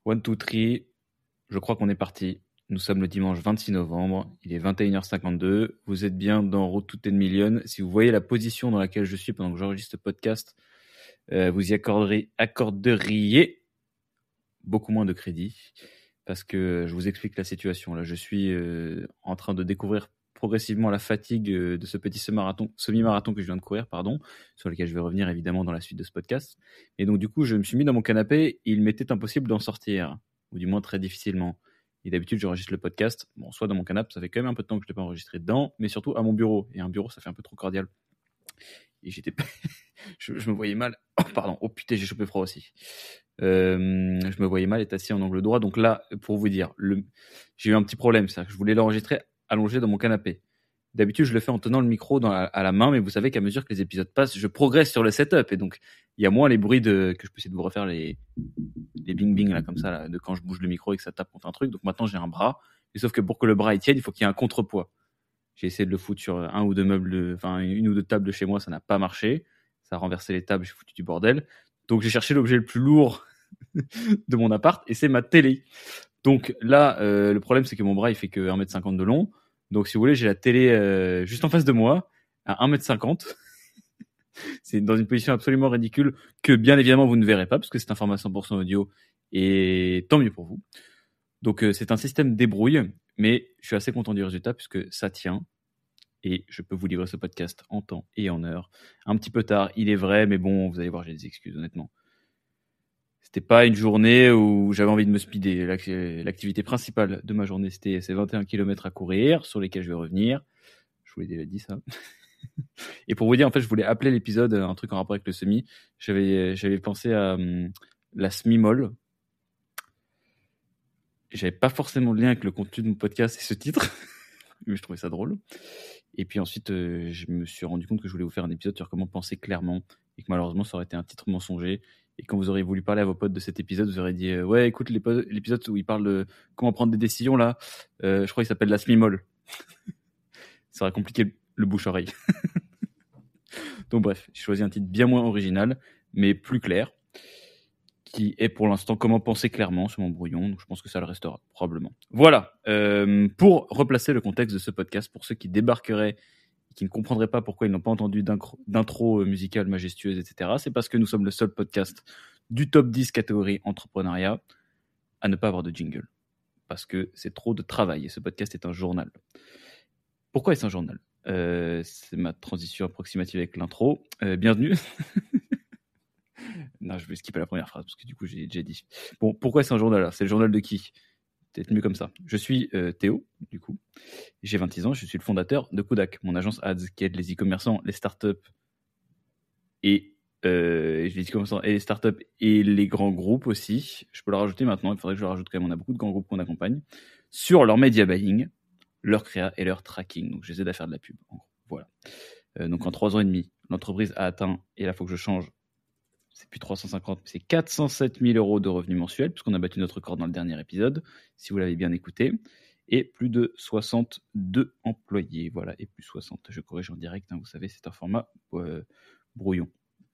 One, two, three. Je crois qu'on est parti. Nous sommes le dimanche 26 novembre. Il est 21h52. Vous êtes bien dans Road to 10 Million. Si vous voyez la position dans laquelle je suis pendant que j'enregistre ce podcast, vous y accorderiez beaucoup moins de crédit parce que je vous explique la situation. Là, je suis en train de découvrir progressivement la fatigue de ce petit semi-marathon que je viens de courir, sur lequel je vais revenir évidemment dans la suite de ce podcast. Et donc du coup, je me suis mis dans mon canapé et il m'était impossible d'en sortir, ou du moins très difficilement. Et d'habitude, j'enregistre le podcast, soit dans mon canapé, ça fait quand même un peu de temps que je ne l'ai pas enregistré dedans, mais surtout à mon bureau. Et un bureau, ça fait un peu trop cordial. Et j'étais je me voyais mal. Oh putain, j'ai chopé froid aussi. Je me voyais mal être assis en angle droit. Donc là, pour vous dire, j'ai eu un petit problème. C'est-à-dire que je voulais l'enregistrer allongé dans mon canapé. D'habitude, je le fais en tenant le micro à la main, mais vous savez qu'à mesure que les épisodes passent, je progresse sur le setup. Et donc, il y a moins les bruits que je peux essayer de vous refaire les bing-bing, là, comme ça, là, de quand je bouge le micro et que ça tape contre un truc. Donc maintenant, j'ai un bras. Et sauf que pour que le bras il tienne, il faut qu'il y ait un contrepoids. J'ai essayé de le foutre sur un ou deux meubles, une ou deux tables de chez moi, ça n'a pas marché. Ça a renversé les tables, j'ai foutu du bordel. Donc j'ai cherché l'objet le plus lourd de mon appart et c'est ma télé. Donc là, le problème c'est que mon bras il fait que 1m50 de long. Donc si vous voulez, j'ai la télé juste en face de moi à 1m50. C'est dans une position absolument ridicule que bien évidemment vous ne verrez pas parce que c'est un format 100% audio et tant mieux pour vous. Donc c'est un système débrouille, mais je suis assez content du résultat puisque ça tient. Et je peux vous livrer ce podcast en temps et en heure. Un petit peu tard, il est vrai, mais bon, vous allez voir, j'ai des excuses, honnêtement. C'était pas une journée où j'avais envie de me speeder. L'activité principale de ma journée, c'était ces 21 km à courir, sur lesquels je vais revenir. Je vous l'ai déjà dit, ça. Et pour vous dire, en fait, je voulais appeler l'épisode un truc en rapport avec le semi. J'avais pensé à la semi-molle. J'avais pas forcément de lien avec le contenu de mon podcast et ce titre, mais je trouvais ça drôle. Et puis ensuite, je me suis rendu compte que je voulais vous faire un épisode sur comment penser clairement et que malheureusement, ça aurait été un titre mensonger. Et quand vous auriez voulu parler à vos potes de cet épisode, vous auriez dit ouais, écoute l'épisode où il parle de comment prendre des décisions là. Je crois qu'il s'appelle la semi-molle. Ça aurait compliqué le bouche-oreille. Donc bref, j'ai choisi un titre bien moins original, mais plus clair, qui est pour l'instant comment penser clairement sur mon brouillon. Donc je pense que ça le restera probablement. Voilà, pour replacer le contexte de ce podcast, pour ceux qui débarqueraient et qui ne comprendraient pas pourquoi ils n'ont pas entendu d'intro musicale majestueuse, etc., c'est parce que nous sommes le seul podcast du top 10 catégorie entrepreneuriat à ne pas avoir de jingle. Parce que c'est trop de travail et ce podcast est un journal. Pourquoi est-ce un journal ? C'est ma transition approximative avec l'intro. Bienvenue. Non, je vais skipper la première phrase parce que du coup j'ai déjà dit. Bon, pourquoi c'est un journal là ? C'est le journal de qui ? Peut-être mieux comme ça. Je suis Théo, du coup. J'ai 26 ans, je suis le fondateur de Kudak, mon agence ads qui aide les e-commerçants, les startups et les e-commerçants et les startups et les grands groupes aussi. Je peux le rajouter maintenant, il faudrait que je le rajoute quand même. On a beaucoup de grands groupes qu'on accompagne sur leur media buying, leur créa et leur tracking. Donc je les aide à faire de la pub. En gros. Voilà. Donc en 3 ans et demi, l'entreprise a atteint, et là il faut que je change, c'est plus 350, c'est 407 000 euros de revenus mensuels, puisqu'on a battu notre record dans le dernier épisode, si vous l'avez bien écouté, et plus de 62 employés, voilà, et plus 60, je corrige en direct, vous savez, c'est un format brouillon.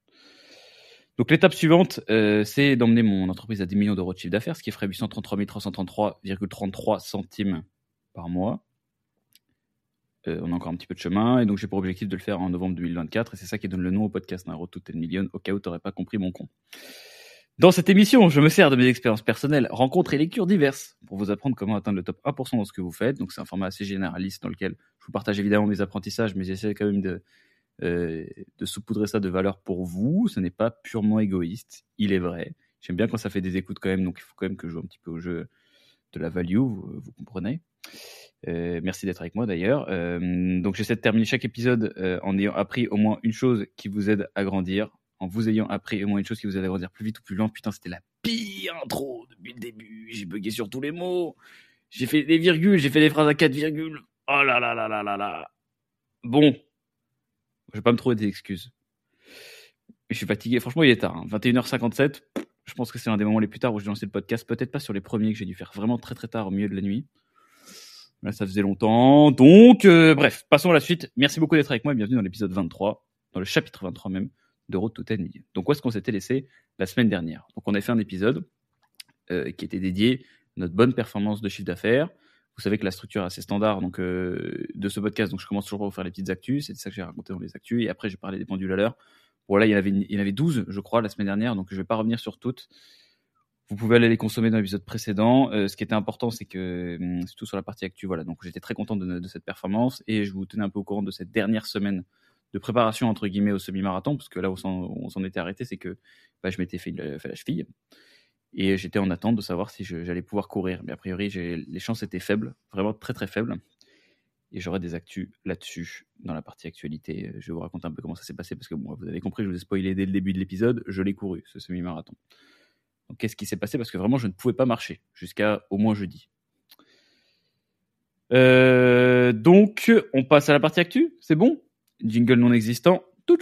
Donc l'étape suivante, c'est d'emmener mon entreprise à 10 millions d'euros de chiffre d'affaires, ce qui ferait 833 333,33 centimes par mois. On a encore un petit peu de chemin, et donc j'ai pour objectif de le faire en novembre 2024, et c'est ça qui donne le nom au podcast, Road to 10 Million, au cas où tu n'aurais pas compris mon con. Dans cette émission, je me sers de mes expériences personnelles, rencontres et lectures diverses pour vous apprendre comment atteindre le top 1% dans ce que vous faites. Donc c'est un format assez généraliste dans lequel je vous partage évidemment mes apprentissages, mais j'essaie quand même de saupoudrer ça de valeur pour vous. Ce n'est pas purement égoïste, il est vrai. J'aime bien quand ça fait des écoutes quand même, donc il faut quand même que je joue un petit peu au jeu de la value, vous comprenez. Merci d'être avec moi d'ailleurs. Donc j'essaie de terminer chaque épisode en ayant appris au moins une chose qui vous aide à grandir, en vous ayant appris au moins une chose qui vous aide à grandir plus vite ou plus lent. Putain, c'était la pire intro depuis le début. J'ai bugué sur tous les mots. J'ai fait des virgules, j'ai fait des phrases à 4 virgules. Oh là là là là là là. Bon, je vais pas me trouver des excuses. Je suis fatigué. Franchement, il est tard. 21h57. Je pense que c'est un des moments les plus tard où j'ai lancé le podcast. Peut-être pas sur les premiers que j'ai dû faire vraiment très très tard au milieu de la nuit. Là, ça faisait longtemps. Donc, bref, passons à la suite. Merci beaucoup d'être avec moi et bienvenue dans l'épisode 23, dans le chapitre 23 même, de Road to 10 Million. Donc, où est-ce qu'on s'était laissé la semaine dernière ? Donc, on a fait un épisode qui était dédié à notre bonne performance de chiffre d'affaires. Vous savez que la structure est assez standard donc, de ce podcast, donc je commence toujours par vous faire les petites actus. C'est ça que j'ai raconté dans les actus. Et après, j'ai parlé des pendules à l'heure. Voilà, il y en avait 12, je crois, la semaine dernière, donc je ne vais pas revenir sur toutes. Vous pouvez aller les consommer dans l'épisode précédent. Ce qui était important, c'est que, surtout sur la partie actu, voilà. Donc j'étais très content de cette performance et je vous tenais un peu au courant de cette dernière semaine de préparation entre guillemets au semi-marathon, parce que là où on s'en était arrêté, c'est que je m'étais fait la cheville et j'étais en attente de savoir si j'allais pouvoir courir. Mais a priori, les chances étaient faibles, vraiment très très faibles. Et j'aurai des actus là-dessus dans la partie actualité. Je vais vous raconter un peu comment ça s'est passé parce que bon, vous avez compris, je vous ai spoilé dès le début de l'épisode. Je l'ai couru, ce semi-marathon. Donc, qu'est-ce qui s'est passé? Parce que vraiment, je ne pouvais pas marcher jusqu'à au moins jeudi. Donc, on passe à la partie actu. C'est bon? Jingle non existant. Tout.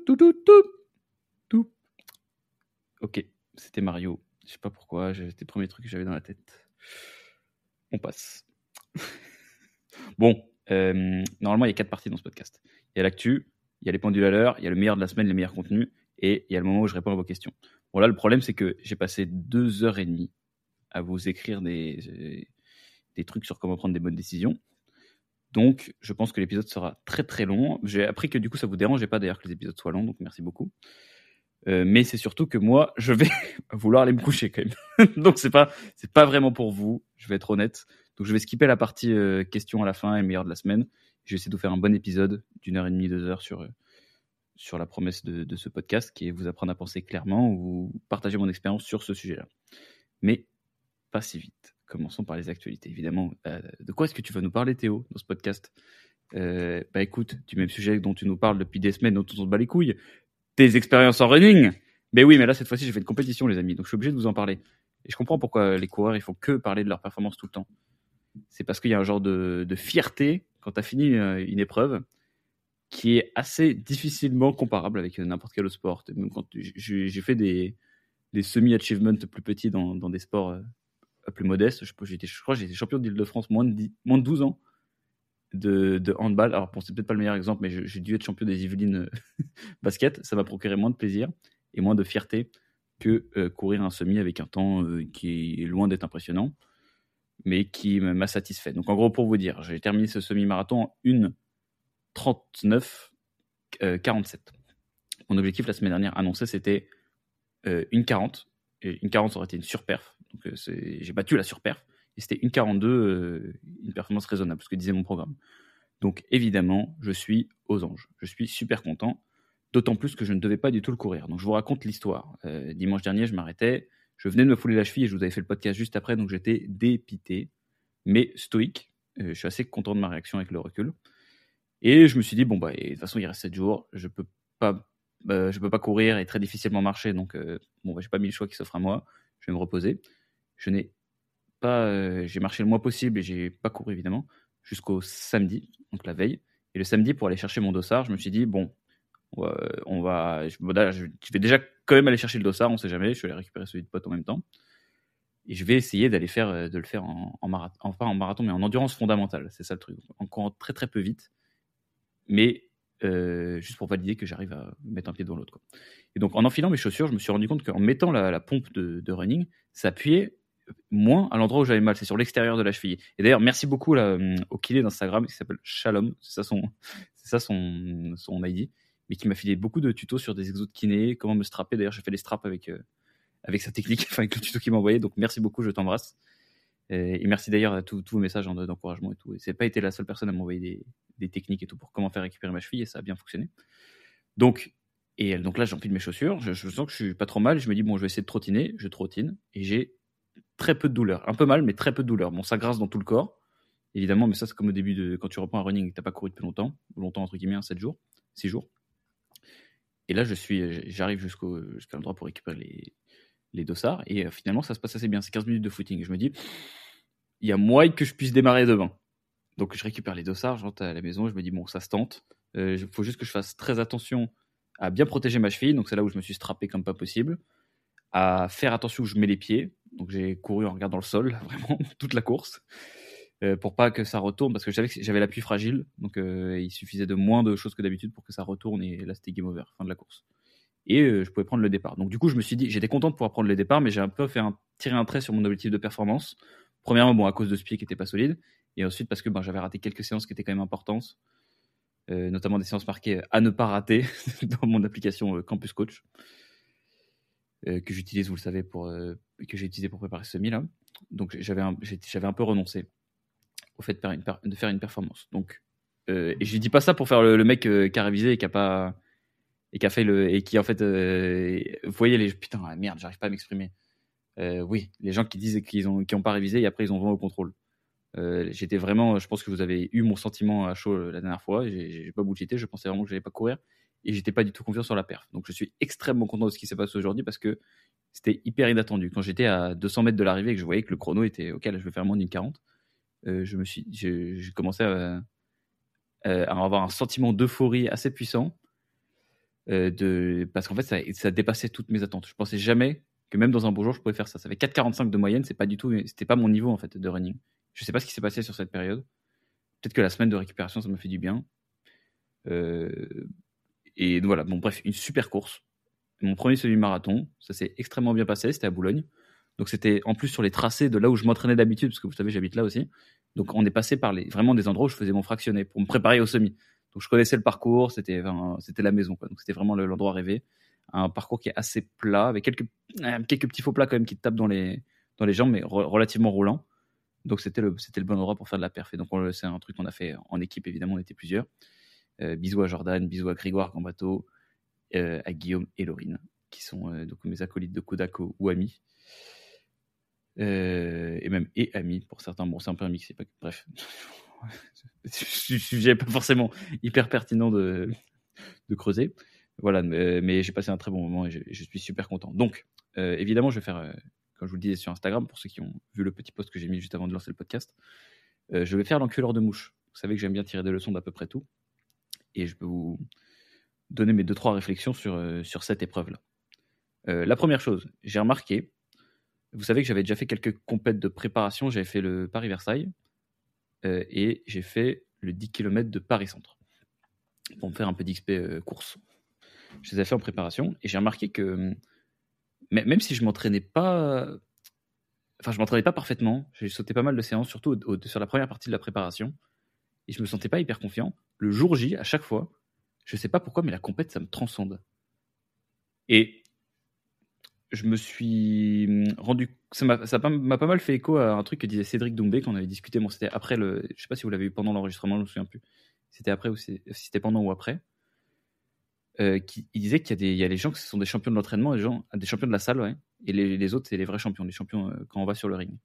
Ok, c'était Mario. Je sais pas pourquoi, c'était le premier truc que j'avais dans la tête. On passe. Bon, normalement, il y a 4 parties dans ce podcast. Il y a l'actu, il y a les pendules à l'heure, il y a le meilleur de la semaine, les meilleurs contenus, et il y a le moment où je réponds à vos questions. Bon, là, le problème, c'est que j'ai passé 2h30 à vous écrire des trucs sur comment prendre des bonnes décisions. Donc, je pense que l'épisode sera très très long. J'ai appris que du coup, ça vous dérangeait pas d'ailleurs que les épisodes soient longs, donc merci beaucoup. Mais c'est surtout que moi, je vais vouloir aller me coucher quand même. Donc, c'est pas vraiment pour vous, je vais être honnête. Donc, je vais skipper la partie questions à la fin et le meilleur de la semaine. Je vais essayer de vous faire un bon épisode d'1h30, 2h sur la promesse de ce podcast, qui est vous apprendre à penser clairement ou partager mon expérience sur ce sujet-là. Mais pas si vite. Commençons par les actualités, évidemment. De quoi est-ce que tu vas nous parler, Théo, dans ce podcast? Écoute, du même sujet dont tu nous parles depuis des semaines, dont on se bat les couilles, tes expériences en running. Mais oui, mais là, cette fois-ci, j'ai fait une compétition, les amis, donc je suis obligé de vous en parler. Et je comprends pourquoi les coureurs, ils font que parler de leur performance tout le temps. C'est parce qu'il y a un genre de fierté quand tu as fini une épreuve qui est assez difficilement comparable avec n'importe quel autre sport. Même quand j'ai fait des semi-achievements plus petits dans des sports plus modestes. Je crois que j'ai été champion d'Île-de-France moins de 12 ans de handball. Alors, bon, c'est peut-être pas le meilleur exemple, mais j'ai dû être champion des Yvelines basket. Ça m'a procuré moins de plaisir et moins de fierté que courir un semi avec un temps qui est loin d'être impressionnant, mais qui m'a satisfait. Donc, en gros, pour vous dire, j'ai terminé ce semi-marathon en 1:39:47. Mon objectif la semaine dernière annoncé, c'était 1:40. Et 1:40, ça aurait été une surperf. Donc, j'ai battu la surperf. Et c'était 1:42, une performance raisonnable, ce que disait mon programme. Donc, évidemment, je suis aux anges. Je suis super content. D'autant plus que je ne devais pas du tout le courir. Donc, je vous raconte l'histoire. Dimanche dernier, je m'arrêtais. Je venais de me fouler la cheville et je vous avais fait le podcast juste après. Donc, j'étais dépité, mais stoïque. Je suis assez content de ma réaction avec le recul. Et je me suis dit, bon, de toute façon, il reste 7 jours. Je peux pas courir et très difficilement marcher. Donc, j'ai pas mis le choix qui s'offre à moi. Je vais me reposer. J'ai marché le moins possible et j'ai pas couru évidemment jusqu'au samedi, donc la veille. Et le samedi, pour aller chercher mon dossard, je me suis dit bon, je vais déjà quand même aller chercher le dossard, on sait jamais. Je suis allé récupérer celui de pote en même temps. Et je vais essayer de le faire en marathon, enfin pas en marathon, mais en endurance fondamentale. C'est ça le truc. En courant très très peu vite, mais juste pour valider que j'arrive à mettre un pied devant l'autre, quoi. Et donc en enfilant mes chaussures, je me suis rendu compte qu'en mettant la pompe de running, ça appuyait moins à l'endroit où j'avais mal, c'est sur l'extérieur de la cheville. Et d'ailleurs, merci beaucoup là, au kiné d'Instagram qui s'appelle Shalom, c'est ça son ID, mais qui m'a filé beaucoup de tutos sur des exos de kiné, comment me strapper. D'ailleurs, j'ai fait les straps avec sa technique, enfin avec le tuto qu'il m'a envoyé. Donc merci beaucoup, je t'embrasse. Et merci d'ailleurs à tous vos messages d'encouragement et tout. Et c'est pas été la seule personne à m'envoyer des techniques et tout pour comment faire récupérer ma cheville, et ça a bien fonctionné. Donc là, j'enfile mes chaussures, je sens que je suis pas trop mal, et je me dis bon, je vais essayer de trottiner. Je trottine et j'ai très peu de douleur, un peu mal, mais très peu de douleur. Bon, ça grince dans tout le corps, évidemment, mais ça, c'est comme au début quand tu reprends un running et que t'as pas couru depuis longtemps entre guillemets, 6 jours. Et là, j'arrive jusqu'à l'endroit pour récupérer les dossards, et finalement, ça se passe assez bien. C'est 15 minutes de footing, et je me dis, il y a moyen que je puisse démarrer demain. Donc, je récupère les dossards, je rentre à la maison, je me dis, bon, ça se tente. Il faut juste que je fasse très attention à bien protéger ma cheville, donc c'est là où je me suis strappé comme pas possible, à faire attention où je mets les pieds. Donc j'ai couru en regardant le sol, vraiment, toute la course, pour pas que ça retourne, parce que je savais que j'avais l'appui fragile, donc il suffisait de moins de choses que d'habitude pour que ça retourne, et là c'était game over, fin de la course. et je pouvais prendre le départ. Donc du coup, je me suis dit, j'étais content de pouvoir prendre le départ, mais j'ai un peu tiré un trait sur mon objectif de performance. Premièrement, bon, à cause de ce pied qui était pas solide, et ensuite parce que j'avais raté quelques séances qui étaient quand même importantes, notamment des séances marquées à ne pas rater dans mon application Campus Coach, que j'utilise, vous le savez, que j'ai utilisé pour préparer ce semi là. Donc j'avais un peu renoncé au fait de faire une performance. Donc et je dis pas ça pour faire le mec qui a révisé et qui a pas et qui a fait et qui en fait vous voyez les putain merde, j'arrive pas à m'exprimer. Oui, les gens qui disent qui ont pas révisé et après ils ont vont au contrôle. J'étais vraiment, je pense que vous avez eu mon sentiment à chaud la dernière fois. J'ai pas bullshité, je pensais vraiment que j'allais pas courir et j'étais pas du tout confiant sur la perf. Donc je suis extrêmement content de ce qui s'est passé aujourd'hui parce que c'était hyper inattendu. Quand j'étais à 200 mètres de l'arrivée et que je voyais que le chrono était ok, là je vais faire moins d'une 40, j'ai commencé à avoir un sentiment d'euphorie assez puissant parce qu'en fait ça dépassait toutes mes attentes. Je pensais jamais que même dans un beau jour je pouvais faire ça. Ça fait 4,45 de moyenne, c'était pas mon niveau en fait de running. Je sais pas ce qui s'est passé sur cette période. Peut-être que la semaine de récupération ça m'a fait du bien. Et voilà, bon bref, une super course. Mon premier semi-marathon, ça s'est extrêmement bien passé, c'était à Boulogne. Donc c'était en plus sur les tracés de là où je m'entraînais d'habitude, parce que vous savez, j'habite là aussi. Donc on est passé par vraiment des endroits où je faisais mon fractionné pour me préparer au semi. Donc je connaissais le parcours, c'était la maison, quoi. Donc c'était vraiment l'endroit rêvé. Un parcours qui est assez plat, avec quelques petits faux plats quand même qui te tapent dans les jambes, mais relativement roulant. Donc c'était le bon endroit pour faire de la perf. Et donc c'est un truc qu'on a fait en équipe, évidemment, on était plusieurs. Bisous à Jordan, bisous à Grégoire Gambato, à Guillaume et Laurine, qui sont donc mes acolytes de Kodako ou amis. Et même amis pour certains. Bon, c'est un peu un mix, c'est pas... Bref. Sujet pas forcément hyper pertinent de creuser. Voilà, mais j'ai passé un très bon moment et je suis super content. Donc, évidemment, je vais faire, comme je vous le disais sur Instagram, pour ceux qui ont vu le petit post que j'ai mis juste avant de lancer le podcast, je vais faire l'enculeur de mouche. Vous savez que j'aime bien tirer des leçons d'à peu près tout. Et je peux vous donner mes 2-3 réflexions sur cette épreuve-là. La première chose, j'ai remarqué, vous savez que j'avais déjà fait quelques compètes de préparation. J'avais fait le Paris-Versailles et j'ai fait le 10 km de Paris-Centre pour me faire un peu d'XP course. Je les ai fait en préparation et j'ai remarqué que même si je m'entraînais pas parfaitement, j'ai sauté pas mal de séances, surtout sur la première partie de la préparation, et je me sentais pas hyper confiant. Le jour J, à chaque fois, je sais pas pourquoi, mais la compète, ça me transcende. Et je me suis rendu... Ça m'a pas mal fait écho à un truc que disait Cédric Doumbé quand on avait discuté. Bon, c'était après je sais pas si vous l'avez eu pendant l'enregistrement, je me souviens plus. C'était après ou si c'était pendant ou après. Il disait qu'il y a les gens qui sont des champions de l'entraînement, des champions de la salle, ouais. Et les autres, c'est les vrais champions, les champions quand on va sur le ring.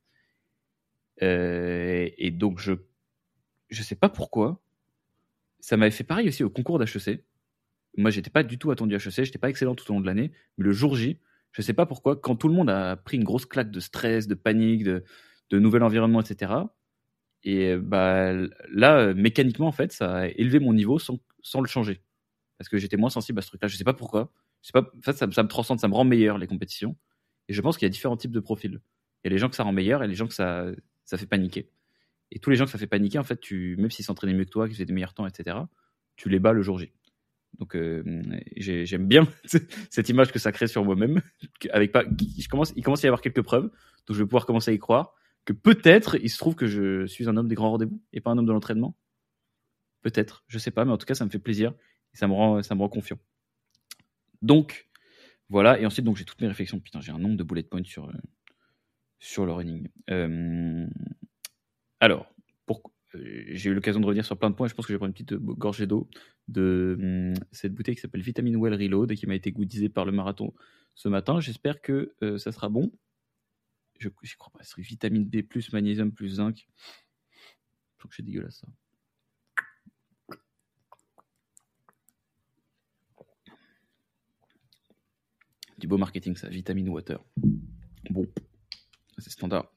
Et donc, je sais pas pourquoi. Ça m'avait fait pareil aussi au concours d'HEC. Moi, j'étais pas du tout attendu à HEC, j'étais pas excellent tout au long de l'année. Mais le jour J, je sais pas pourquoi, quand tout le monde a pris une grosse claque de stress, de panique, de nouvel environnement, etc. Et là, mécaniquement, en fait, ça a élevé mon niveau sans le changer. Parce que j'étais moins sensible à ce truc-là. Je sais pas pourquoi. En fait, ça me transcende, ça me rend meilleur, les compétitions. Et je pense qu'il y a différents types de profils. Il y a les gens que ça rend meilleur et les gens que ça fait paniquer. Et tous les gens que ça fait paniquer, en fait, même s'ils s'entraînaient mieux que toi, qu'ils faisaient des meilleurs temps, etc., tu les bats le jour J. Donc, j'aime bien cette image que ça crée sur moi-même. Il commence à y avoir quelques preuves. Donc, je vais pouvoir commencer à y croire. Que peut-être, il se trouve que je suis un homme des grands rendez-vous et pas un homme de l'entraînement. Peut-être, je sais pas, mais en tout cas, ça me fait plaisir et ça me rend confiant. Donc, voilà. Et ensuite, donc, j'ai toutes mes réflexions. Putain, j'ai un nombre de bullet points sur le running. Alors, j'ai eu l'occasion de revenir sur plein de points. Je pense que je vais prendre une petite gorgée d'eau de cette bouteille qui s'appelle Vitamin Well Reload et qui m'a été goûtisée par le marathon ce matin. J'espère que ça sera bon. Je crois pas. C'est vitamine D plus magnésium plus zinc. Je trouve que c'est dégueulasse ça. Du beau marketing ça. Vitamine Water. Bon, c'est standard.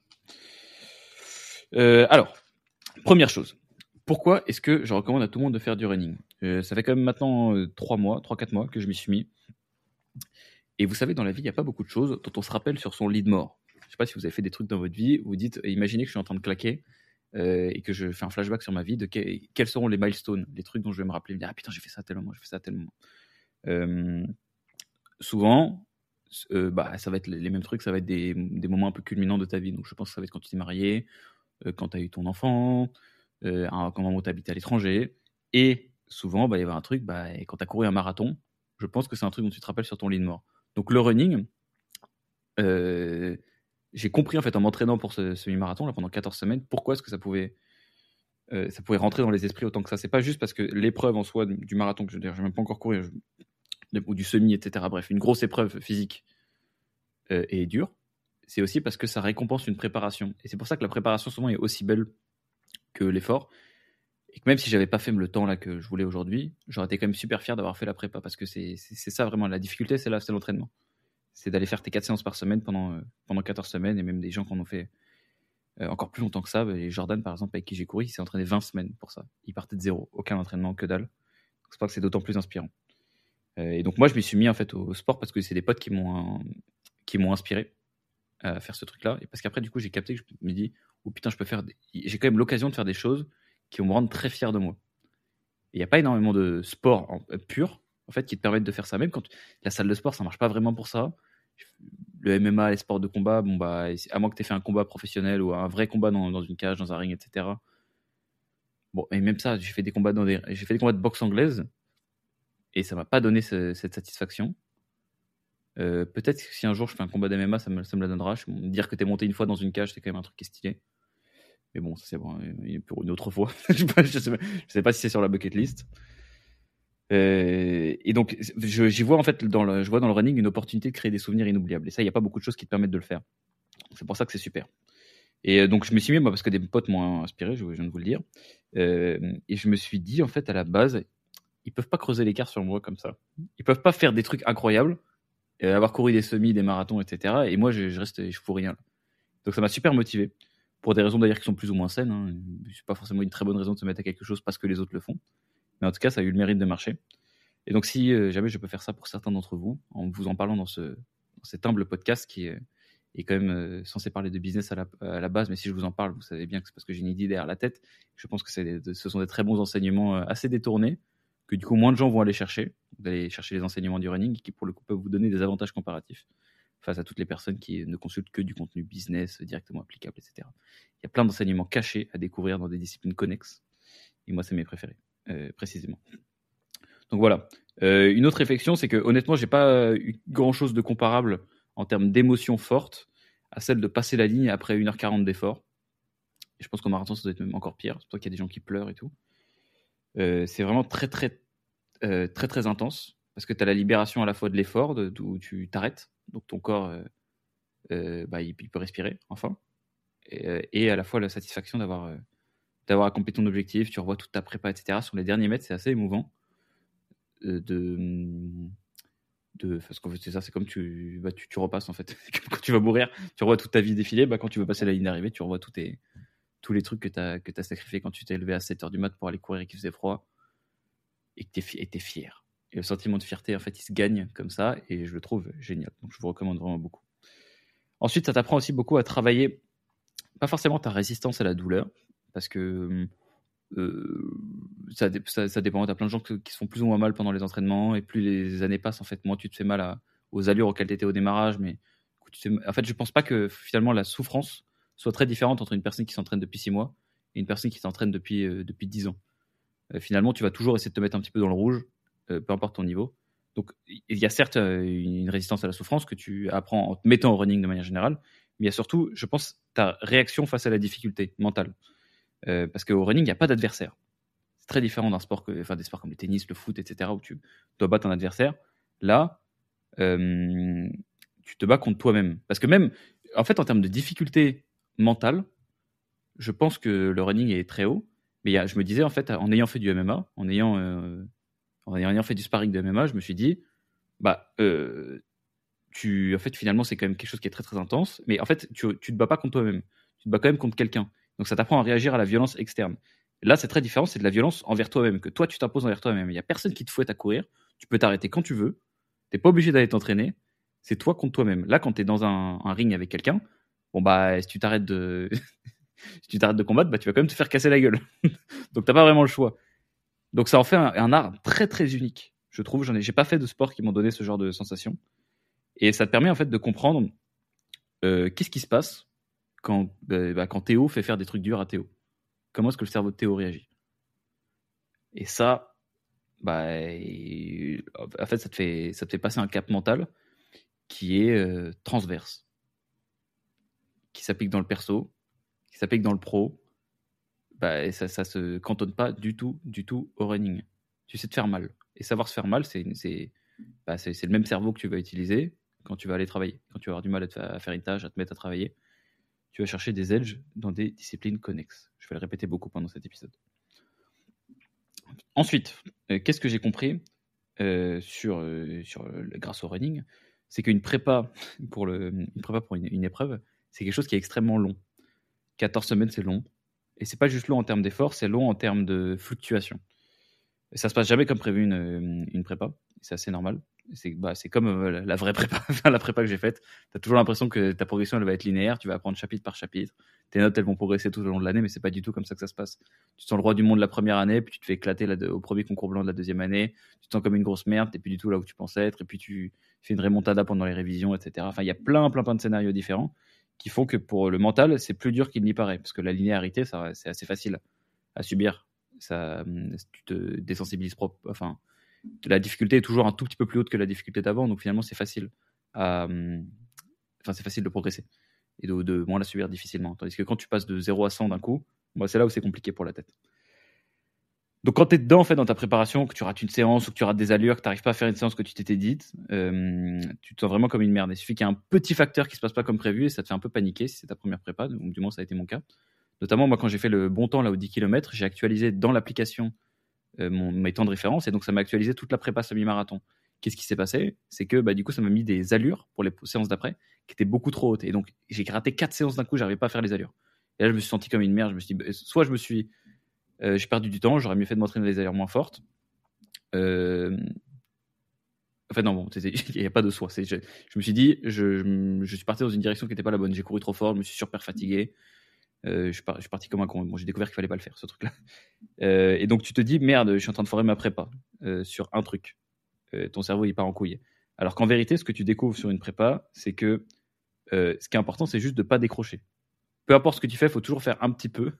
Alors, première chose. Pourquoi est-ce que je recommande à tout le monde de faire du running ? Ça fait quand même maintenant 3-4 mois que je m'y suis mis. Et vous savez, dans la vie, il n'y a pas beaucoup de choses dont on se rappelle sur son lit de mort. Je ne sais pas si vous avez fait des trucs dans votre vie où vous dites, imaginez que je suis en train de claquer et que je fais un flashback sur ma vie de quels seront les milestones, les trucs dont je vais me rappeler. Me dire, ah putain, j'ai fait ça à tel moment, j'ai fait ça à tel moment. souvent, ça va être les mêmes trucs, ça va être des moments un peu culminants de ta vie. Donc je pense que ça va être quand tu t'es marié, quand tu as eu ton enfant, un moment où tu habites à l'étranger. Et souvent, il va y avoir un truc, quand tu as couru un marathon, je pense que c'est un truc dont tu te rappelles sur ton lit de mort. Donc le running, j'ai compris en fait en m'entraînant pour ce semi-marathon là, pendant 14 semaines, pourquoi est-ce que ça pouvait rentrer dans les esprits autant que ça. C'est pas juste parce que l'épreuve en soi du marathon, que je veux dire, j'ai même pas encore couru, ou du semi, etc. Bref, une grosse épreuve physique et dure, c'est aussi parce que ça récompense une préparation. Et c'est pour ça que la préparation souvent est aussi belle que l'effort. Et que même si j'avais pas fait le temps là que je voulais aujourd'hui, j'aurais été quand même super fier d'avoir fait la prépa, parce que c'est ça vraiment la difficulté, c'est l'entraînement. C'est d'aller faire tes 4 séances par semaine pendant 14 semaines, et même des gens qui en ont fait encore plus longtemps que ça. Et Jordan, par exemple, avec qui j'ai couru, il s'est entraîné 20 semaines pour ça. Il partait de zéro, aucun entraînement, que dalle. C'est pour ça que c'est d'autant plus inspirant. Et donc moi, je m'y suis mis en fait au sport parce que c'est des potes qui m'ont inspiré à faire ce truc-là. Et parce qu'après, du coup, j'ai capté que je me dis, oh putain, j'ai quand même l'occasion de faire des choses qui vont me rendre très fier de moi. Il n'y a pas énormément de sport pur, en fait, qui te permettent de faire ça. Même quand la salle de sport, ça marche pas vraiment pour ça. Le MMA, les sports de combat, à moins que tu aies fait un combat professionnel ou un vrai combat dans une cage, dans un ring, etc. Bon, et même ça, j'ai fait des combats de boxe anglaise et ça m'a pas donné cette satisfaction. Peut-être que si un jour je fais un combat d'MMA, ça me la donnera. Dire que t'es monté une fois dans une cage, c'est quand même un truc qui est stylé. Mais bon, ça c'est bon, pour une autre fois. je sais pas si c'est sur la bucket list. Et donc, j'y vois en fait je vois dans le running une opportunité de créer des souvenirs inoubliables. Et ça, il n'y a pas beaucoup de choses qui te permettent de le faire. C'est pour ça que c'est super. Et donc, je me suis mis, parce que des potes m'ont inspiré, je viens de vous le dire. Et je me suis dit, en fait, à la base, ils peuvent pas creuser l'écart sur moi comme ça. Ils peuvent pas faire des trucs incroyables, avoir couru des semis, des marathons, etc. Et moi, je fous rien. Donc, ça m'a super motivé. Pour des raisons d'ailleurs qui sont plus ou moins saines. Hein. C'est pas forcément une très bonne raison de se mettre à quelque chose parce que les autres le font. Mais en tout cas, ça a eu le mérite de marcher. Et donc, si jamais je peux faire ça pour certains d'entre vous, en vous en parlant dans cet humble podcast qui est quand même censé parler de business à la base, mais si je vous en parle, vous savez bien que c'est parce que j'ai une idée derrière la tête. Je pense que ce sont des très bons enseignements assez détournés, que du coup, moins de gens vont aller chercher. Vous allez chercher les enseignements du running qui, pour le coup, peuvent vous donner des avantages comparatifs face à toutes les personnes qui ne consultent que du contenu business directement applicable, etc. Il y a plein d'enseignements cachés à découvrir dans des disciplines connexes. Et moi, c'est mes préférés, précisément. Donc voilà. Une autre réflexion, c'est que honnêtement, j'ai pas eu grand-chose de comparable en termes d'émotions fortes à celle de passer la ligne après 1h40 d'effort. Et je pense qu'en marathon, ça doit être même encore pire. C'est pour ça qu'il y a des gens qui pleurent et tout. C'est vraiment très, très, très, très intense parce que tu as la libération à la fois de l'effort, où tu t'arrêtes. Donc ton corps, il peut respirer, enfin. Et à la fois la satisfaction d'avoir accompli ton objectif. Tu revois toute ta prépa, etc. Sur les derniers mètres, c'est assez émouvant. Parce qu'en fait c'est ça, c'est comme tu repasses en fait. Quand tu vas mourir, tu revois toute ta vie défiler. Quand tu veux passer la ligne d'arrivée, tu revois tous les trucs que t'as sacrifié quand tu t'es levé à 7h du mat pour aller courir et qu'il faisait froid, et que t'es fier. Et le sentiment de fierté, en fait, il se gagne comme ça, et je le trouve génial. Donc je vous recommande vraiment beaucoup. Ensuite, ça t'apprend aussi beaucoup à travailler, pas forcément ta résistance à la douleur, parce que ça dépend. T'as plein de gens qui se font plus ou moins mal pendant les entraînements, et plus les années passent, en fait, moins tu te fais mal aux allures auxquelles tu étais au démarrage. Mais en fait, je pense pas que finalement la souffrance soit très différente entre une personne qui s'entraîne depuis 6 mois et une personne qui s'entraîne depuis 10 ans. Finalement, tu vas toujours essayer de te mettre un petit peu dans le rouge, peu importe ton niveau. Donc, il y a certes une résistance à la souffrance que tu apprends en te mettant au running de manière générale, mais il y a surtout, je pense, ta réaction face à la difficulté mentale. Parce qu'au running, il n'y a pas d'adversaire. C'est très différent des sports comme le tennis, le foot, etc., où tu dois battre un adversaire. Là, tu te bats contre toi-même. Parce que même, en fait, en termes de difficulté mentale, je pense que le running est très haut. Mais je me disais, en fait, en ayant fait du MMA, en ayant fait du sparring de MMA, je me suis dit, en fait, finalement, c'est quand même quelque chose qui est très, très intense. Mais en fait, tu te bats pas contre toi-même. Tu te bats quand même contre quelqu'un. Donc, ça t'apprend à réagir à la violence externe. Et là, c'est très différent. C'est de la violence envers toi-même, que toi, tu t'imposes envers toi-même. Il n'y a personne qui te fouette à courir. Tu peux t'arrêter quand tu veux. Tu n'es pas obligé d'aller t'entraîner. C'est toi contre toi-même. Là, quand tu es dans un ring avec quelqu'un, si tu t'arrêtes de... si tu t'arrêtes de combattre, tu vas quand même te faire casser la gueule. Donc, tu n'as pas vraiment le choix. Donc, ça en fait un art très, très unique. je trouve. J'ai pas fait de sport qui m'ont donné ce genre de sensation. Et ça te permet en fait de comprendre qu'est-ce qui se passe quand Théo fait faire des trucs durs à Théo. Comment est-ce que le cerveau de Théo réagit? Et ça, en fait, ça te fait passer un cap mental qui est transverse, qui s'applique dans le perso, qui s'applique dans le pro. Et ça se cantonne pas du tout au running. Tu sais te faire mal. Et savoir se faire mal, c'est le même cerveau que tu vas utiliser quand tu vas aller travailler. Quand tu vas avoir du mal à faire une tâche, à te mettre à travailler, tu vas chercher des edges dans des disciplines connexes. Je vais le répéter beaucoup pendant cet épisode. Ensuite, qu'est-ce que j'ai compris grâce au running, c'est qu'une prépa pour une épreuve, c'est quelque chose qui est extrêmement long. 14 semaines, c'est long. Et c'est pas juste long en termes d'effort, c'est long en termes de fluctuation. Et ça se passe jamais comme prévu une prépa. C'est assez normal. C'est comme la vraie prépa, la prépa que j'ai faite. Tu as toujours l'impression que ta progression elle va être linéaire, tu vas apprendre chapitre par chapitre. Tes notes elles vont progresser tout au long de l'année, mais c'est pas du tout comme ça que ça se passe. Tu te sens le roi du monde la première année, puis tu te fais éclater au premier concours blanc de la deuxième année. Tu te sens comme une grosse merde, t'es plus du tout là où tu pensais être, et puis tu fais une remontada pendant les révisions, etc. Enfin, il y a plein de scénarios différents qui font que pour le mental, c'est plus dur qu'il n'y paraît, parce que la linéarité, c'est assez facile à subir. Ça, tu te désensibilises enfin, la difficulté est toujours un tout petit peu plus haute que la difficulté d'avant, donc finalement c'est facile c'est facile de progresser et de moins la subir difficilement. Tandis que quand tu passes de 0 à 100 d'un coup, c'est là où c'est compliqué pour la tête. Donc quand tu es dedans en fait, dans ta préparation, que tu rates une séance ou que tu rates des allures, que tu n'arrives pas à faire une séance que tu t'étais dite, tu te sens vraiment comme une merde. Il suffit qu'il y ait un petit facteur qui se passe pas comme prévu et ça te fait un peu paniquer si c'est ta première prépa, donc du moins ça a été mon cas. Notamment moi quand j'ai fait le bon temps là aux 10 km, j'ai actualisé dans l'application mes temps de référence et donc ça m'a actualisé toute la prépa semi-marathon. Qu'est-ce qui s'est passé? C'est que du coup ça m'a mis des allures pour les séances d'après qui étaient beaucoup trop hautes et donc j'ai raté 4 séances d'un coup, j'arrivais pas à faire les allures. Et là je me suis senti comme une merde, je me suis dit, soit j'ai perdu du temps, j'aurais mieux fait de m'entraîner des allures moins fortes. En fait non, il n'y a pas de soit. Je me suis dit, je suis parti dans une direction qui n'était pas la bonne. J'ai couru trop fort, je me suis super fatigué. Je suis parti comme un con. Bon, j'ai découvert qu'il fallait pas le faire, ce truc-là. Et donc tu te dis, merde, je suis en train de foirer ma prépa sur un truc. Ton cerveau il part en couille. Alors qu'en vérité, ce que tu découvres sur une prépa, c'est que ce qui est important, c'est juste de pas décrocher. Peu importe ce que tu fais, il faut toujours faire un petit peu.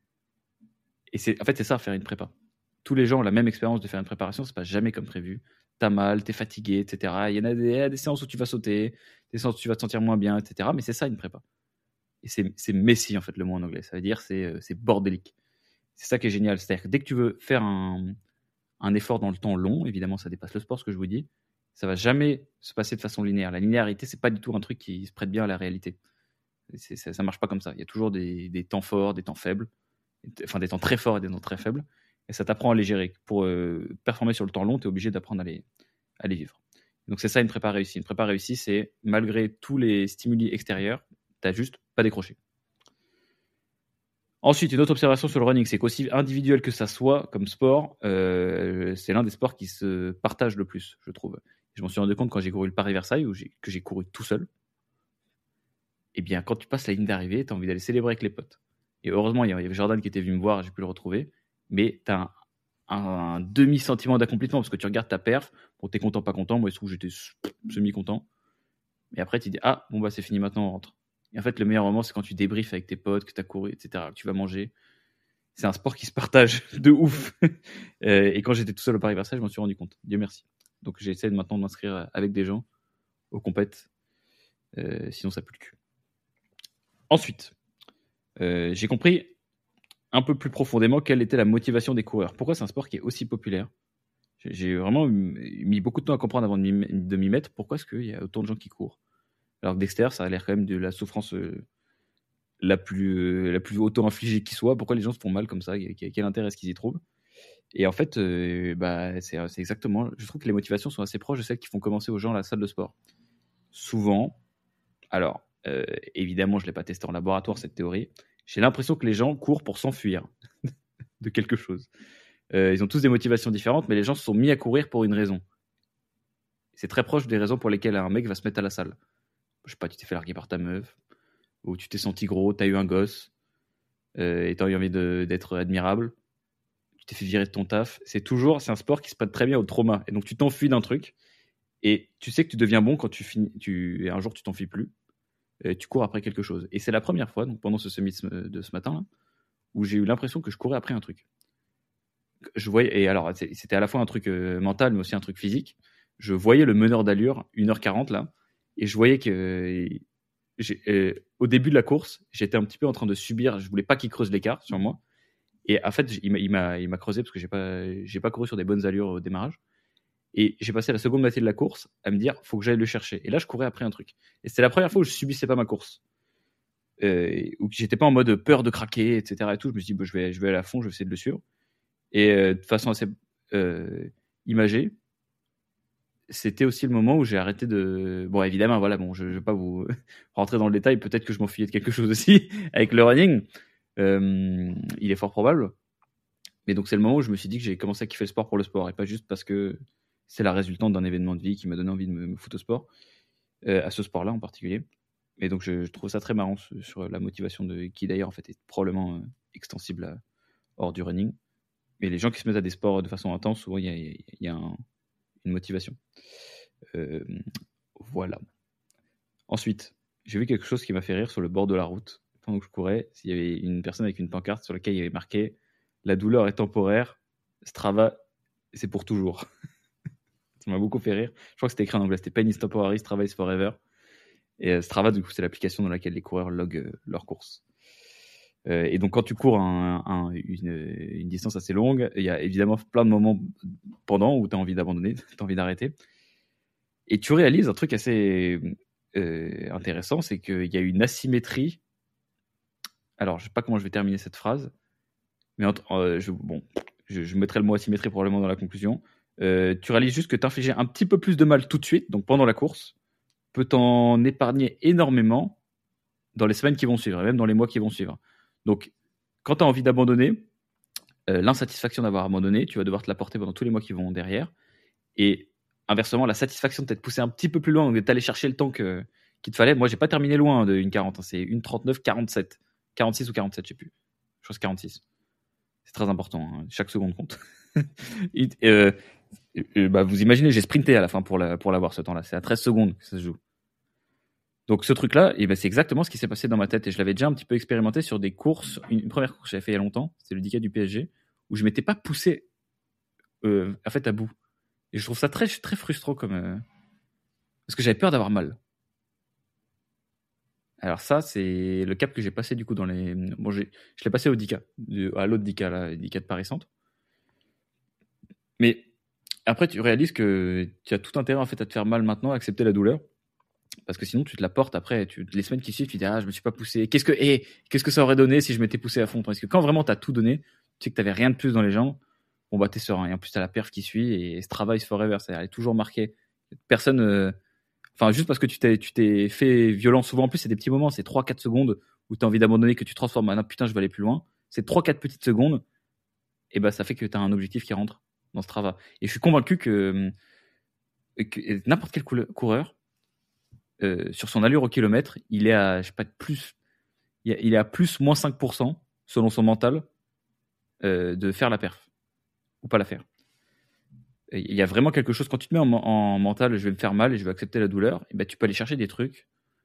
Et c'est ça, faire une prépa. Tous les gens ont la même expérience de faire une préparation, ça se passe jamais comme prévu. T'as mal, t'es fatigué, etc. Il y en a des séances où tu vas sauter, des séances où tu vas te sentir moins bien, etc. Mais c'est ça une prépa. Et c'est messy en fait le mot en anglais. Ça veut dire c'est bordélique. C'est ça qui est génial. C'est-à-dire que dès que tu veux faire un effort dans le temps long, évidemment ça dépasse le sport ce que je vous dis, ça va jamais se passer de façon linéaire. La linéarité c'est pas du tout un truc qui se prête bien à la réalité. Ça marche pas comme ça. Il y a toujours des temps forts, des temps faibles, enfin des temps très forts et des temps très faibles. Et ça t'apprend à les gérer. Pour performer sur le temps long, tu es obligé d'apprendre à les vivre. Donc c'est ça une prépa réussie. Une prépa réussie, c'est malgré tous les stimuli extérieurs, t'as juste pas décroché. Ensuite, une autre observation sur le running, c'est qu'aussi individuel que ça soit comme sport, c'est l'un des sports qui se partage le plus, je trouve. Je m'en suis rendu compte quand j'ai couru le Paris-Versailles, que j'ai couru tout seul. Eh bien, quand tu passes la ligne d'arrivée, tu as envie d'aller célébrer avec les potes. Et heureusement, il y avait Jordan qui était venu me voir, j'ai pu le retrouver. Mais tu as un demi-sentiment d'accomplissement parce que tu regardes ta perf. Bon, t'es content, pas content. Moi, il se trouve que j'étais semi-content. Mais après, tu dis, ah, bon, c'est fini, maintenant on rentre. Et en fait, le meilleur moment, c'est quand tu débriefes avec tes potes, que tu as couru, etc., que tu vas manger. C'est un sport qui se partage de ouf. Et quand j'étais tout seul au Paris-Versailles, je m'en suis rendu compte. Dieu merci. Donc, j'essaie maintenant de m'inscrire avec des gens aux compètes. Sinon, ça pue le cul. Ensuite, j'ai compris un peu plus profondément quelle était la motivation des coureurs. Pourquoi c'est un sport qui est aussi populaire? J'ai vraiment mis beaucoup de temps à comprendre avant de m'y mettre. Pourquoi est-ce qu'il y a autant de gens qui courent? Alors que Dexter, ça a l'air quand même de la souffrance la plus auto-infligée qui soit. Pourquoi les gens se font mal comme ça? Quel intérêt est-ce qu'ils y trouvent? Et en fait, c'est exactement... Je trouve que les motivations sont assez proches de celles qui font commencer aux gens à la salle de sport. Souvent, alors, évidemment, je ne l'ai pas testé en laboratoire, cette théorie, j'ai l'impression que les gens courent pour s'enfuir de quelque chose. Ils ont tous des motivations différentes, mais les gens se sont mis à courir pour une raison. C'est très proche des raisons pour lesquelles un mec va se mettre à la salle. Je sais pas, tu t'es fait larguer par ta meuf, ou tu t'es senti gros, t'as eu un gosse, et t'as eu envie d'être admirable. tu t'es fait virer de ton taf. C'est un sport qui se prête très bien au trauma. Et donc, tu t'enfuis d'un truc et tu sais que tu deviens bon quand tu finis. Et un jour, tu t'enfuis plus. Et tu cours après quelque chose. Et c'est la première fois, donc pendant ce summit de ce matin, là, où j'ai eu l'impression que je courais après un truc. Je voyais, et alors, c'était à la fois un truc mental, mais aussi un truc physique. Je voyais le meneur d'allure, 1h40, là, et je voyais que au début de la course, j'étais un petit peu en train de subir, je voulais pas qu'il creuse l'écart sur moi. Et en fait, il m'a creusé parce que j'ai pas couru sur des bonnes allures au démarrage. Et j'ai passé la seconde moitié de la course à me dire, faut que j'aille le chercher. Et là, je courais après un truc. Et c'était la première fois où je subissais pas ma course. Où j'étais pas en mode peur de craquer, etc. Et tout. Je me suis dit, bah, je vais aller à fond, je vais essayer de le suivre. Et de façon assez imagée, c'était aussi le moment où j'ai arrêté de. Bon, évidemment, voilà, bon, je vais pas vous rentrer dans le détail. Peut-être que je m'enfuyais de quelque chose aussi avec le running. Il est fort probable. Mais donc, c'est le moment où je me suis dit que j'ai commencé à kiffer le sport pour le sport et pas juste parce que c'est la résultante d'un événement de vie qui m'a donné envie de me foutre au sport, à ce sport-là en particulier. Et donc, je trouve ça très marrant sur la motivation qui d'ailleurs, en fait, est probablement extensible hors du running. Mais les gens qui se mettent à des sports de façon intense, souvent, il y a une motivation. Voilà. Ensuite, j'ai vu quelque chose qui m'a fait rire sur le bord de la route. Pendant que je courais, il y avait une personne avec une pancarte sur laquelle il y avait marqué « La douleur est temporaire, Strava, c'est pour toujours ». Ça m'a beaucoup fait rire. Je crois que c'était écrit en anglais, c'était « Pain is temporary, Strava is forever ». Et Strava, du coup, c'est l'application dans laquelle les coureurs loguent leurs courses. Et donc, quand tu cours une distance assez longue, il y a évidemment plein de moments pendant où tu as envie d'abandonner, tu as envie d'arrêter. Et tu réalises un truc assez intéressant, c'est qu'il y a une asymétrie. Alors, je ne sais pas comment je vais terminer cette phrase, mais je mettrai le mot asymétrie probablement dans la conclusion. Tu réalises juste que t'infliger un petit peu plus de mal tout de suite, donc pendant la course, peut t'en épargner énormément dans les semaines qui vont suivre, et même dans les mois qui vont suivre. Donc, quand tu as envie d'abandonner, l'insatisfaction d'avoir abandonné, tu vas devoir te la porter pendant tous les mois qui vont derrière. Et inversement, la satisfaction de t'être poussé un petit peu plus loin, donc d'être allé chercher le temps qu'il te fallait. Moi, j'ai pas terminé loin de 1,40, hein, c'est 1,39, 47. 46 ou 47, je sais plus. Je pense 46. C'est très important, hein, chaque seconde compte. Vous imaginez, j'ai sprinté à la fin pour l'avoir ce temps-là. C'est à 13 secondes que ça se joue. Donc ce truc-là, c'est exactement ce qui s'est passé dans ma tête. Et je l'avais déjà un petit peu expérimenté sur des courses. Une première course que j'avais fait il y a longtemps, c'était le 10K du PSG, où je m'étais pas poussé à bout. Et je trouve ça très, très frustrant parce que j'avais peur d'avoir mal. Alors ça, c'est le cap que j'ai passé du coup dans les... Bon, je l'ai passé au 10K, à l'autre 10K, là, 10K de Paris-Centre. Mais après, tu réalises que tu as tout intérêt en fait à te faire mal maintenant, à accepter la douleur. Parce que sinon, tu te la portes après. Les semaines qui suivent, tu te dis « Ah, je me suis pas poussé. Qu'est-ce que ça aurait donné si je m'étais poussé à fond ?» Parce que quand vraiment tu as tout donné, tu sais que tu n'avais rien de plus dans les jambes, bon bah t'es serein. Et en plus, tu as la perf qui suit et Strava is forever. C'est-à-dire, elle est toujours marquée. Personne... Enfin, juste parce que tu t'es fait violent. Souvent, en plus, c'est des petits moments. C'est 3-4 secondes où tu as envie d'abandonner, que tu transformes en « Ah putain, je vais aller plus loin ». C'est 3-4 petites secondes. Et bah, ça fait que tu as un objectif qui rentre dans Strava. Et je suis convaincu que n'importe quel coureur, sur son allure au kilomètre, il est à, je sais pas, plus, il est à plus moins 5% selon son mental de faire la perf ou pas la faire. Il y a vraiment quelque chose, quand tu te mets en mental, je vais me faire mal et je vais accepter la douleur, et ben, tu peux aller chercher des trucs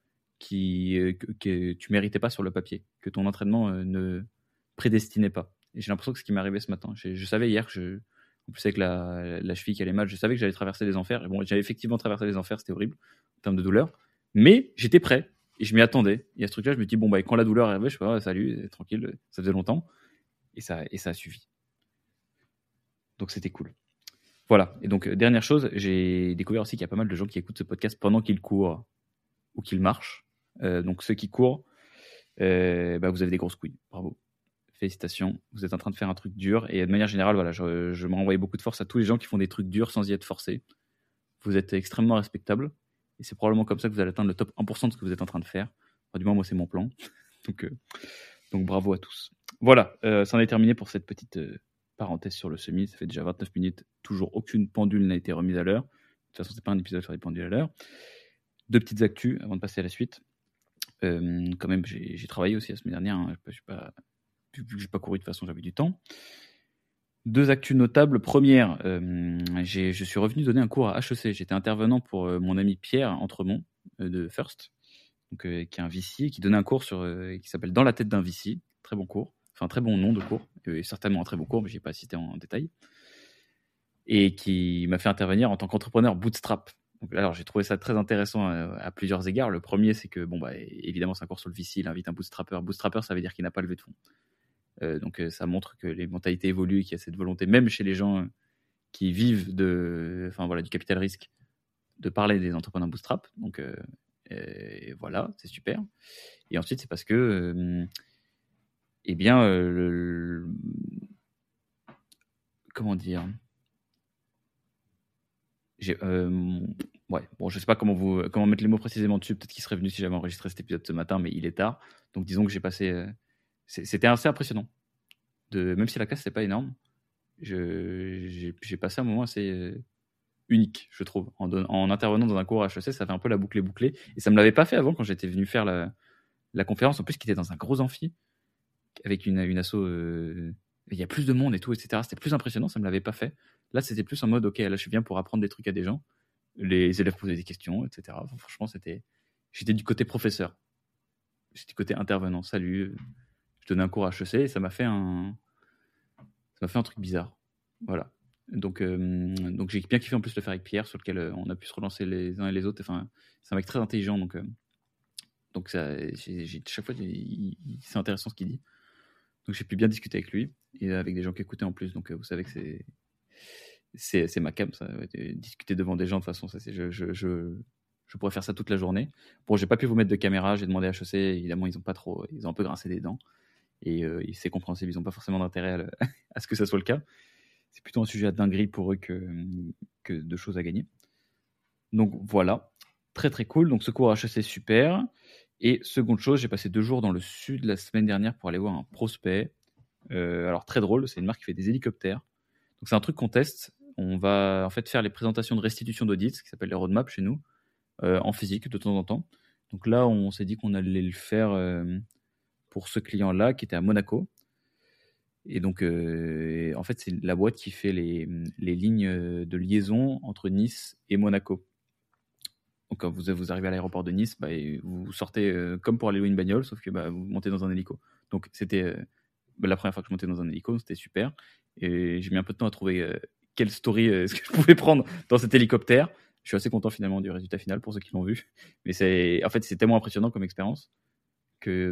que tu méritais pas sur le papier, que ton entraînement ne prédestinait pas. Et j'ai l'impression que c'est ce qui m'est arrivé ce matin. Je savais hier que en plus avec la cheville qui allait mal, je savais que j'allais traverser les enfers. Et bon, j'avais effectivement traversé les enfers, c'était horrible en termes de douleur. Mais j'étais prêt et je m'y attendais. Et à ce truc-là, je me dis, bon, bah, quand la douleur arrivait, je fais, ah, salut, tranquille, ça faisait longtemps. Et ça a suffi. Donc c'était cool. Voilà. Et donc, dernière chose, j'ai découvert aussi qu'il y a pas mal de gens qui écoutent ce podcast pendant qu'ils courent ou qu'ils marchent. Donc, ceux qui courent, vous avez des grosses couilles. Bravo. Félicitations. Vous êtes en train de faire un truc dur. Et de manière générale, voilà, je m'envoie beaucoup de force à tous les gens qui font des trucs durs sans y être forcés. Vous êtes extrêmement respectables. Et c'est probablement comme ça que vous allez atteindre le top 1% de ce que vous êtes en train de faire. Enfin, du moins, moi, c'est mon plan. donc bravo à tous. Voilà, c'en est terminé pour cette petite parenthèse sur le semi. Ça fait déjà 29 minutes. Toujours aucune pendule n'a été remise à l'heure. De toute façon, c'est pas un épisode sur les pendules à l'heure. 2 petites actus avant de passer à la suite. Quand même, j'ai travaillé aussi la semaine dernière. Hein. Vu que j'ai pas couru de toute façon, j'avais du temps. 2 actus notables. Première, je suis revenu donner un cours à HEC. J'étais intervenant pour mon ami Pierre Entremont de First, donc, qui est un VC, qui donnait un cours qui s'appelle Dans la tête d'un VC. Très bon cours, enfin très bon nom de cours, et certainement un très bon cours, mais je n'ai pas cité en détail. Et qui m'a fait intervenir en tant qu'entrepreneur bootstrap. Donc, alors j'ai trouvé ça très intéressant à plusieurs égards. Le premier, c'est que évidemment c'est un cours sur le VC, il invite un bootstrapper. Bootstrapper, ça veut dire qu'il n'a pas levé de fonds. Donc ça montre que les mentalités évoluent, qu'il y a cette volonté, même chez les gens qui vivent du capital risque, de parler des entrepreneurs bootstrap. Donc voilà, c'est super. Et ensuite, c'est parce que comment dire, je sais pas comment mettre les mots précisément dessus. Peut-être qu'il serait venu si j'avais enregistré cet épisode ce matin, mais il est tard. Donc disons que j'ai passé. C'était assez impressionnant. Même si la classe c'était pas énorme, j'ai passé un moment assez unique, je trouve, en intervenant dans un cours HEC. Ça fait un peu la boucle est bouclée, et ça me l'avait pas fait avant quand j'étais venu faire la conférence. En plus, qui était dans un gros amphi avec une asso. Il y a plus de monde et tout, etc. C'était plus impressionnant. Ça me l'avait pas fait. Là, c'était plus en mode, ok, là, je viens pour apprendre des trucs à des gens. Les élèves posaient des questions, etc. Enfin, franchement, j'étais du côté professeur. J'étais du côté intervenant. Salut, je donnais un cours à HEC et ça m'a fait un truc bizarre. Voilà. Donc j'ai bien kiffé en plus le faire avec Pierre, sur lequel on a pu se relancer les uns et les autres. Enfin, c'est un mec très intelligent, donc ça, chaque fois, c'est intéressant ce qu'il dit. Donc j'ai pu bien discuter avec lui et avec des gens qui écoutaient en plus. Donc vous savez que c'est ma cam, ça. Discuter devant des gens, de toute façon, ça, je pourrais faire ça toute la journée. Bon, j'ai pas pu vous mettre de caméra, j'ai demandé à HEC, évidemment, ils ont un peu grincé des dents. Et c'est compréhensible, ils n'ont pas forcément d'intérêt à ce que ça soit le cas. C'est plutôt un sujet à dinguerie pour eux que de choses à gagner. Donc voilà, très très cool. Donc ce cours HEC, super. Et seconde chose, j'ai passé 2 jours dans le sud la semaine dernière pour aller voir un prospect. Alors très drôle, c'est une marque qui fait des hélicoptères. Donc c'est un truc qu'on teste. On va en fait faire les présentations de restitution d'audit, ce qui s'appelle les roadmaps chez nous, en physique de temps en temps. Donc là, on s'est dit qu'on allait le faire pour ce client-là qui était à Monaco. Et donc, en fait, c'est la boîte qui fait les lignes de liaison entre Nice et Monaco. Donc, quand vous arrivez à l'aéroport de Nice, vous sortez comme pour aller louer une bagnole, sauf que vous montez dans un hélico. Donc, c'était la première fois que je montais dans un hélico, c'était super. Et j'ai mis un peu de temps à trouver quelle story est-ce que je pouvais prendre dans cet hélicoptère. Je suis assez content finalement du résultat final pour ceux qui l'ont vu. Mais c'est tellement impressionnant comme expérience que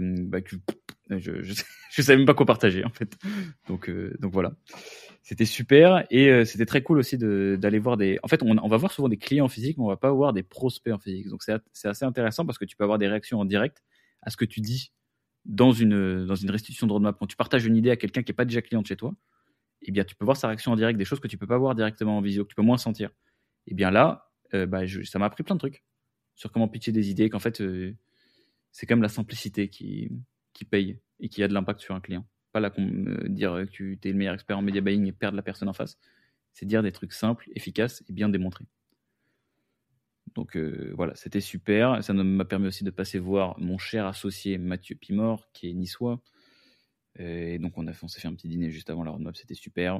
je savais même pas quoi partager en fait. Donc voilà, c'était super et c'était très cool aussi d'aller voir en fait on va voir souvent des clients en physique, mais on va pas voir des prospects en physique. Donc c'est assez intéressant parce que tu peux avoir des réactions en direct à ce que tu dis dans une restitution de roadmap. Quand tu partages une idée à quelqu'un qui est pas déjà client de chez toi, eh bien tu peux voir sa réaction en direct, des choses que tu peux pas voir directement en visio, que tu peux moins sentir. Et bien là, ça m'a appris plein de trucs sur comment pitcher des idées, qu'en fait c'est quand même la simplicité qui paye et qui a de l'impact sur un client. Pas dire que tu es le meilleur expert en media buying et perdre la personne en face. C'est dire des trucs simples, efficaces et bien démontrés. Donc voilà, c'était super. Ça m'a permis aussi de passer voir mon cher associé Mathieu Pimor, qui est niçois. Et donc on s'est fait un petit dîner juste avant la roadmap, c'était super.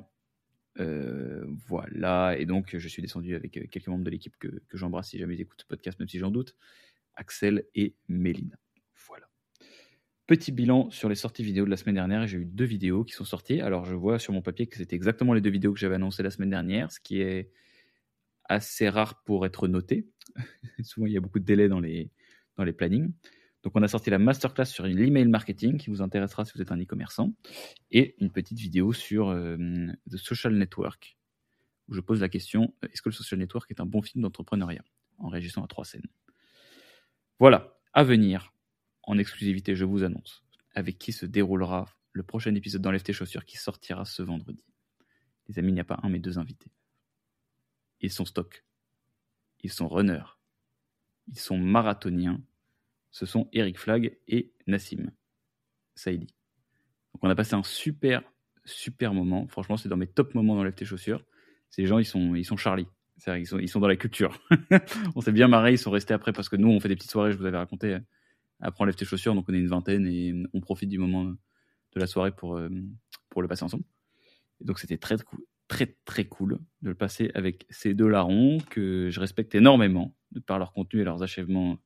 Voilà, et donc je suis descendu avec quelques membres de l'équipe que j'embrasse si jamais ils écoutent ce podcast, même si j'en doute, Axel et Méline. Voilà. Petit bilan sur les sorties vidéo de la semaine dernière. J'ai eu 2 vidéos qui sont sorties. Alors je vois sur mon papier que c'était exactement les 2 vidéos que j'avais annoncées la semaine dernière, ce qui est assez rare pour être noté. Souvent il y a beaucoup de délais dans les plannings. Donc on a sorti la masterclass sur l'email marketing qui vous intéressera si vous êtes un e-commerçant, et une petite vidéo sur The Social Network où je pose la question: est-ce que le Social Network est un bon film d'entrepreneuriat, en réagissant à 3 scènes. Voilà, à venir, en exclusivité, je vous annonce avec qui se déroulera le prochain épisode dans l'FT Chaussures qui sortira ce vendredi. Les amis, il n'y a pas 1 mais 2 invités. Ils sont stock, ils sont runners, ils sont marathoniens. Ce sont Eric Flag et Nassim Saïdi. Donc on a passé un super moment. Franchement, c'est dans mes top moments dans l'FT Chaussures. Ces gens, ils sont Charlie. C'est-à-dire, ils sont dans la culture. On s'est bien marré, ils sont restés après parce que nous, on fait des petites soirées, je vous avais raconté, après on lève tes chaussures, donc on est une vingtaine et on profite du moment de la soirée pour le passer ensemble. Donc c'était très très cool de le passer avec ces deux larrons que je respecte énormément de par leur contenu et leurs achievements,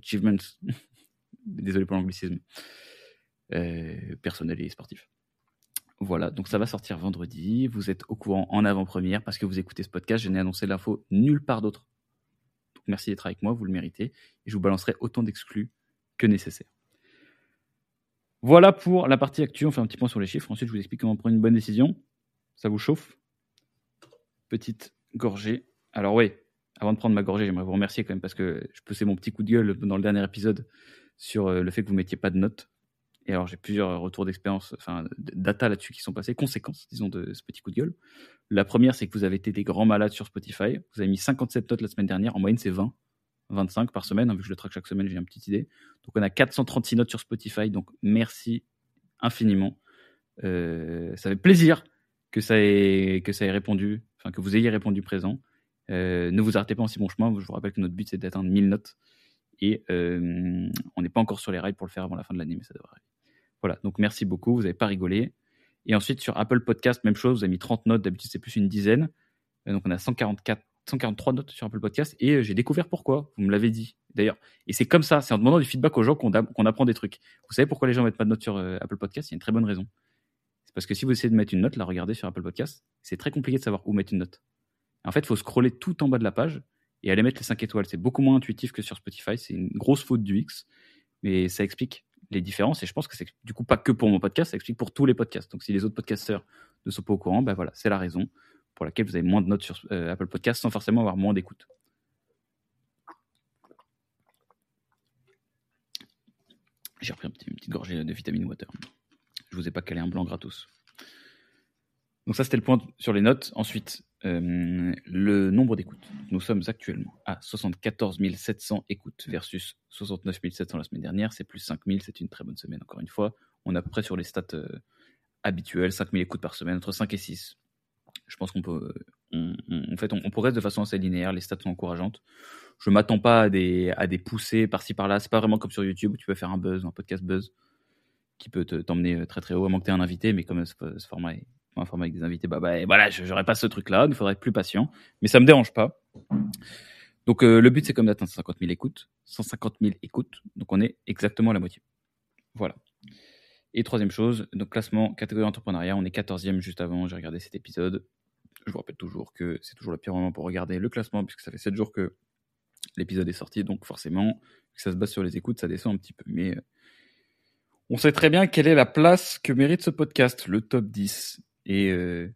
désolé pour l'anglicisme, personnel et sportif. Voilà, donc ça va sortir vendredi. Vous êtes au courant en avant-première parce que vous écoutez ce podcast. Je n'ai annoncé l'info nulle part d'autre. Donc merci d'être avec moi, vous le méritez. Et je vous balancerai autant d'exclus que nécessaire. Voilà pour la partie actu. On fait un petit point sur les chiffres. Ensuite, je vous explique comment prendre une bonne décision. Ça vous chauffe? Petite gorgée. Alors oui, avant de prendre ma gorgée, j'aimerais vous remercier quand même parce que je poussais mon petit coup de gueule dans le dernier épisode sur le fait que vous ne mettiez pas de notes. Et alors, j'ai plusieurs retours d'expérience, enfin, data là-dessus qui sont passés, conséquences, disons, de ce petit coup de gueule. La première, c'est que vous avez été des grands malades sur Spotify. Vous avez mis 57 notes la semaine dernière. En moyenne, c'est 20, 25 par semaine. Vu que je le traque chaque semaine, j'ai une petite idée. Donc, on a 436 notes sur Spotify. Donc, merci infiniment. Ça fait plaisir que ça ait répondu, enfin, que vous ayez répondu présent. Ne vous arrêtez pas en si bon chemin. Je vous rappelle que notre but, c'est d'atteindre 1000 notes. Et on n'est pas encore sur les rails pour le faire avant la fin de l'année, mais ça devrait aller. Voilà, donc merci beaucoup, vous n'avez pas rigolé. Et ensuite, sur Apple Podcast, même chose, vous avez mis 30 notes, d'habitude c'est plus une dizaine. Donc on a 143 notes sur Apple Podcast, et j'ai découvert pourquoi, vous me l'avez dit. D'ailleurs, et c'est comme ça, c'est en demandant du feedback aux gens qu'on apprend des trucs. Vous savez pourquoi les gens ne mettent pas de notes sur Apple Podcast? Il y a une très bonne raison. C'est parce que si vous essayez de mettre une note, la regardez sur Apple Podcast, c'est très compliqué de savoir où mettre une note. En fait, il faut scroller tout en bas de la page et aller mettre les 5 étoiles. C'est beaucoup moins intuitif que sur Spotify, c'est une grosse faute du X, mais ça explique les différences, et je pense que c'est du coup pas que pour mon podcast, ça explique pour tous les podcasts. Donc si les autres podcasteurs ne sont pas au courant, ben voilà, c'est la raison pour laquelle vous avez moins de notes sur Apple Podcast sans forcément avoir moins d'écoute. J'ai repris une petite gorgée de vitamine water. Je vous ai pas calé un blanc gratos. Donc ça, c'était le point sur les notes. Ensuite, le nombre d'écoutes. Nous sommes actuellement à 74 700 écoutes versus 69 700 la semaine dernière. C'est plus 5 000, c'est une très bonne semaine, encore une fois. On est à peu près sur les stats habituelles, 5 000 écoutes par semaine, entre 5 et 6. Je pense qu'on peut... En fait, on progresse de façon assez linéaire, les stats sont encourageantes. Je ne m'attends pas à des poussées par-ci par-là. C'est pas vraiment comme sur YouTube où tu peux faire un buzz, un podcast buzz qui peut t'emmener très très haut, à moins que tu aies un invité, mais comme ce format est un format avec des invités, voilà, j'aurais pas ce truc-là, il faudrait être plus patient, mais ça me dérange pas. Donc le but, c'est comme d'atteindre 150 000 écoutes, donc on est exactement à la moitié. Voilà. Et troisième chose, donc classement, catégorie entrepreneuriat, on est 14e juste avant, j'ai regardé cet épisode. Je vous rappelle toujours que c'est toujours le pire moment pour regarder le classement, puisque ça fait 7 jours que l'épisode est sorti, donc forcément, que ça se base sur les écoutes, ça descend un petit peu, mais on sait très bien quelle est la place que mérite ce podcast, le top 10 et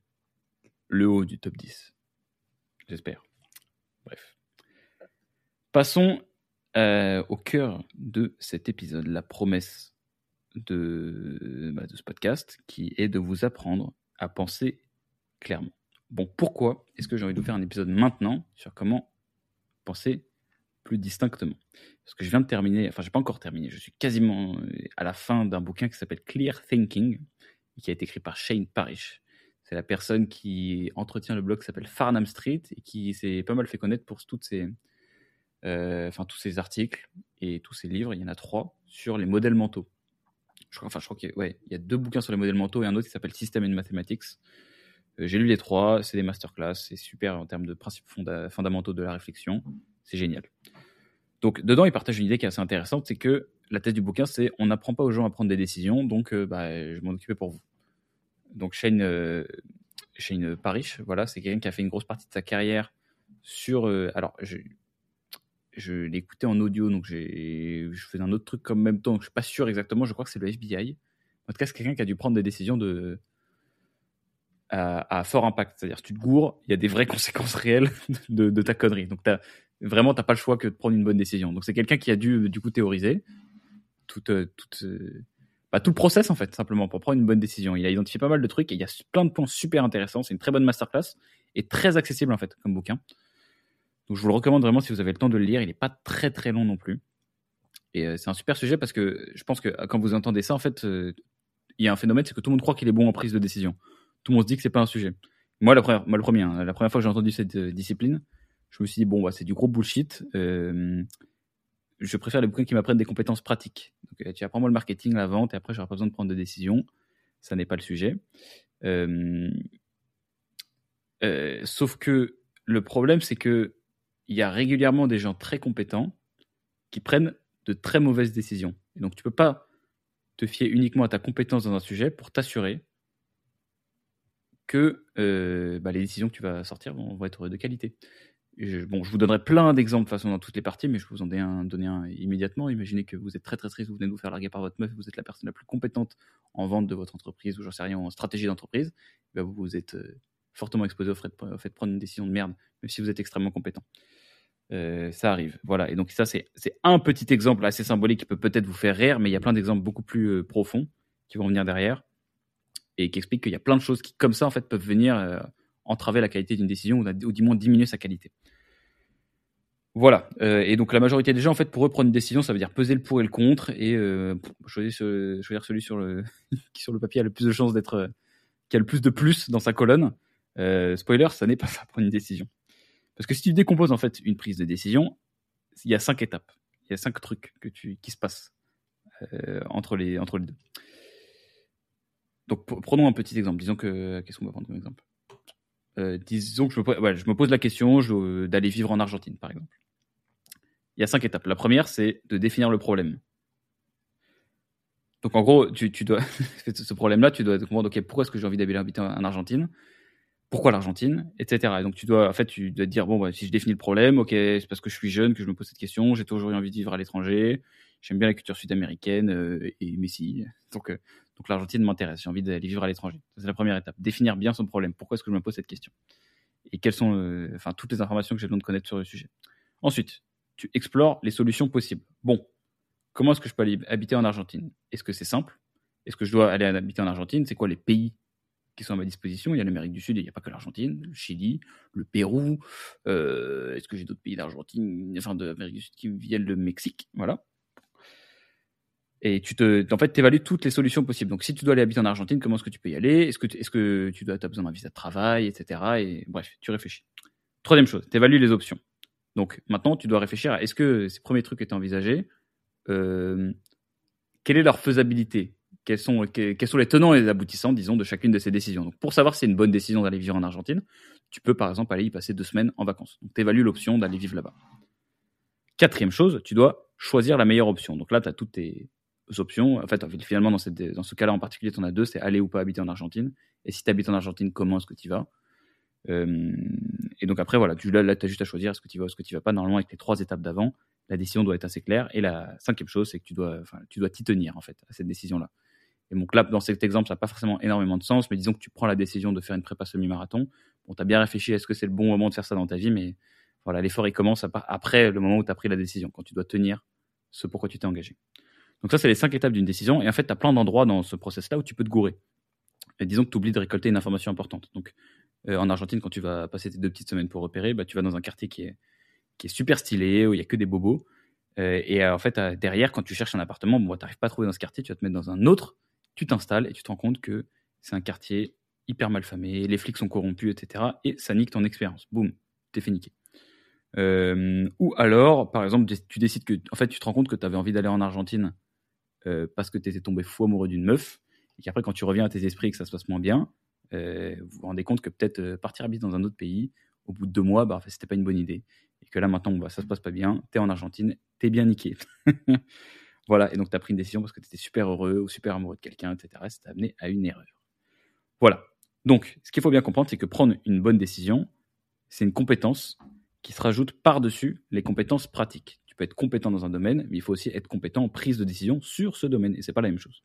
le haut du top 10. J'espère. Bref. Passons au cœur de cet épisode, la promesse de ce podcast, qui est de vous apprendre à penser clairement. Bon, pourquoi est-ce que j'ai envie de vous faire un épisode maintenant sur comment penser plus distinctement? Parce que je viens de terminer, enfin, j'ai pas encore terminé, je suis quasiment à la fin d'un bouquin qui s'appelle Clear Thinking, qui a été écrit par Shane Parrish. C'est la personne qui entretient le blog qui s'appelle Farnham Street et qui s'est pas mal fait connaître pour tous ces articles et tous ces livres. Il y en a 3 sur les modèles mentaux. Je crois qu'il y a 2 bouquins sur les modèles mentaux et un autre qui s'appelle System and Mathematics. J'ai lu les 3, c'est des masterclass, c'est super en termes de principes fondamentaux de la réflexion, c'est génial. Donc dedans, il partage une idée qui est assez intéressante, c'est que la thèse du bouquin, c'est on n'apprend pas aux gens à prendre des décisions, donc je m'en occupais pour vous. Donc Shane Parrish, voilà, c'est quelqu'un qui a fait une grosse partie de sa carrière sur... alors, je l'ai écouté en audio, donc je faisais un autre truc en même temps, donc je suis pas sûr exactement, je crois que c'est le FBI. En tout cas, c'est quelqu'un qui a dû prendre des décisions à fort impact. C'est-à-dire, si tu te gourres, il y a des vraies conséquences réelles de ta connerie. Donc, t'as pas le choix que de prendre une bonne décision. Donc, c'est quelqu'un qui a dû, du coup, théoriser tout le process, en fait, simplement, pour prendre une bonne décision. Il a identifié pas mal de trucs et il y a plein de points super intéressants. C'est une très bonne masterclass et très accessible, en fait, comme bouquin. Donc, je vous le recommande vraiment si vous avez le temps de le lire. Il n'est pas très, très long non plus. Et c'est un super sujet parce que je pense que quand vous entendez ça, en fait, il y a un phénomène, c'est que tout le monde croit qu'il est bon en prise de décision. Tout le monde se dit que c'est pas un sujet. Moi, la première fois que j'ai entendu cette discipline, je me suis dit, bon, c'est du gros bullshit. Je préfère les bouquins qui m'apprennent des compétences pratiques. Donc, tu apprends moi le marketing, la vente, et après, j'aurai pas besoin de prendre de décision. Ça n'est pas le sujet. Sauf que le problème, c'est qu'il y a régulièrement des gens très compétents qui prennent de très mauvaises décisions. Et donc, tu ne peux pas te fier uniquement à ta compétence dans un sujet pour t'assurer que les décisions que tu vas sortir vont être de qualité. Je vous donnerai plein d'exemples de toute façon dans toutes les parties, mais je vais vous en donner un immédiatement. Imaginez que vous êtes très très triste, vous venez de vous faire larguer par votre meuf, vous êtes la personne la plus compétente en vente de votre entreprise, ou j'en sais rien, en stratégie d'entreprise. Vous êtes fortement exposé au fait de prendre une décision de merde, même si vous êtes extrêmement compétent. Ça arrive. Voilà. Et donc ça, c'est un petit exemple assez symbolique qui peut peut-être vous faire rire, mais il y a plein d'exemples beaucoup plus profonds qui vont venir derrière et qui expliquent qu'il y a plein de choses qui, comme ça, en fait, peuvent venir entraver la qualité d'une décision ou du moins diminuer sa qualité. Voilà. Et donc la majorité des gens, en fait, pour eux, prendre une décision, ça veut dire peser le pour et le contre et choisir celui sur le qui sur le papier a le plus de chances d'être qui a le plus de plus dans sa colonne. Spoiler, ça n'est pas ça, prendre une décision. Parce que si tu décomposes en fait une prise de décision, il y a 5 étapes, il y a 5 trucs qui se passent entre les deux. Donc prenons un petit exemple. Disons que qu'est-ce qu'on va prendre comme exemple disons que je me pose la question d'aller vivre en Argentine, par exemple. Il y a 5 étapes. La première, c'est de définir le problème. Donc en gros, tu dois ce problème-là, tu dois comprendre pourquoi est-ce que j'ai envie d'aller habiter en Argentine, pourquoi l'Argentine, etc. Et donc tu dois te dire si je définis le problème, ok, c'est parce que je suis jeune que je me pose cette question, j'ai toujours eu envie de vivre à l'étranger, j'aime bien la culture sud-américaine et Messi, donc l'Argentine m'intéresse, j'ai envie d'aller vivre à l'étranger. Ça, c'est la première étape, définir bien son problème, pourquoi est-ce que je me pose cette question et quelles sont toutes les informations que j'ai besoin de connaître sur le sujet. Ensuite, tu explores les solutions possibles. Bon, comment est-ce que je peux aller habiter en Argentine? Est-ce que c'est simple? Est-ce que je dois aller habiter en Argentine? C'est quoi les pays qui sont à ma disposition? Il y a l'Amérique du Sud, et il n'y a pas que l'Argentine, le Chili, le Pérou. Est-ce que j'ai d'autres pays d'Argentine, d'Amérique du Sud qui viennent le Mexique? Voilà. Et en fait, tu évalues toutes les solutions possibles. Donc, si tu dois aller habiter en Argentine, comment est-ce que tu peux y aller? Est-ce que tu as besoin d'un visa de travail, etc. Et bref, tu réfléchis. Troisième chose, tu évalues les options. Donc, maintenant, tu dois réfléchir à est-ce que ces premiers trucs étaient envisagés? Quelle est leur faisabilité? Quels sont les tenants et les aboutissants, disons, de chacune de ces décisions? Donc, pour savoir si c'est une bonne décision d'aller vivre en Argentine, tu peux, par exemple, aller y passer 2 semaines en vacances. Donc, tu évalues l'option d'aller vivre là-bas. Quatrième chose, tu dois choisir la meilleure option. Donc là, tu as toutes tes options. En fait, finalement, dans ce cas-là en particulier, tu en as 2, c'est aller ou pas habiter en Argentine. Et si tu habites en Argentine, comment est-ce que tu y vas? Et donc après, voilà, là, tu as juste à choisir est-ce que tu y vas ou est-ce que tu y vas pas. Normalement, avec les 3 étapes d'avant, la décision doit être assez claire. Et la 5e chose, c'est que tu dois t'y tenir, en fait, à cette décision-là. Et donc là, dans cet exemple, ça n'a pas forcément énormément de sens, mais disons que tu prends la décision de faire une prépa semi-marathon. Bon, tu as bien réfléchi, est-ce que c'est le bon moment de faire ça dans ta vie? Mais voilà, l'effort, il commence après le moment où tu as pris la décision, quand tu dois tenir ce pourquoi tu t'es engagé. Donc ça, c'est les 5 étapes d'une décision. Et en fait, tu as plein d'endroits dans ce process-là où tu peux te gourer. Et disons que tu oublies de récolter une information importante. Donc, en Argentine, quand tu vas passer tes 2 petites semaines pour repérer, tu vas dans un quartier qui est super stylé, où il n'y a que des bobos. Et en fait, derrière, quand tu cherches un appartement, tu n'arrives pas à trouver dans ce quartier, tu vas te mettre dans un autre, tu t'installes et tu te rends compte que c'est un quartier hyper mal famé, les flics sont corrompus, etc. Et ça nique ton expérience. Boum, t'es fait niquer. Ou alors, par exemple, tu décides que, en fait, tu te rends compte que tu avais envie d'aller en Argentine parce que tu étais tombé fou amoureux d'une meuf, et qu'après, quand tu reviens à tes esprits et que ça se passe moins bien, vous vous rendez compte que peut-être partir habiter dans un autre pays, au bout de 2 mois, en fait, c'était pas une bonne idée. Et que là, maintenant, ça se passe pas bien, t'es en Argentine, t'es bien niqué. Voilà, et donc t'as pris une décision parce que t'étais super heureux ou super amoureux de quelqu'un, etc. Ça t'a amené à une erreur. Voilà. Donc, ce qu'il faut bien comprendre, c'est que prendre une bonne décision, c'est une compétence qui se rajoute par-dessus les compétences pratiques. Tu peux être compétent dans un domaine, mais il faut aussi être compétent en prise de décision sur ce domaine, et c'est pas la même chose.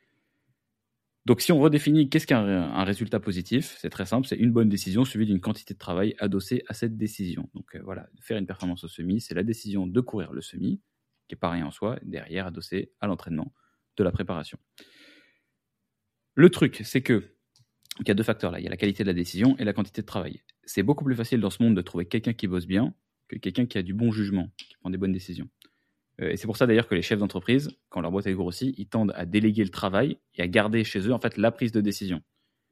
Donc, si on redéfinit qu'est-ce qu'un résultat positif, c'est très simple, c'est une bonne décision suivie d'une quantité de travail adossée à cette décision. Donc voilà, faire une performance au semi, c'est la décision de courir le semi, qui n'est pas rien en soi, derrière adossé à l'entraînement de la préparation. Le truc, c'est que il y a 2 facteurs là, il y a la qualité de la décision et la quantité de travail. C'est beaucoup plus facile dans ce monde de trouver quelqu'un qui bosse bien que quelqu'un qui a du bon jugement, qui prend des bonnes décisions. Et c'est pour ça d'ailleurs que les chefs d'entreprise, quand leur boîte est grossie, ils tendent à déléguer le travail et à garder chez eux en fait la prise de décision.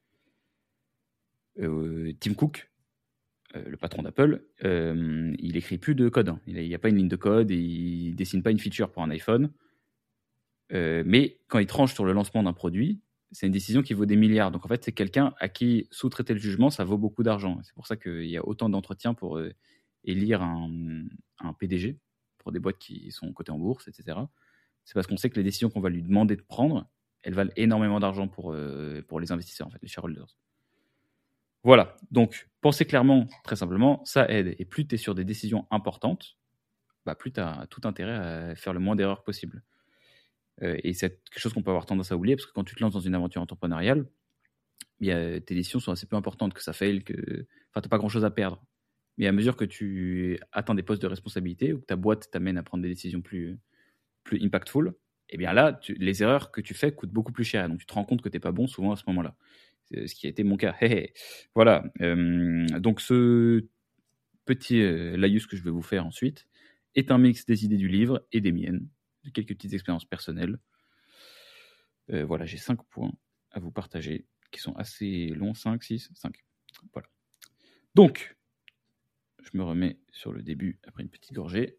Tim Cook, le patron d'Apple, il écrit plus de code. Il n'y a pas une ligne de code, et il dessine pas une feature pour un iPhone. Mais quand il tranche sur le lancement d'un produit, c'est une décision qui vaut des milliards. Donc en fait, c'est quelqu'un à qui sous-traiter le jugement, ça vaut beaucoup d'argent. C'est pour ça qu'il y a autant d'entretiens pour élire un PDG pour des boîtes qui sont cotées en bourse, etc. C'est parce qu'on sait que les décisions qu'on va lui demander de prendre, elles valent énormément d'argent pour les investisseurs, en fait, les shareholders. Voilà, donc pensez clairement, très simplement, ça aide. Et plus tu es sur des décisions importantes, plus tu as tout intérêt à faire le moins d'erreurs possible. Et c'est quelque chose qu'on peut avoir tendance à oublier, parce que quand tu te lances dans une aventure entrepreneuriale, tes décisions sont assez peu importantes, que ça faille, tu n'as pas grand-chose à perdre. Mais à mesure que tu atteins des postes de responsabilité, ou que ta boîte t'amène à prendre des décisions plus impactful, et bien là, les erreurs que tu fais coûtent beaucoup plus cher. Donc tu te rends compte que tu n'es pas bon souvent à ce moment-là. C'est ce qui a été mon cas. Voilà. Donc ce petit laïus que je vais vous faire ensuite est un mix des idées du livre et des miennes, de quelques petites expériences personnelles. Voilà, j'ai 5 points à vous partager qui sont assez longs, 5, 6, 5. Voilà. Donc, je me remets sur le début après une petite gorgée.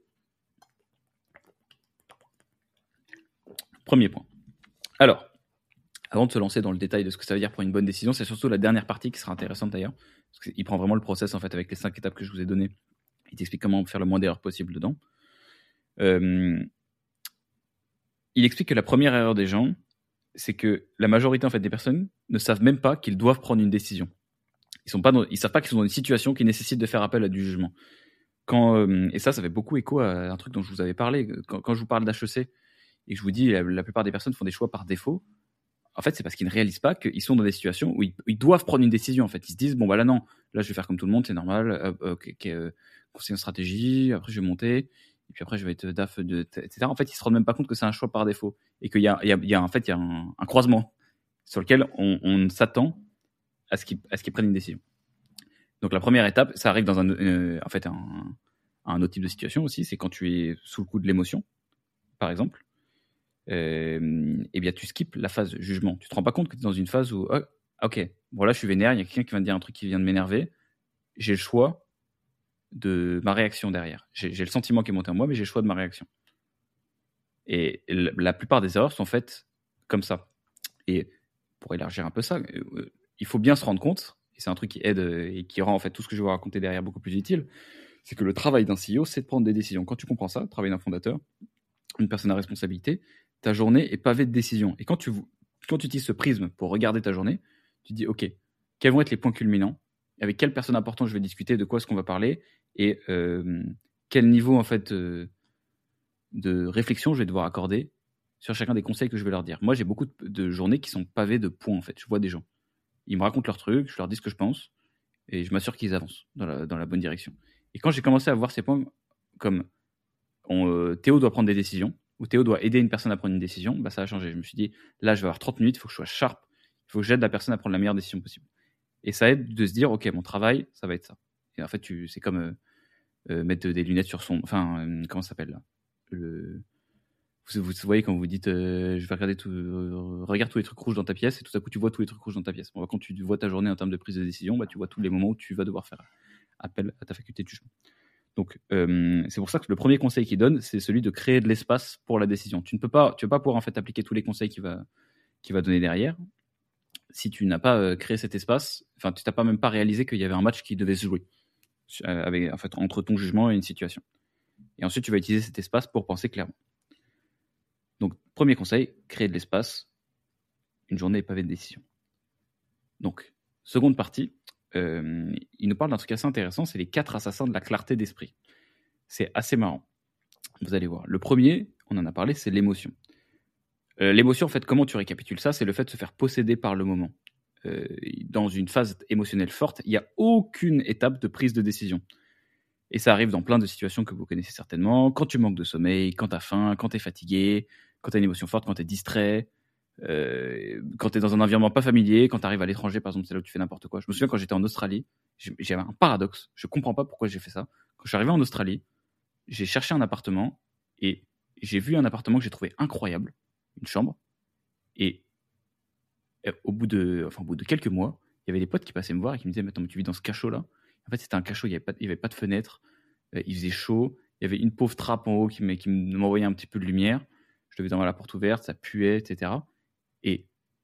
Premier point. Alors, avant de se lancer dans le détail de ce que ça veut dire pour une bonne décision, c'est surtout la dernière partie qui sera intéressante d'ailleurs. Parce qu'il prend vraiment le process en fait avec les 5 étapes que je vous ai données. Il t'explique comment faire le moins d'erreurs possible dedans. Il explique que la première erreur des gens, c'est que la majorité en fait des personnes ne savent même pas qu'ils doivent prendre une décision. Ils savent pas qu'ils sont dans une situation qui nécessite de faire appel à du jugement. Et ça fait beaucoup écho à un truc dont je vous avais parlé. Quand je vous parle d'HEC et que je vous dis la plupart des personnes font des choix par défaut, en fait, c'est parce qu'ils ne réalisent pas qu'ils sont dans des situations où ils doivent prendre une décision. En fait, ils se disent, bon, là, non, là, je vais faire comme tout le monde, c'est normal. Conseiller en stratégie, après, je vais monter, et puis après, je vais être DAF, etc. En fait, ils se rendent même pas compte que c'est un choix par défaut et qu'il y a un croisement sur lequel on s'attend à ce qu'ils prennent une décision. Donc, la première étape, ça arrive dans un autre type de situation aussi, c'est quand tu es sous le coup de l'émotion, par exemple. Bien tu skippes la phase jugement. Tu te rends pas compte que tu es dans une phase où ok, bon là je suis vénère, il y a quelqu'un qui vient de dire un truc qui vient de m'énerver, j'ai le choix de ma réaction derrière. J'ai le sentiment qui est monté en moi, mais j'ai le choix de ma réaction. Et la plupart des erreurs sont faites comme ça. Et pour élargir un peu ça, il faut bien se rendre compte, et c'est un truc qui aide et qui rend en fait tout ce que je vais vous raconter derrière beaucoup plus utile, c'est que le travail d'un CEO, c'est de prendre des décisions. Quand tu comprends ça, le travail d'un fondateur, une personne à responsabilité, ta journée est pavée de décisions. Et quand tu utilises ce prisme pour regarder ta journée, tu te dis, OK, quels vont être les points culminants? Avec quelle personne importante je vais discuter? De quoi est-ce qu'on va parler? Et quel niveau en fait de réflexion je vais devoir accorder sur chacun des conseils que je vais leur dire. Moi, j'ai beaucoup de journées qui sont pavées de points en fait. Je vois des gens. Ils me racontent leurs trucs, je leur dis ce que je pense, et je m'assure qu'ils avancent dans la bonne direction. Et quand j'ai commencé à voir ces points comme Théo doit prendre des décisions, ou Théo doit aider une personne à prendre une décision, ça a changé. Je me suis dit, là, je vais avoir 30 minutes, il faut que je sois sharp, il faut que j'aide la personne à prendre la meilleure décision possible. Et ça aide de se dire, OK, mon travail, ça va être ça. Et en fait, c'est comme mettre des lunettes sur son... Enfin, comment ça s'appelle là vous voyez quand vous dites, je vais regarder regarde tous les trucs rouges dans ta pièce, et tout à coup, tu vois tous les trucs rouges dans ta pièce. Bon, quand tu vois ta journée en termes de prise de décision, tu vois tous les moments où tu vas devoir faire appel à ta faculté de jugement. Donc, c'est pour ça que le premier conseil qu'il donne, c'est celui de créer de l'espace pour la décision. Tu vas pas pouvoir en fait appliquer tous les conseils qu'il va donner derrière si tu n'as pas créé cet espace. Enfin, tu n'as pas même pas réalisé qu'il y avait un match qui devait se jouer entre ton jugement et une situation. Et ensuite, tu vas utiliser cet espace pour penser clairement. Donc, premier conseil, créer de l'espace. Une journée est pavée de décisions. Donc, seconde partie, il nous parle d'un truc assez intéressant, c'est les 4 assassins de la clarté d'esprit. C'est assez marrant. Vous allez voir. Le premier, on en a parlé, c'est l'émotion. L'émotion, en fait, comment tu récapitules ça? C'est le fait de se faire posséder par le moment. Dans une phase émotionnelle forte, il n'y a aucune étape de prise de décision. Et ça arrive dans plein de situations que vous connaissez certainement. Quand tu manques de sommeil, quand tu as faim, quand tu es fatigué, quand tu as une émotion forte, quand tu es distrait, quand tu es dans un environnement pas familier, quand tu arrives à l'étranger, par exemple, c'est là où tu fais n'importe quoi. Je me souviens quand j'étais en Australie, j'avais un paradoxe. Je comprends pas pourquoi j'ai fait ça. Quand je suis arrivé en Australie, j'ai cherché un appartement et j'ai vu un appartement que j'ai trouvé incroyable, une chambre. Et au bout de quelques mois, il y avait des potes qui passaient me voir et qui me disaient, mais attends, mais tu vis dans ce cachot-là? En fait, c'était un cachot, il n'y avait pas de fenêtre, il faisait chaud, il y avait une pauvre trappe en haut qui m'envoyait un petit peu de lumière. Je devais avoir la porte ouverte, ça puait, etc. Et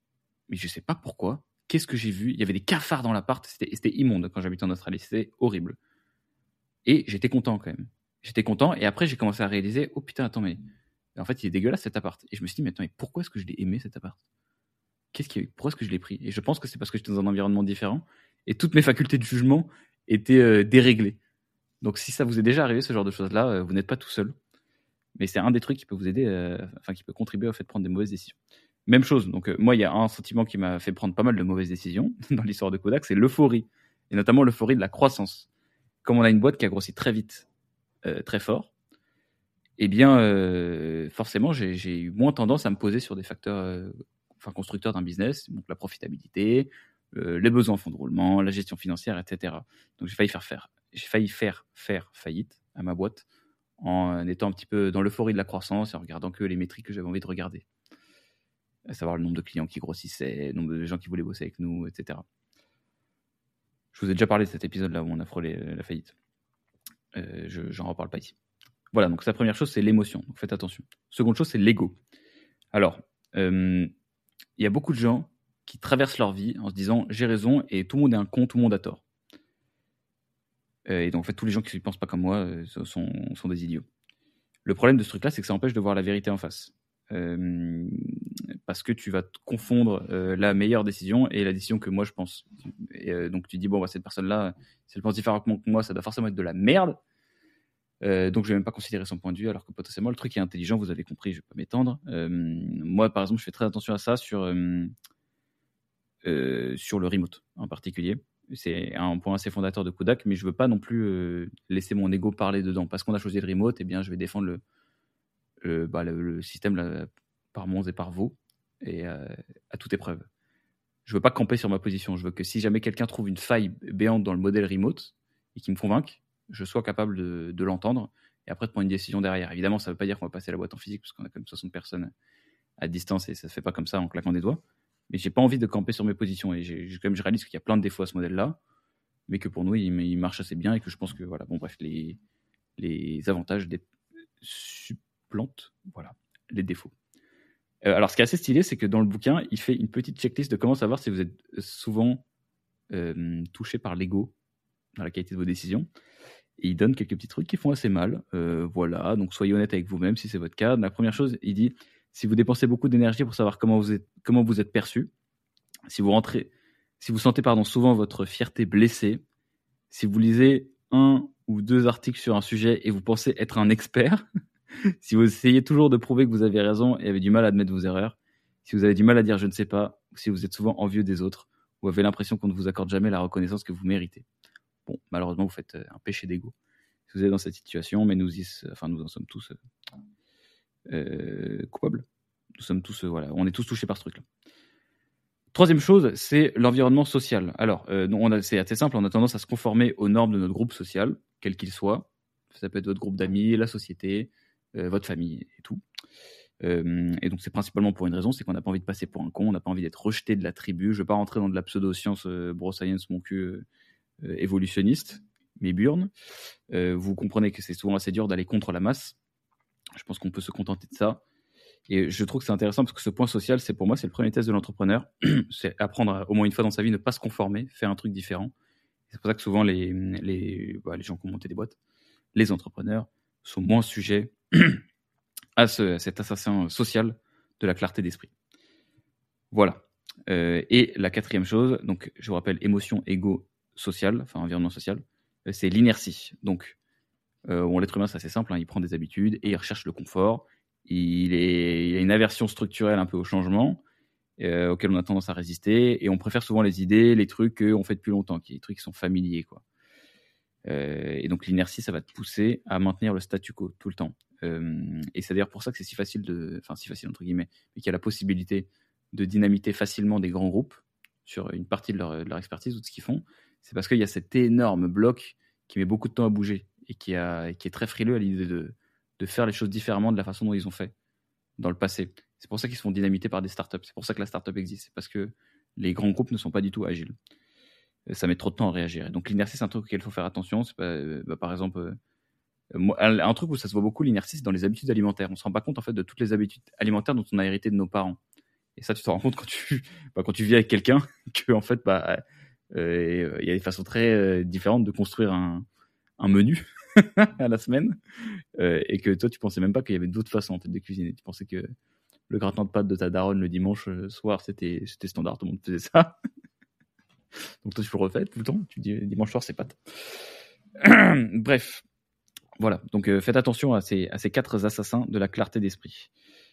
mais je sais pas pourquoi. Qu'est-ce que j'ai vu? Il y avait des cafards dans l'appart. C'était immonde quand j'habitais en Australie. C'était horrible. Et j'étais content quand même. J'étais content. Et après, j'ai commencé à réaliser, oh putain, attends, mais en fait, il est dégueulasse cet appart. Et je me suis dit, mais attends, mais pourquoi est-ce que je l'ai aimé cet appart? Pourquoi est-ce que je l'ai pris? Et je pense que c'est parce que j'étais dans un environnement différent et toutes mes facultés de jugement étaient déréglées. Donc, si ça vous est déjà arrivé, ce genre de choses-là, vous n'êtes pas tout seul. Mais c'est un des trucs qui peut vous aider, qui peut contribuer au fait de prendre des mauvaises décisions. Même chose. Donc, moi, il y a un sentiment qui m'a fait prendre pas mal de mauvaises décisions dans l'histoire de Kodak, c'est l'euphorie. Et notamment l'euphorie de la croissance. Comme on a une boîte qui a grossi très vite, très fort, eh bien, forcément, j'ai eu moins tendance à me poser sur des facteurs constructeurs d'un business, donc la profitabilité, les besoins en fonds de roulement, la gestion financière, etc. Donc, j'ai failli faire faillite à ma boîte en étant un petit peu dans l'euphorie de la croissance et en regardant que les métriques que j'avais envie de regarder. À savoir le nombre de clients qui grossissaient, le nombre de gens qui voulaient bosser avec nous, etc. Je vous ai déjà parlé de cet épisode-là où on a frôlé la faillite. J'en reparle pas ici. Voilà, donc la première chose, c'est l'émotion. Donc faites attention. Seconde chose, c'est l'ego. Alors, il y a beaucoup de gens qui traversent leur vie en se disant j'ai raison et tout le monde est un con, tout le monde a tort. Et donc en fait, tous les gens qui ne pensent pas comme moi sont des idiots. Le problème de ce truc-là, c'est que ça empêche de voir la vérité en face. Parce que tu vas te confondre la meilleure décision et la décision que moi je pense. Et donc tu dis, bon, cette personne-là, si elle pense différemment que moi, ça doit forcément être de la merde. Donc je vais même pas considérer son point de vue, alors que potentiellement le truc est intelligent, vous avez compris, je vais pas m'étendre. Moi, par exemple, je fais très attention à ça sur le remote en particulier. C'est un point assez fondateur de Kodak, mais je veux pas non plus laisser mon ego parler dedans. Parce qu'on a choisi le remote, eh bien, je vais défendre le système là, par Mons et par Vaux, et à toute épreuve. Je veux pas camper sur ma position. Je veux que si jamais quelqu'un trouve une faille béante dans le modèle remote et qui me convainque, je sois capable de l'entendre et après de prendre une décision derrière. Évidemment, ça veut pas dire qu'on va passer la boîte en physique parce qu'on a quand même 60 personnes à distance et ça se fait pas comme ça en claquant des doigts. Mais j'ai pas envie de camper sur mes positions et je réalise qu'il y a plein de défauts à ce modèle-là, mais que pour nous, il marche assez bien et que je pense que voilà, bon bref, les avantages supplantent les défauts. Alors, ce qui est assez stylé, c'est que dans le bouquin, il fait une petite checklist de comment savoir si vous êtes souvent touché par l'ego dans la qualité de vos décisions. Et il donne quelques petits trucs qui font assez mal. Voilà, donc soyez honnête avec vous-même si c'est votre cas. La première chose, il dit, si vous dépensez beaucoup d'énergie pour savoir comment vous êtes perçu, si vous sentez souvent votre fierté blessée, si vous lisez 1 ou 2 articles sur un sujet et vous pensez être un expert, si vous essayez toujours de prouver que vous avez raison et avez du mal à admettre vos erreurs, si vous avez du mal à dire je ne sais pas, ou si vous êtes souvent envieux des autres, ou avez l'impression qu'on ne vous accorde jamais la reconnaissance que vous méritez. Bon, malheureusement, vous faites un péché d'ego. Si vous êtes dans cette situation, mais nous en sommes tous coupables. Nous sommes tous, on est tous touchés par ce truc-là. Troisième chose, c'est l'environnement social. Alors, c'est assez simple, on a tendance à se conformer aux normes de notre groupe social, quel qu'il soit. Ça peut être votre groupe d'amis, la société, votre famille et tout. Et donc c'est principalement pour une raison, c'est qu'on n'a pas envie de passer pour un con, on n'a pas envie d'être rejeté de la tribu. Je ne veux pas rentrer dans de la pseudo-science, bro-science, mon cul, évolutionniste, mais burne. Vous comprenez que c'est souvent assez dur d'aller contre la masse. Je pense qu'on peut se contenter de ça. Et je trouve que c'est intéressant parce que ce point social, pour moi, c'est le premier test de l'entrepreneur. C'est apprendre au moins une fois dans sa vie, ne pas se conformer, faire un truc différent. C'est pour ça que souvent les gens qui ont monté des boîtes, les entrepreneurs, sont moins sujets à cet assassin social de la clarté d'esprit. Voilà. Et la quatrième chose, donc je vous rappelle, émotion, ego, social, environnement social, c'est l'inertie. Donc, l'être humain, c'est assez simple, il prend des habitudes et il recherche le confort. Il a une aversion structurelle un peu au changement, auquel on a tendance à résister, et on préfère souvent les idées, les trucs qu'on fait depuis longtemps, les trucs qui sont familiers, quoi. Et donc l'inertie, ça va te pousser à maintenir le statu quo tout le temps. Et c'est d'ailleurs pour ça que c'est si facile entre guillemets, mais qu'il y a la possibilité de dynamiter facilement des grands groupes sur une partie de leur expertise ou de ce qu'ils font. C'est parce qu'il y a cet énorme bloc qui met beaucoup de temps à bouger et qui est très frileux à l'idée de faire les choses différemment de la façon dont ils ont fait dans le passé. C'est pour ça qu'ils se font dynamiter par des startups. C'est pour ça que la startup existe. C'est parce que les grands groupes ne sont pas du tout agiles. Ça met trop de temps à réagir. Et donc l'inertie, c'est un truc auquel il faut faire attention. C'est pas, par exemple, un truc où ça se voit beaucoup, l'inertie, c'est dans les habitudes alimentaires. On se rend pas compte en fait de toutes les habitudes alimentaires dont on a hérité de nos parents. Et ça, tu te rends compte quand tu vis avec quelqu'un que en fait, il y a des façons très différentes de construire un menu à la semaine, et que toi, tu pensais même pas qu'il y avait d'autres façons en fait de cuisiner. Tu pensais que le gratin de pâtes de ta daronne le dimanche soir, c'était standard, tout le monde faisait ça. Donc toi, tu le refais tout le temps. Tu dis dimanche soir, c'est pâtes. Bref, voilà. Donc faites attention à ces 4 assassins de la clarté d'esprit.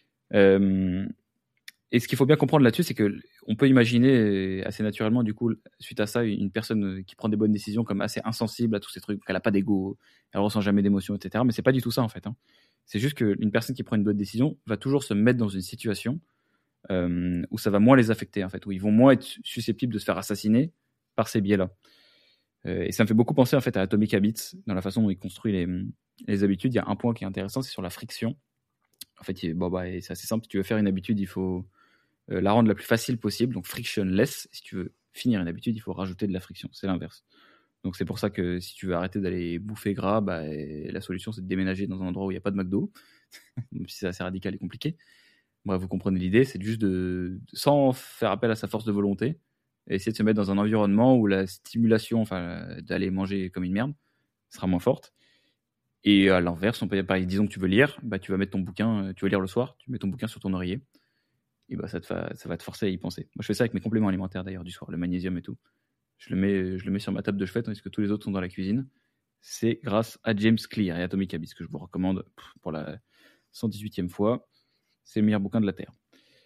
Et ce qu'il faut bien comprendre là-dessus, c'est que on peut imaginer assez naturellement, du coup, suite à ça, une personne qui prend des bonnes décisions comme assez insensible à tous ces trucs, qu'elle a pas d'ego, elle ressent jamais d'émotion, etc. Mais c'est pas du tout ça en fait. Hein. C'est juste qu'une personne qui prend une bonne décision va toujours se mettre dans une situation où ça va moins les affecter en fait, où ils vont moins être susceptibles de se faire assassiner par ces biais-là. Et ça me fait beaucoup penser en fait à Atomic Habits dans la façon dont il construit les habitudes. Il y a un point qui est intéressant, c'est sur la friction. En fait, c'est assez simple. Si tu veux faire une habitude, il faut la rendre la plus facile possible, donc frictionless. Si tu veux finir une habitude, il faut rajouter de la friction. C'est l'inverse. Donc c'est pour ça que si tu veux arrêter d'aller bouffer gras, la solution c'est de déménager dans un endroit où il n'y a pas de McDo, même si c'est assez radical et compliqué. Bref, vous comprenez l'idée, c'est juste sans faire appel à sa force de volonté, essayer de se mettre dans un environnement où la stimulation, d'aller manger comme une merde, sera moins forte. Et à l'inverse, on peut disons que tu veux lire, tu vas mettre ton bouquin, tu veux lire le soir, tu mets ton bouquin sur ton oreiller, et ça va te forcer à y penser. Moi, je fais ça avec mes compléments alimentaires d'ailleurs du soir, le magnésium et tout. Je le mets sur ma table de chevet, tandis que tous les autres sont dans la cuisine. C'est grâce à James Clear et Atomic Habits que je vous recommande pour la 118e fois. C'est le meilleur bouquin de la Terre.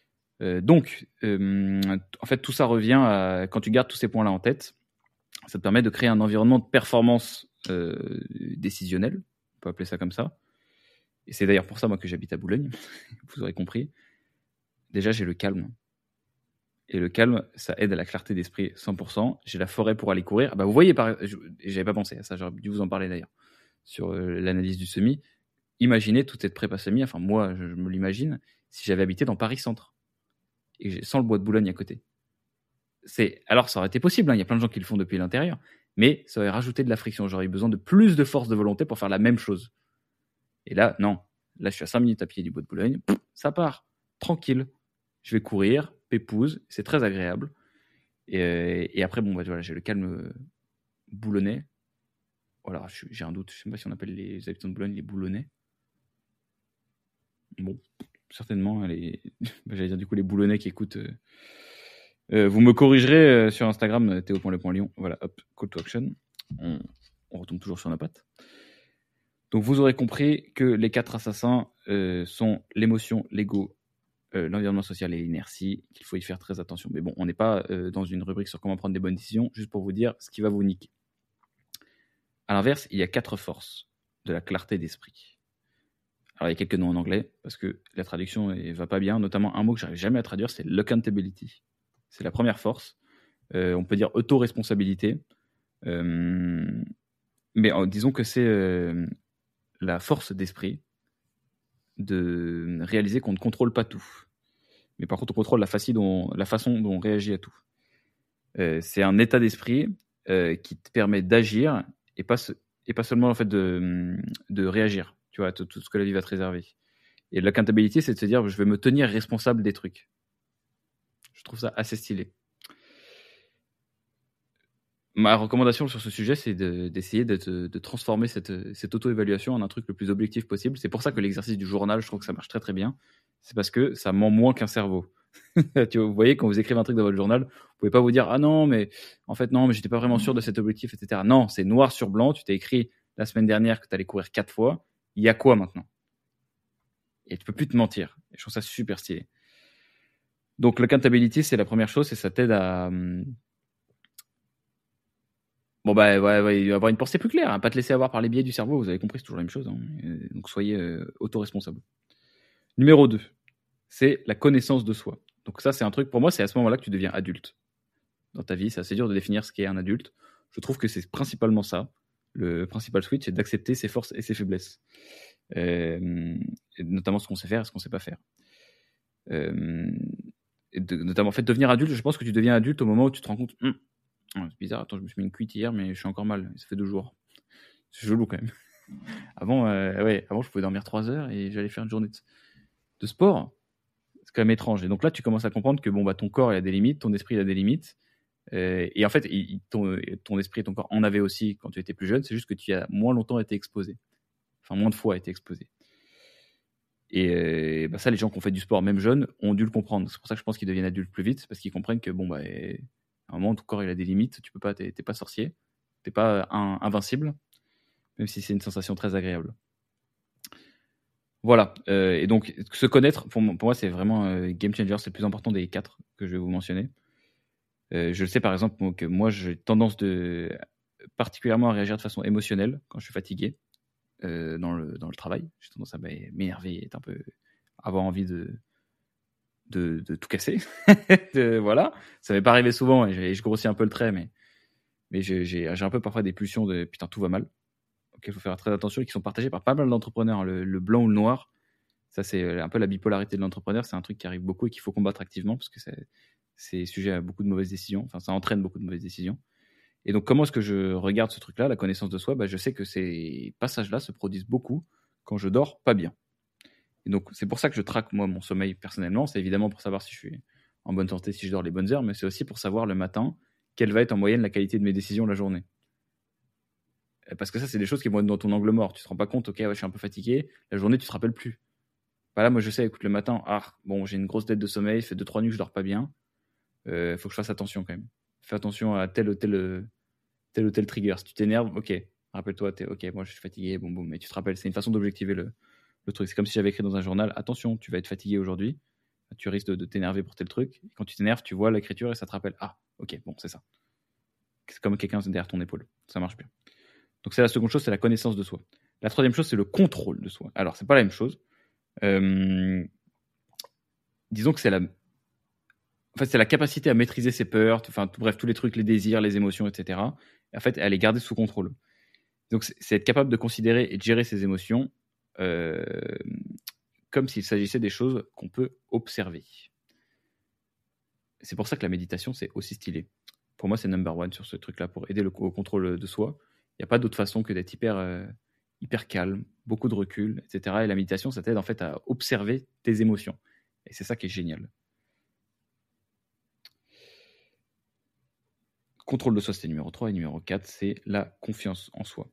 En fait, tout ça revient à, quand tu gardes tous ces points-là en tête, ça te permet de créer un environnement de performance décisionnelle, on peut appeler ça comme ça. Et c'est d'ailleurs pour ça, moi, que j'habite à Boulogne, vous aurez compris. Déjà, j'ai le calme. Et le calme, ça aide à la clarté d'esprit 100%. J'ai la forêt pour aller courir. Vous voyez, j'avais pas pensé à ça, j'aurais dû vous en parler d'ailleurs, sur l'analyse du semis. Imaginez toute cette prépa semis, enfin moi, je me l'imagine, si j'avais habité dans Paris-Centre, et sans le bois de Boulogne à côté. Alors, ça aurait été possible, hein, il y a plein de gens qui le font depuis l'intérieur, mais ça aurait rajouté de la friction. J'aurais eu besoin de plus de force de volonté pour faire la même chose. Et là, non. Là, je suis à 5 minutes à pied du bois de Boulogne, ça part, tranquille. Je vais courir, pépouze, c'est très agréable. Et après, voilà, j'ai le calme boulonnais. Voilà, j'ai un doute, je ne sais pas si on appelle les habitants de Boulogne les boulonnais. Bon, certainement, j'allais dire du coup les boulonnais qui écoutent. Vous me corrigerez sur Instagram, théo.le.lion. Voilà, hop, call to action. On retombe toujours sur nos pattes. Donc vous aurez compris que les 4 assassins sont l'émotion, l'ego, l'environnement social et l'inertie, qu'il faut y faire très attention. Mais bon, on n'est pas dans une rubrique sur comment prendre des bonnes décisions, juste pour vous dire ce qui va vous niquer. À l'inverse, il y a 4 forces de la clarté d'esprit. Alors, il y a quelques noms en anglais, parce que la traduction ne va pas bien, notamment un mot que j'arrive jamais à traduire, c'est l'accountability. C'est la première force. On peut dire auto-responsabilité. Mais disons que c'est la force d'esprit de réaliser qu'on ne contrôle pas tout. Mais par contre, on contrôle la façon dont on réagit à tout. C'est un état d'esprit qui te permet d'agir et pas seulement en fait de réagir, tu vois, tout ce que la vie va te réserver. Et l'accountability, c'est de se dire, je vais me tenir responsable des trucs. Je trouve ça assez stylé. Ma recommandation sur ce sujet, c'est d'essayer de transformer cette auto-évaluation en un truc le plus objectif possible. C'est pour ça que l'exercice du journal, je trouve que ça marche très très bien. C'est parce que ça ment moins qu'un cerveau. Vous voyez, quand vous écrivez un truc dans votre journal, vous pouvez pas vous dire « Ah non, mais en fait, non, mais j'étais pas vraiment sûr de cet objectif, etc. » Non, c'est noir sur blanc. Tu t'es écrit la semaine dernière que tu allais courir 4 fois. Il y a quoi maintenant? Et tu peux plus te mentir. Et je trouve ça super stylé. Donc, l'accountability, c'est la première chose et ça t'aide à... il va y avoir une pensée plus claire, hein, pas te laisser avoir par les biais du cerveau, vous avez compris, c'est toujours la même chose. Hein. Donc, soyez autoresponsable. Numéro 2, c'est la connaissance de soi. Donc ça, c'est un truc, pour moi, c'est à ce moment-là que tu deviens adulte. Dans ta vie, c'est assez dur de définir ce qu'est un adulte. Je trouve que c'est principalement ça. Le principal switch, c'est d'accepter ses forces et ses faiblesses. Et notamment ce qu'on sait faire et ce qu'on ne sait pas faire. Notamment, en fait, devenir adulte, je pense que tu deviens adulte au moment où tu te rends compte, c'est bizarre, attends, je me suis mis une cuite hier, mais je suis encore mal, ça fait 2 jours. C'est chelou quand même. Avant, je pouvais dormir 3 heures et j'allais faire une journée de sport. C'est quand même étrange. Et donc là, tu commences à comprendre que ton corps il a des limites, ton esprit il a des limites. Et en fait, ton esprit et ton corps en avaient aussi quand tu étais plus jeune. C'est juste que tu as moins longtemps été exposé. Enfin, moins de fois été exposé. Et ça, les gens qui ont fait du sport, même jeunes, ont dû le comprendre. C'est pour ça que je pense qu'ils deviennent adultes plus vite, parce qu'ils comprennent que à un moment, ton corps il a des limites. Tu peux pas, t'es pas sorcier, t'es pas invincible, même si c'est une sensation très agréable. Voilà. Et donc, se connaître, pour moi, c'est vraiment game changer. C'est le plus important des 4 que je vais vous mentionner. Je le sais par exemple que moi, j'ai tendance particulièrement à réagir de façon émotionnelle quand je suis fatigué dans le travail. J'ai tendance à m'énerver, avoir envie de tout casser. Voilà. Ça m'est pas arrivé souvent et je grossis un peu le trait, mais j'ai un peu parfois des pulsions de putain, tout va mal. Donc il faut faire très attention et qui sont partagés par pas mal d'entrepreneurs. Hein. Le blanc ou le noir, ça c'est un peu la bipolarité de l'entrepreneur. C'est un truc qui arrive beaucoup et qu'il faut combattre activement parce que c'est sujet à beaucoup de mauvaises décisions. Enfin, ça entraîne beaucoup de mauvaises décisions. Et donc, comment est-ce que je regarde ce truc-là, la connaissance de soi? Je sais que ces passages-là se produisent beaucoup quand je dors pas bien. Et donc, c'est pour ça que je traque, moi, mon sommeil personnellement. C'est évidemment pour savoir si je suis en bonne santé, si je dors les bonnes heures, mais c'est aussi pour savoir le matin quelle va être en moyenne la qualité de mes décisions la journée. Parce que ça, c'est des choses qui vont être dans ton angle mort. Tu te rends pas compte, ok, ouais, je suis un peu fatigué. La journée, tu te rappelles plus. Là, moi, je sais, écoute, le matin, j'ai une grosse dette de sommeil, ça fait 2-3 nuits que je dors pas bien. Faut que je fasse attention quand même. Fais attention à tel ou tel trigger. Si tu t'énerves, ok, rappelle-toi, ok, moi je suis fatigué, mais tu te rappelles, c'est une façon d'objectiver le truc. C'est comme si j'avais écrit dans un journal, attention, tu vas être fatigué aujourd'hui, tu risques de t'énerver pour tel truc. Et quand tu t'énerves, tu vois l'écriture et ça te rappelle, ok, bon, c'est ça. C'est comme quelqu'un derrière ton épaule, ça marche bien. Donc c'est la seconde chose, c'est la connaissance de soi. La troisième chose, c'est le contrôle de soi. Alors, c'est pas la même chose. Disons que c'est la capacité à maîtriser ses peurs, bref, tous les trucs, les désirs, les émotions, etc. Et en fait, à les garder sous contrôle. Donc, c'est être capable de considérer et de gérer ses émotions comme s'il s'agissait des choses qu'on peut observer. C'est pour ça que la méditation, c'est aussi stylé. Pour moi, c'est number one sur ce truc-là, pour aider au contrôle de soi. Il n'y a pas d'autre façon que d'être hyper calme, beaucoup de recul, etc. Et la méditation, ça t'aide en fait à observer tes émotions. Et c'est ça qui est génial. Contrôle de soi, c'est numéro 3. Et numéro 4, c'est la confiance en soi.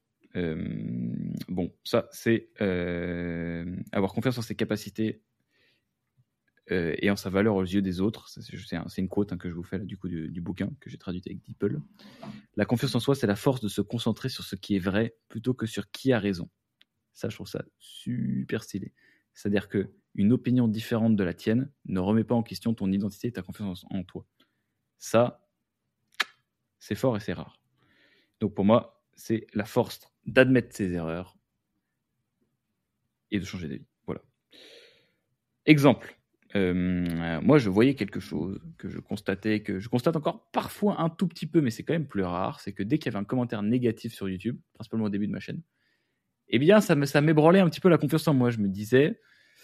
Ça, c'est avoir confiance en ses capacités et en sa valeur aux yeux des autres. C'est une quote que je vous fais là, du coup du bouquin que j'ai traduit avec Deeple. La confiance en soi, c'est la force de se concentrer sur ce qui est vrai plutôt que sur qui a raison. Ça, je trouve ça super stylé. C'est-à-dire qu'une opinion différente de la tienne ne remet pas en question ton identité et ta confiance en toi. Ça, c'est fort et c'est rare. Donc pour moi, c'est la force d'admettre ses erreurs et de changer d'avis. Voilà. Exemple. Moi, je voyais quelque chose que je constate encore parfois un tout petit peu, mais c'est quand même plus rare, c'est que dès qu'il y avait un commentaire négatif sur YouTube, principalement au début de ma chaîne, eh bien, ça m'ébranlait un petit peu la confiance en moi. Je me disais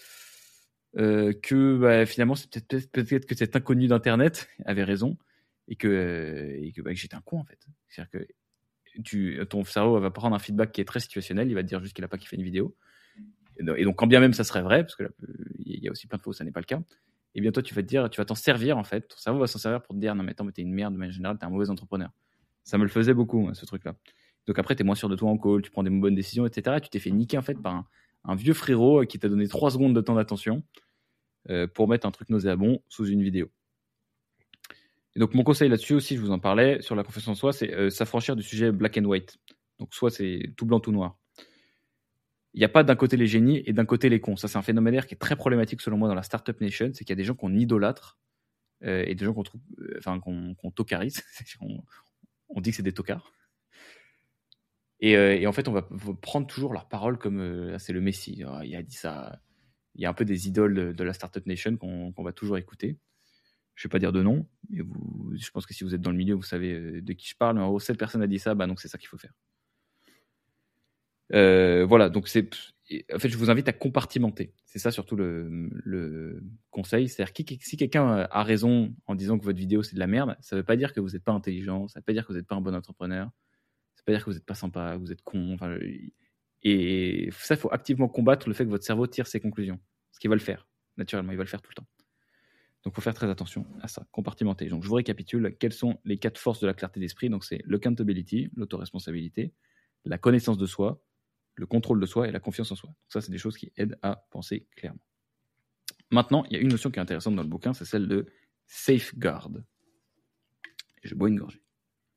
que finalement, c'est peut-être que cet inconnu d'Internet avait raison et que j'étais un con, en fait. C'est-à-dire que ton cerveau va prendre un feedback qui est très situationnel, il va te dire juste qu'il n'a pas kiffé une vidéo. Et donc, quand bien même ça serait vrai, parce que il y a aussi plein de fois où ça n'est pas le cas, et bien toi, tu vas t'en servir, en fait. Ton cerveau va s'en servir pour te dire, non, mais attends, mais t'es une merde, de manière générale, t'es un mauvais entrepreneur. Ça me le faisait beaucoup, ce truc-là. Donc après, t'es moins sûr de toi en call, tu prends des bonnes décisions, etc. Et tu t'es fait niquer, en fait, par un vieux frérot qui t'a donné 3 secondes de temps d'attention pour mettre un truc nauséabond sous une vidéo. Et donc, mon conseil là-dessus aussi, je vous en parlais, sur la confiance en soi, c'est s'affranchir du sujet black and white. Donc, soit c'est tout blanc, tout noir. Il n'y a pas d'un côté les génies et d'un côté les cons. Ça, c'est un phénomène qui est très problématique selon moi dans la Startup Nation. C'est qu'il y a des gens qu'on idolâtre et des gens qu'on tocarise. on dit que c'est des tocards. Et en fait, on va prendre toujours leur parole comme c'est le Messie. Il a dit ça. Il y a un peu des idoles de la Startup Nation qu'on va toujours écouter. Je ne vais pas dire de nom, mais je pense que si vous êtes dans le milieu, vous savez de qui je parle. Mais en gros, cette personne a dit ça, donc c'est ça qu'il faut faire. Voilà, donc en fait, je vous invite à compartimenter. C'est ça surtout le conseil. C'est-à-dire si quelqu'un a raison en disant que votre vidéo c'est de la merde, ça ne veut pas dire que vous n'êtes pas intelligent, ça ne veut pas dire que vous n'êtes pas un bon entrepreneur, ça ne veut pas dire que vous n'êtes pas sympa, que vous êtes con. Et ça, il faut activement combattre le fait que votre cerveau tire ses conclusions. Ce qu'il va le faire, naturellement, il va le faire tout le temps. Donc, il faut faire très attention à ça, compartimenter. Donc, je vous récapitule. Quelles sont les 4 forces de la clarté d'esprit? Donc, c'est l'accountability, l'autoresponsabilité, la connaissance de soi, le contrôle de soi et la confiance en soi. Donc, ça, c'est des choses qui aident à penser clairement. Maintenant, il y a une notion qui est intéressante dans le bouquin, c'est celle de safeguard. Et je bois une gorgée.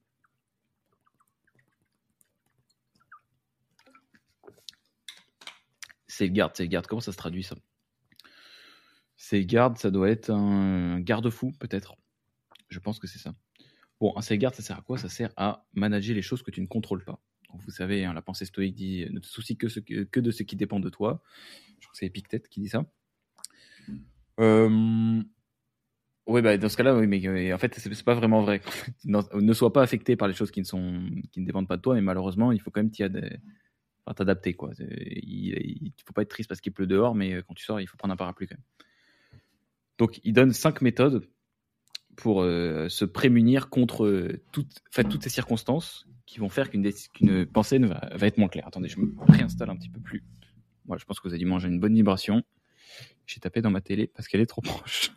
Safeguard, comment ça se traduit ça? Safeguard, ça doit être un garde-fou, peut-être. Je pense que c'est ça. Bon, un safeguard, ça sert à quoi? Ça sert à manager les choses que tu ne contrôles pas. Donc, vous savez, la pensée stoïque dit « Ne te soucie que de ce qui dépend de toi ». Je crois que c'est Épictète qui dit ça. Oui, bah, dans ce cas-là, oui, mais en fait, c'est pas vraiment vrai. Ne sois pas affecté par les choses qui ne dépendent pas de toi, mais malheureusement, il faut quand même t'adapter, quoi. Il faut pas être triste parce qu'il pleut dehors, mais quand tu sors, il faut prendre un parapluie quand même. Donc, il donne 5 méthodes pour se prémunir contre toutes ces circonstances qui vont faire qu'une pensée va être moins claire. Attendez, je me réinstalle un petit peu plus. Moi, je pense que vous avez dû manger une bonne vibration. J'ai tapé dans ma télé parce qu'elle est trop proche.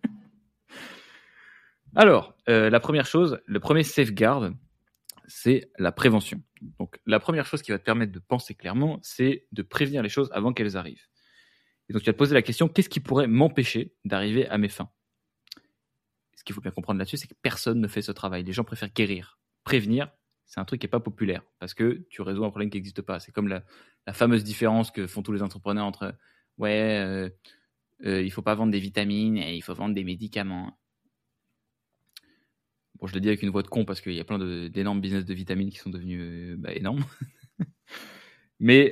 Alors, la première chose, le premier safeguard, c'est la prévention. Donc, la première chose qui va te permettre de penser clairement, c'est de prévenir les choses avant qu'elles arrivent. Et donc, tu vas te poser la question, qu'est-ce qui pourrait m'empêcher d'arriver à mes fins? Ce qu'il faut bien comprendre là-dessus, c'est que personne ne fait ce travail. Les gens préfèrent guérir. Prévenir, c'est un truc qui n'est pas populaire parce que tu résous un problème qui n'existe pas. C'est comme la fameuse différence que font tous les entrepreneurs entre il ne faut pas vendre des vitamines et il faut vendre des médicaments. Bon, je le dis avec une voix de con parce qu'il y a plein d'énormes business de vitamines qui sont devenus énormes. Mais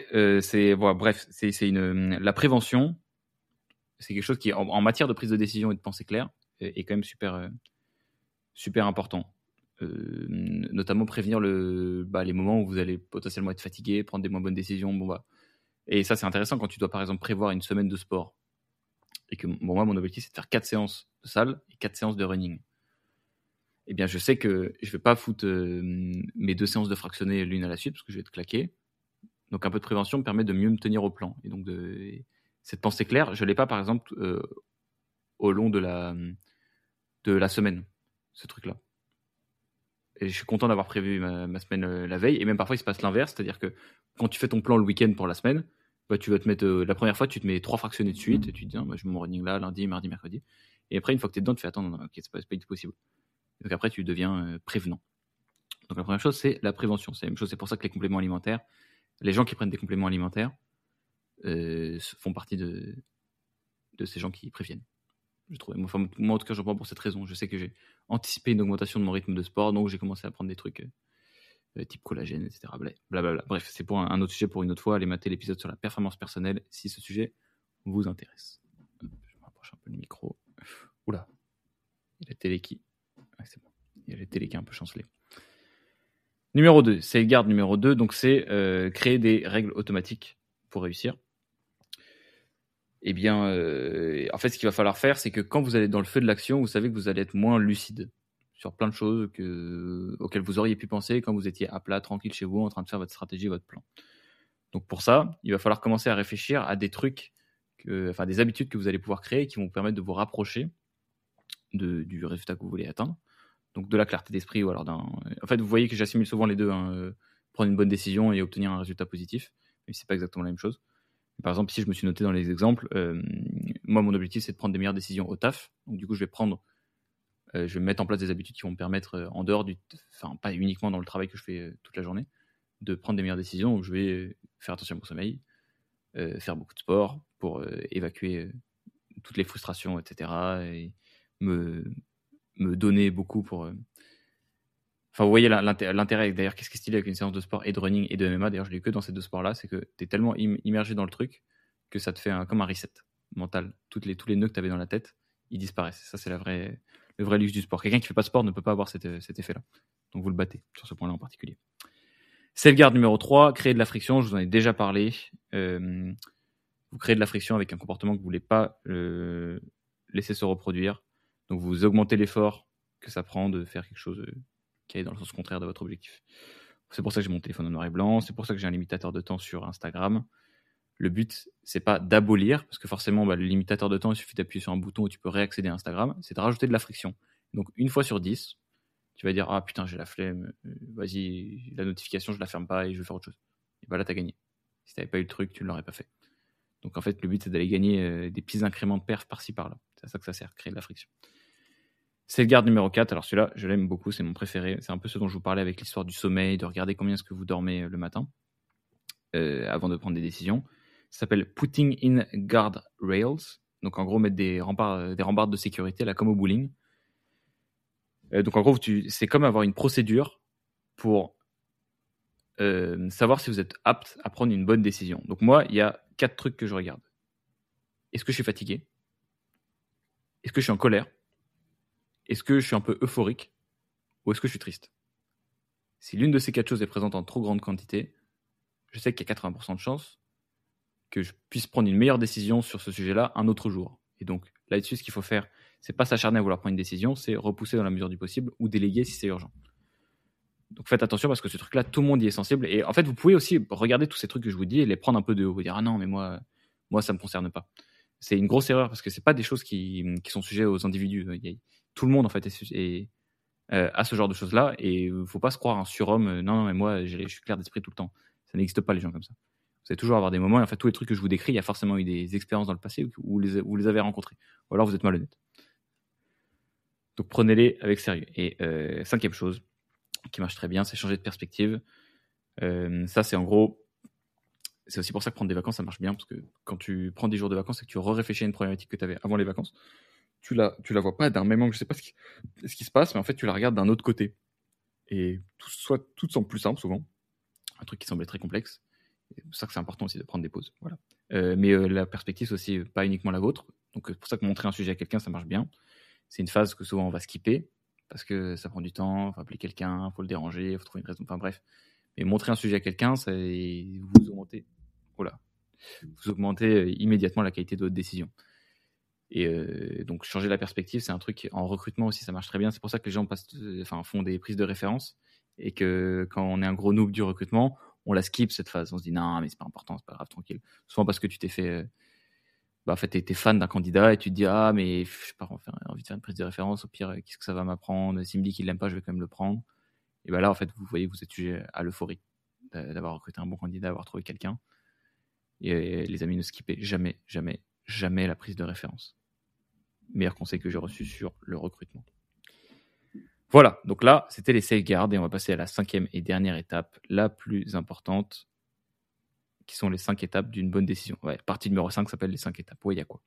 la prévention, c'est quelque chose qui, en matière de prise de décision et de pensée claire, est quand même super important. Notamment prévenir les moments où vous allez potentiellement être fatigué, prendre des moins bonnes décisions. Et ça, c'est intéressant quand tu dois par exemple prévoir une semaine de sport. Et que moi, mon objectif, c'est de faire 4 séances de salle et 4 séances de running. Eh bien, je sais que je ne vais pas foutre mes 2 séances de fractionné l'une à la suite parce que je vais être claqué. Donc, un peu de prévention me permet de mieux me tenir au plan. Et donc, cette pensée claire, je ne l'ai pas, par exemple, au long de la semaine, ce truc-là. Et je suis content d'avoir prévu ma semaine la veille. Et même parfois, il se passe l'inverse. C'est-à-dire que quand tu fais ton plan le week-end pour la semaine, tu vas te mettre la première fois, tu te mets 3 fractionnés de suite. Et tu te dis, je mets mon running là, lundi, mardi, mercredi. Et après, une fois que tu es dedans, tu fais, attends, non, ok, c'est pas du tout possible. Donc après, tu deviens prévenant. Donc la première chose, c'est la prévention. C'est la même chose. C'est pour ça que les compléments alimentaires, les gens qui prennent des compléments alimentaires font partie de ces gens qui préviennent. Je trouve. Moi, en tout cas, j'en prends pour cette raison. Je sais que j'ai anticipé une augmentation de mon rythme de sport, donc j'ai commencé à prendre des trucs type collagène, etc. Blablabla. Bref, c'est pour un autre sujet pour une autre fois. Allez mater l'épisode sur la performance personnelle si ce sujet vous intéresse. Je me rapproche un peu du micro. Oula, il y a la télé qui... Ouais, c'est bon. Il y a la télé qui est un peu chancelée. Numéro 2, safeguard numéro 2, donc c'est créer des règles automatiques pour réussir. Eh bien, en fait, ce qu'il va falloir faire, c'est que quand vous allez dans le feu de l'action, vous savez que vous allez être moins lucide sur plein de choses auxquelles vous auriez pu penser quand vous étiez à plat, tranquille chez vous, en train de faire votre stratégie, votre plan. Donc pour ça, il va falloir commencer à réfléchir à des trucs, des habitudes que vous allez pouvoir créer qui vont vous permettre de vous rapprocher du résultat que vous voulez atteindre. Donc de la clarté d'esprit ou alors En fait, vous voyez que j'assimile souvent les deux, prendre une bonne décision et obtenir un résultat positif, mais c'est pas exactement la même chose. Par exemple, si je me suis noté dans les exemples, moi, mon objectif, c'est de prendre des meilleures décisions au taf. Donc, du coup, je vais mettre en place des habitudes qui vont me permettre, en dehors pas uniquement dans le travail que je fais toute la journée, de prendre des meilleures décisions où je vais faire attention à mon sommeil, faire beaucoup de sport pour évacuer toutes les frustrations, etc. Et me donner beaucoup pour... vous voyez l'intérêt. D'ailleurs, qu'est-ce qui est stylé avec une séance de sport et de running et de MMA, d'ailleurs, je l'ai eu que dans ces 2 sports-là, c'est que tu es tellement immergé dans le truc que ça te fait comme un reset mental. Tous les nœuds que tu avais dans la tête, ils disparaissent. Ça, c'est le vrai luxe du sport. Quelqu'un qui ne fait pas de sport ne peut pas avoir cet effet-là. Donc, vous le battez sur ce point-là en particulier. Safeguard numéro 3, créer de la friction. Je vous en ai déjà parlé. Vous créez de la friction avec un comportement que vous ne voulez pas laisser se reproduire. Donc, vous augmentez l'effort que ça prend de faire quelque chose qui est dans le sens contraire de votre objectif. C'est pour ça que j'ai mon téléphone en noir et blanc. C'est pour ça que j'ai un limitateur de temps sur Instagram. Le but, c'est pas d'abolir, parce que forcément, le limitateur de temps, il suffit d'appuyer sur un bouton où tu peux réaccéder à Instagram, c'est de rajouter de la friction. Donc, une fois sur 10, tu vas dire « Ah putain, j'ai la flemme, vas-y, la notification, je la ferme pas et je vais faire autre chose. » Et là, t'as gagné. Si t'avais pas eu le truc, tu ne l'aurais pas fait. Donc, en fait, le but, c'est d'aller gagner des petits incréments de perf par-ci, par-là. C'est à ça que ça sert, créer de la friction. Safeguard numéro 4, alors celui-là, je l'aime beaucoup, c'est mon préféré. C'est un peu ce dont je vous parlais avec l'histoire du sommeil, de regarder combien est-ce que vous dormez le matin avant de prendre des décisions. Ça s'appelle Putting in Guard Rails. Donc en gros, mettre des rambardes de sécurité, là, comme au bowling. Donc en gros, c'est comme avoir une procédure pour savoir si vous êtes apte à prendre une bonne décision. Donc moi, il y a 4 trucs que je regarde. Est-ce que je suis fatigué ? Est-ce que je suis en colère ? Est-ce que je suis un peu euphorique ? Ou est-ce que je suis triste ? Si l'une de ces 4 choses est présente en trop grande quantité, je sais qu'il y a 80% de chances que je puisse prendre une meilleure décision sur ce sujet-là un autre jour. Et donc, là-dessus, ce qu'il faut faire, c'est pas s'acharner à vouloir prendre une décision, c'est repousser dans la mesure du possible ou déléguer si c'est urgent. Donc, faites attention parce que ce truc-là, tout le monde y est sensible. Et en fait, vous pouvez aussi regarder tous ces trucs que je vous dis et les prendre un peu de haut. Vous dire, ah non, mais moi, ça me concerne pas. C'est une grosse erreur parce que c'est pas des choses qui sont sujets aux individus. Tout le monde, en fait, à ce genre de choses-là. Et il faut pas se croire un surhomme. Non, mais moi, je suis clair d'esprit tout le temps. Ça n'existe pas, les gens comme ça. Vous allez toujours avoir des moments, et en fait, tous les trucs que je vous décris, il y a forcément eu des expériences dans le passé où vous les avez rencontrés. Ou alors vous êtes malhonnête. Donc prenez-les avec sérieux. Et 5e chose qui marche très bien, c'est changer de perspective. Ça, c'est en gros, c'est aussi pour ça que prendre des vacances, ça marche bien, parce que quand tu prends des jours de vacances et que tu réfléchis à une problématique que tu avais avant les vacances, tu la vois pas d'un même angle, je sais pas ce qui se passe, mais en fait, tu la regardes d'un autre côté. Et tout semble plus simple, souvent. Un truc qui semblait très complexe. C'est pour ça que c'est important aussi de prendre des pauses. Voilà. Mais la perspective, c'est aussi pas uniquement la vôtre. Donc, c'est pour ça que montrer un sujet à quelqu'un, ça marche bien. C'est une phase que souvent on va skipper parce que ça prend du temps. Il faut appeler quelqu'un, il faut le déranger, il faut trouver une raison. Enfin, bref. Mais montrer un sujet à quelqu'un, vous augmentez immédiatement la qualité de votre décision. Et donc, changer la perspective, c'est un truc en recrutement aussi, ça marche très bien. C'est pour ça que les gens font des prises de référence et que quand on est un gros noob du recrutement, on la skip cette phase. On se dit non, mais c'est pas important, c'est pas grave, tranquille. Souvent parce que tu t'es fait. En fait, t'es fan d'un candidat et tu te dis ah, mais je sais pas, envie de faire une prise de référence. Au pire, qu'est-ce que ça va m'apprendre ? S'il me dit qu'il l'aime pas, je vais quand même le prendre. Et là, en fait, vous voyez, vous êtes sujet à l'euphorie d'avoir recruté un bon candidat, d'avoir trouvé quelqu'un. Et les amis, ne skippez jamais, jamais, jamais la prise de référence. Meilleur conseil que j'ai reçu sur le recrutement. Voilà, donc là, c'était les safeguards et on va passer à la 5e et dernière étape, la plus importante, qui sont les 5 étapes d'une bonne décision. Ouais, partie numéro 5 s'appelle les 5 étapes. Ouais, il y a quoi ?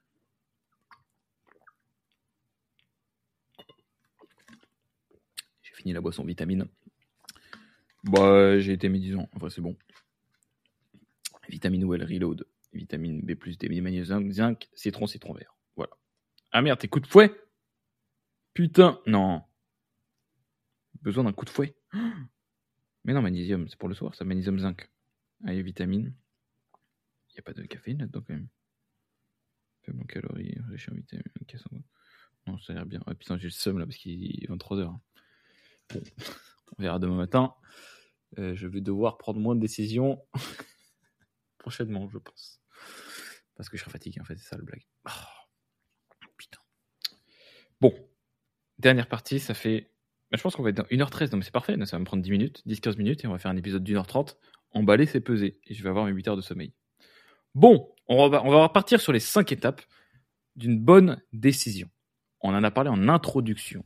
J'ai fini la boisson vitamine. J'ai été médisant. En vrai, c'est bon. Vitamine Well Reload, vitamine B+, D, magnésium, zinc, citron vert. Voilà. Ah merde, tes coups de fouet ? Putain, non. Besoin d'un coup de fouet ? Mais non, magnésium, c'est pour le soir, ça, magnésium, zinc. Allez, vitamine. Il n'y a pas de caféine là-dedans quand même. Faible en calories, riche en vitamines. Non, ça a l'air bien. Ah, putain, j'ai le seum là parce qu'il est 23h. Bon, on verra demain matin. Je vais devoir prendre moins de décisions prochainement, je pense. Parce que je serai fatigué, en fait, c'est ça le blague. Oh, putain. Bon, dernière partie, ça fait. Je pense qu'on va être dans 1h13, donc c'est parfait. Ça va me prendre 10 minutes, 10-15 minutes, et on va faire un épisode d'1h30. Emballer, c'est peser. Et je vais avoir mes 8 heures de sommeil. Bon, on va repartir sur les 5 étapes d'une bonne décision. On en a parlé en introduction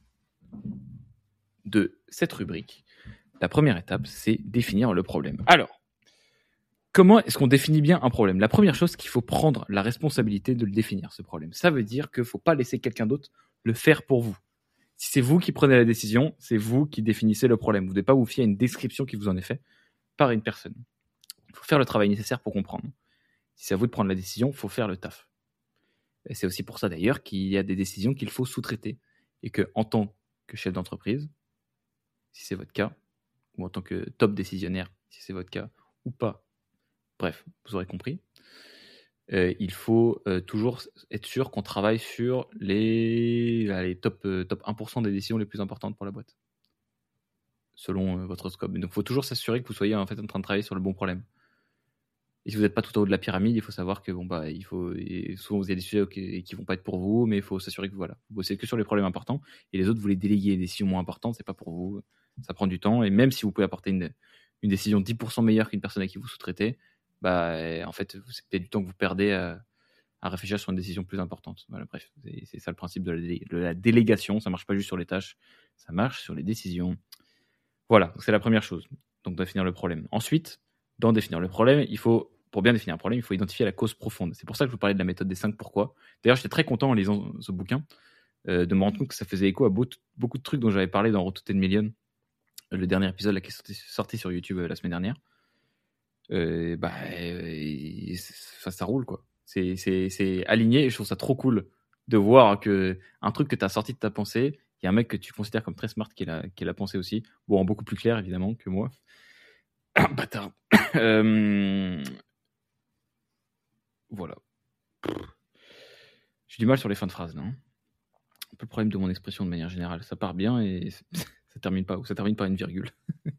de cette rubrique. La première étape, c'est définir le problème. Alors, comment est-ce qu'on définit bien un problème ? La première chose, c'est qu'il faut prendre la responsabilité de le définir, ce problème. Ça veut dire qu'il ne faut pas laisser quelqu'un d'autre le faire pour vous. Si c'est vous qui prenez la décision, c'est vous qui définissez le problème. Vous ne devez pas vous fier à une description qui vous en est faite par une personne. Il faut faire le travail nécessaire pour comprendre. Si c'est à vous de prendre la décision, il faut faire le taf. Et c'est aussi pour ça d'ailleurs qu'il y a des décisions qu'il faut sous-traiter. Et qu'en tant que chef d'entreprise, si c'est votre cas, ou en tant que top décisionnaire, si c'est votre cas, ou pas, bref, vous aurez compris, il faut toujours être sûr qu'on travaille sur les top 1% des décisions les plus importantes pour la boîte, selon votre scope. Donc il faut toujours s'assurer que vous soyez en fait en train de travailler sur le bon problème. Et si vous n'êtes pas tout en haut de la pyramide, il faut savoir que souvent il y a des sujets qui vont pas être pour vous, mais il faut s'assurer que vous bossez que sur les problèmes importants et les autres vous les déléguez. Les décisions moins importantes, c'est pas pour vous. Ça prend du temps et même si vous pouvez apporter une décision 10% meilleure qu'une personne à qui vous sous-traitez, en fait, c'est peut-être du temps que vous perdez à réfléchir sur une décision plus importante. Voilà, bref, c'est ça le principe de la délégation. Ça marche pas juste sur les tâches, ça marche sur les décisions. Voilà, donc c'est la première chose. Donc définir le problème. Ensuite, dans définir le problème, pour bien définir un problème, il faut identifier la cause profonde. C'est pour ça que je vous parlais de la méthode des 5 pourquoi. D'ailleurs, j'étais très content en lisant ce bouquin de me rendre compte que ça faisait écho à beaucoup de trucs dont j'avais parlé dans Road to 10 Million, le dernier épisode là, qui est sorti sur YouTube la semaine dernière. Ça roule quoi. C'est aligné et je trouve ça trop cool de voir que un truc que tu as sorti de ta pensée, il y a un mec que tu considères comme très smart qui l'a pensé aussi. Bon, en beaucoup plus clair évidemment que moi. Bâtard. Voilà. J'ai du mal sur les fins de phrases là. Un peu le problème de mon expression de manière générale. Ça part bien et ça termine pas, ou ça termine par une virgule.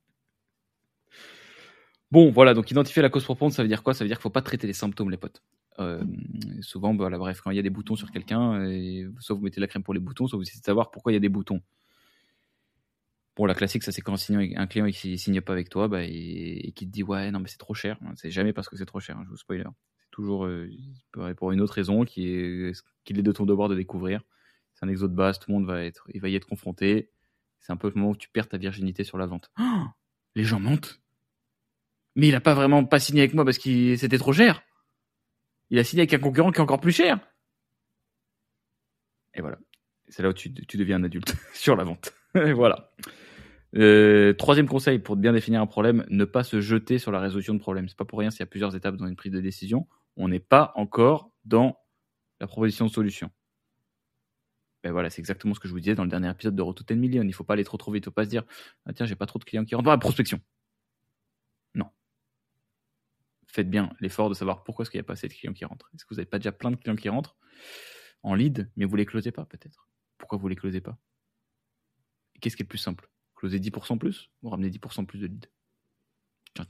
Bon, voilà, donc identifier la cause profonde, ça veut dire quoi? Ça veut dire qu'il faut pas traiter les symptômes, les potes. Souvent, bref, quand il y a des boutons sur quelqu'un, soit vous mettez de la crème pour les boutons, soit vous essayez de savoir pourquoi il y a des boutons. Bon, la classique, ça c'est quand un client il signe pas avec toi et qui te dit ouais, non, mais c'est trop cher. C'est jamais parce que c'est trop cher, je vous spoiler. C'est toujours pour une autre raison qu'il est de ton devoir de découvrir. C'est un exo de base, tout le monde va y être confronté. C'est un peu le moment où tu perds ta virginité sur la vente. Oh, les gens mentent. Mais il a pas signé avec moi parce que c'était trop cher. Il a signé avec un concurrent qui est encore plus cher. Et voilà. C'est là où tu deviens un adulte sur la vente. Et voilà. Troisième conseil pour bien définir un problème, ne pas se jeter sur la résolution de problème. C'est pas pour rien s'il y a plusieurs étapes dans une prise de décision. On n'est pas encore dans la proposition de solution. Ben voilà, c'est exactement ce que je vous disais dans le dernier épisode de Road to 10 Million. Il faut pas aller trop vite. Il faut pas se dire ah tiens, j'ai pas trop de clients qui rentrent dans la prospection. Non. Faites bien l'effort de savoir pourquoi est-ce qu'il n'y a pas assez de clients qui rentrent. Est-ce que vous n'avez pas déjà plein de clients qui rentrent en lead, mais vous ne les closez pas peut-être? Pourquoi vous ne les closez pas? Qu'est-ce qui est le plus simple? Closer 10% plus ou ramener 10% plus de leads? Tiens.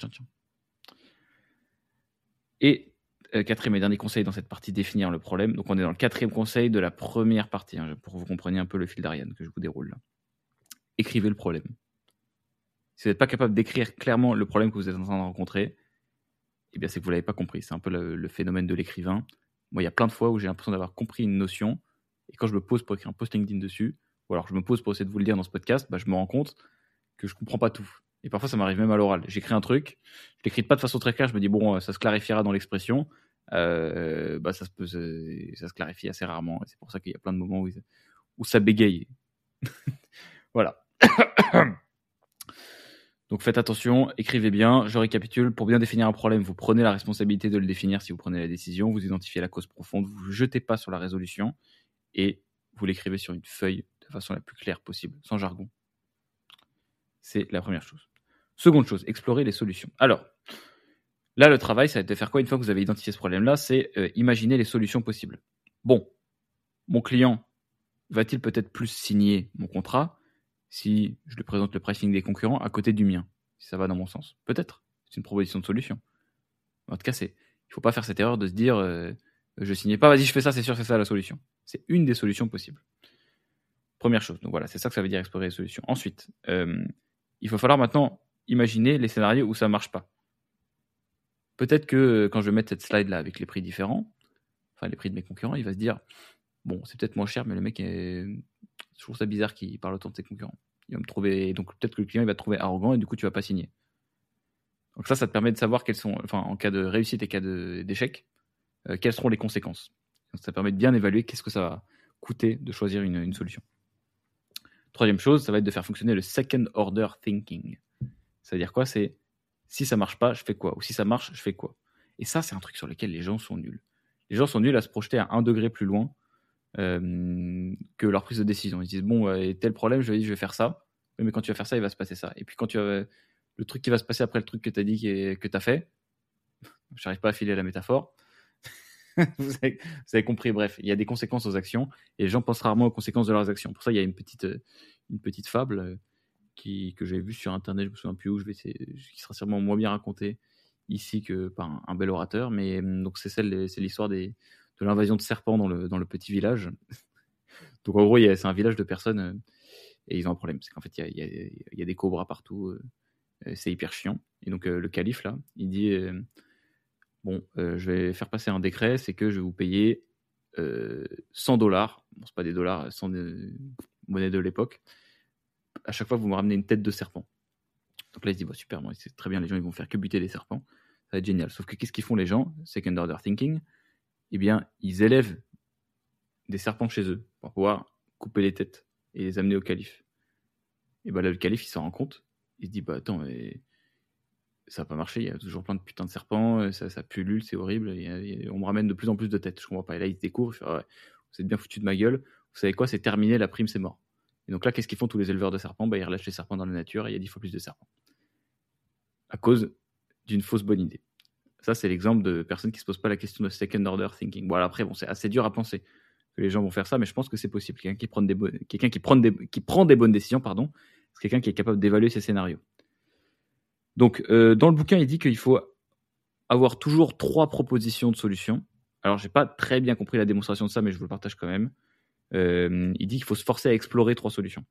Et quatrième et dernier conseil dans cette partie, définir le problème. Donc on est dans le quatrième conseil de la première partie, pour que vous compreniez un peu le fil d'Ariane que je vous déroule là. Écrivez le problème. Si vous n'êtes pas capable d'écrire clairement le problème que vous êtes en train de rencontrer, eh bien, c'est que vous ne l'avez pas compris. C'est un peu le phénomène de l'écrivain. Moi, il y a plein de fois où j'ai l'impression d'avoir compris une notion, et quand je me pose pour écrire un post LinkedIn dessus, ou alors je me pose pour essayer de vous le dire dans ce podcast, je me rends compte que je ne comprends pas tout. Et parfois, ça m'arrive même à l'oral. J'écris un truc, je l'écris pas de façon très claire, je me dis, bon, ça se clarifiera dans l'expression. Ça se clarifie assez rarement. Et c'est pour ça qu'il y a plein de moments où ça bégaye. Voilà. Donc faites attention, écrivez bien. Je récapitule, pour bien définir un problème, vous prenez la responsabilité de le définir si vous prenez la décision, vous identifiez la cause profonde, vous ne vous jetez pas sur la résolution et vous l'écrivez sur une feuille de façon la plus claire possible, sans jargon. C'est la première chose. Seconde chose, explorer les solutions. Alors, là, le travail, ça va être de faire quoi une fois que vous avez identifié ce problème-là? C'est imaginer les solutions possibles. Bon, mon client va-t-il peut-être plus signer mon contrat si je lui présente le pricing des concurrents à côté du mien, si ça va dans mon sens? Peut-être. C'est une proposition de solution. En tout cas, il ne faut pas faire cette erreur de se dire je signais pas, vas-y, je fais ça, c'est sûr, c'est ça la solution. C'est une des solutions possibles. Première chose. Donc voilà, c'est ça que ça veut dire explorer les solutions. Ensuite, il va falloir maintenant imaginer les scénarios où ça ne marche pas. Peut-être que quand je vais mettre cette slide-là avec les prix différents, enfin les prix de mes concurrents, il va se dire bon, c'est peut-être moins cher, mais le mec je trouve ça bizarre qu'il parle autant de ses concurrents. Il va me trouver, donc peut-être que le client il va te trouver arrogant et du coup tu vas pas signer. Donc ça te permet de savoir quelles sont, enfin en cas de réussite et cas d'échec, quelles seront les conséquences. Donc ça permet de bien évaluer qu'est-ce que ça va coûter de choisir une solution. Troisième chose, ça va être de faire fonctionner le second order thinking. Ça veut dire quoi? C'est si ça marche pas, je fais quoi? Ou si ça marche, je fais quoi? Et ça, c'est un truc sur lequel les gens sont nuls. Les gens sont nuls à se projeter à 1 degré plus loin que leur prise de décision. Ils disent bon, tel problème, je vais faire ça. Oui, mais quand tu vas faire ça, il va se passer ça. Et puis quand le truc qui va se passer après le truc que tu as dit que tu as fait, je n'arrive pas à filer la métaphore. vous avez compris, bref, il y a des conséquences aux actions et les gens pensent rarement aux conséquences de leurs actions. Pour ça, il y a une petite fable que j'avais vue sur internet, je me souviens plus où, qui sera sûrement moins bien racontée ici que par un bel orateur, mais donc c'est l'histoire de l'invasion de serpents dans le petit village. Donc en gros, c'est un village de personnes et ils ont un problème. C'est qu'en fait, il y a des cobras partout. C'est hyper chiant. Et donc le calife, là, il dit je vais faire passer un décret, c'est que je vais vous payer $100. Bon, c'est pas des dollars, 100 monnaie de l'époque. À chaque fois, vous me ramenez une tête de serpent. Donc là, il se dit super, bon, c'est très bien, les gens ils vont faire que buter des serpents. Ça va être génial. Sauf que qu'est-ce qu'ils font les gens? Second order thinking. Eh bien, ils élèvent des serpents chez eux pour pouvoir couper les têtes et les amener au calife. Et là, le calife, il s'en rend compte. Il se dit, attends, mais ça va pas marcher, il y a toujours plein de putains de serpents, ça pullule, c'est horrible, et on me ramène de plus en plus de têtes, je comprends pas. Et là, il se découvre, ouais, vous êtes bien foutu de ma gueule, vous savez quoi, c'est terminé, la prime, c'est mort. Et donc là, qu'est-ce qu'ils font tous les éleveurs de serpents? Ils relâchent les serpents dans la nature, et il y a 10 fois plus de serpents. À cause d'une fausse bonne idée. Ça, c'est l'exemple de personnes qui se posent pas la question de second order thinking. Bon, après, c'est assez dur à penser que les gens vont faire ça, mais je pense que c'est possible. Quelqu'un qui prend des bonnes décisions, c'est quelqu'un qui est capable d'évaluer ses scénarios. Donc, dans le bouquin, il dit qu'il faut avoir toujours 3 propositions de solutions. Alors, j'ai pas très bien compris la démonstration de ça, mais je vous le partage quand même. Il dit qu'il faut se forcer à explorer 3 solutions.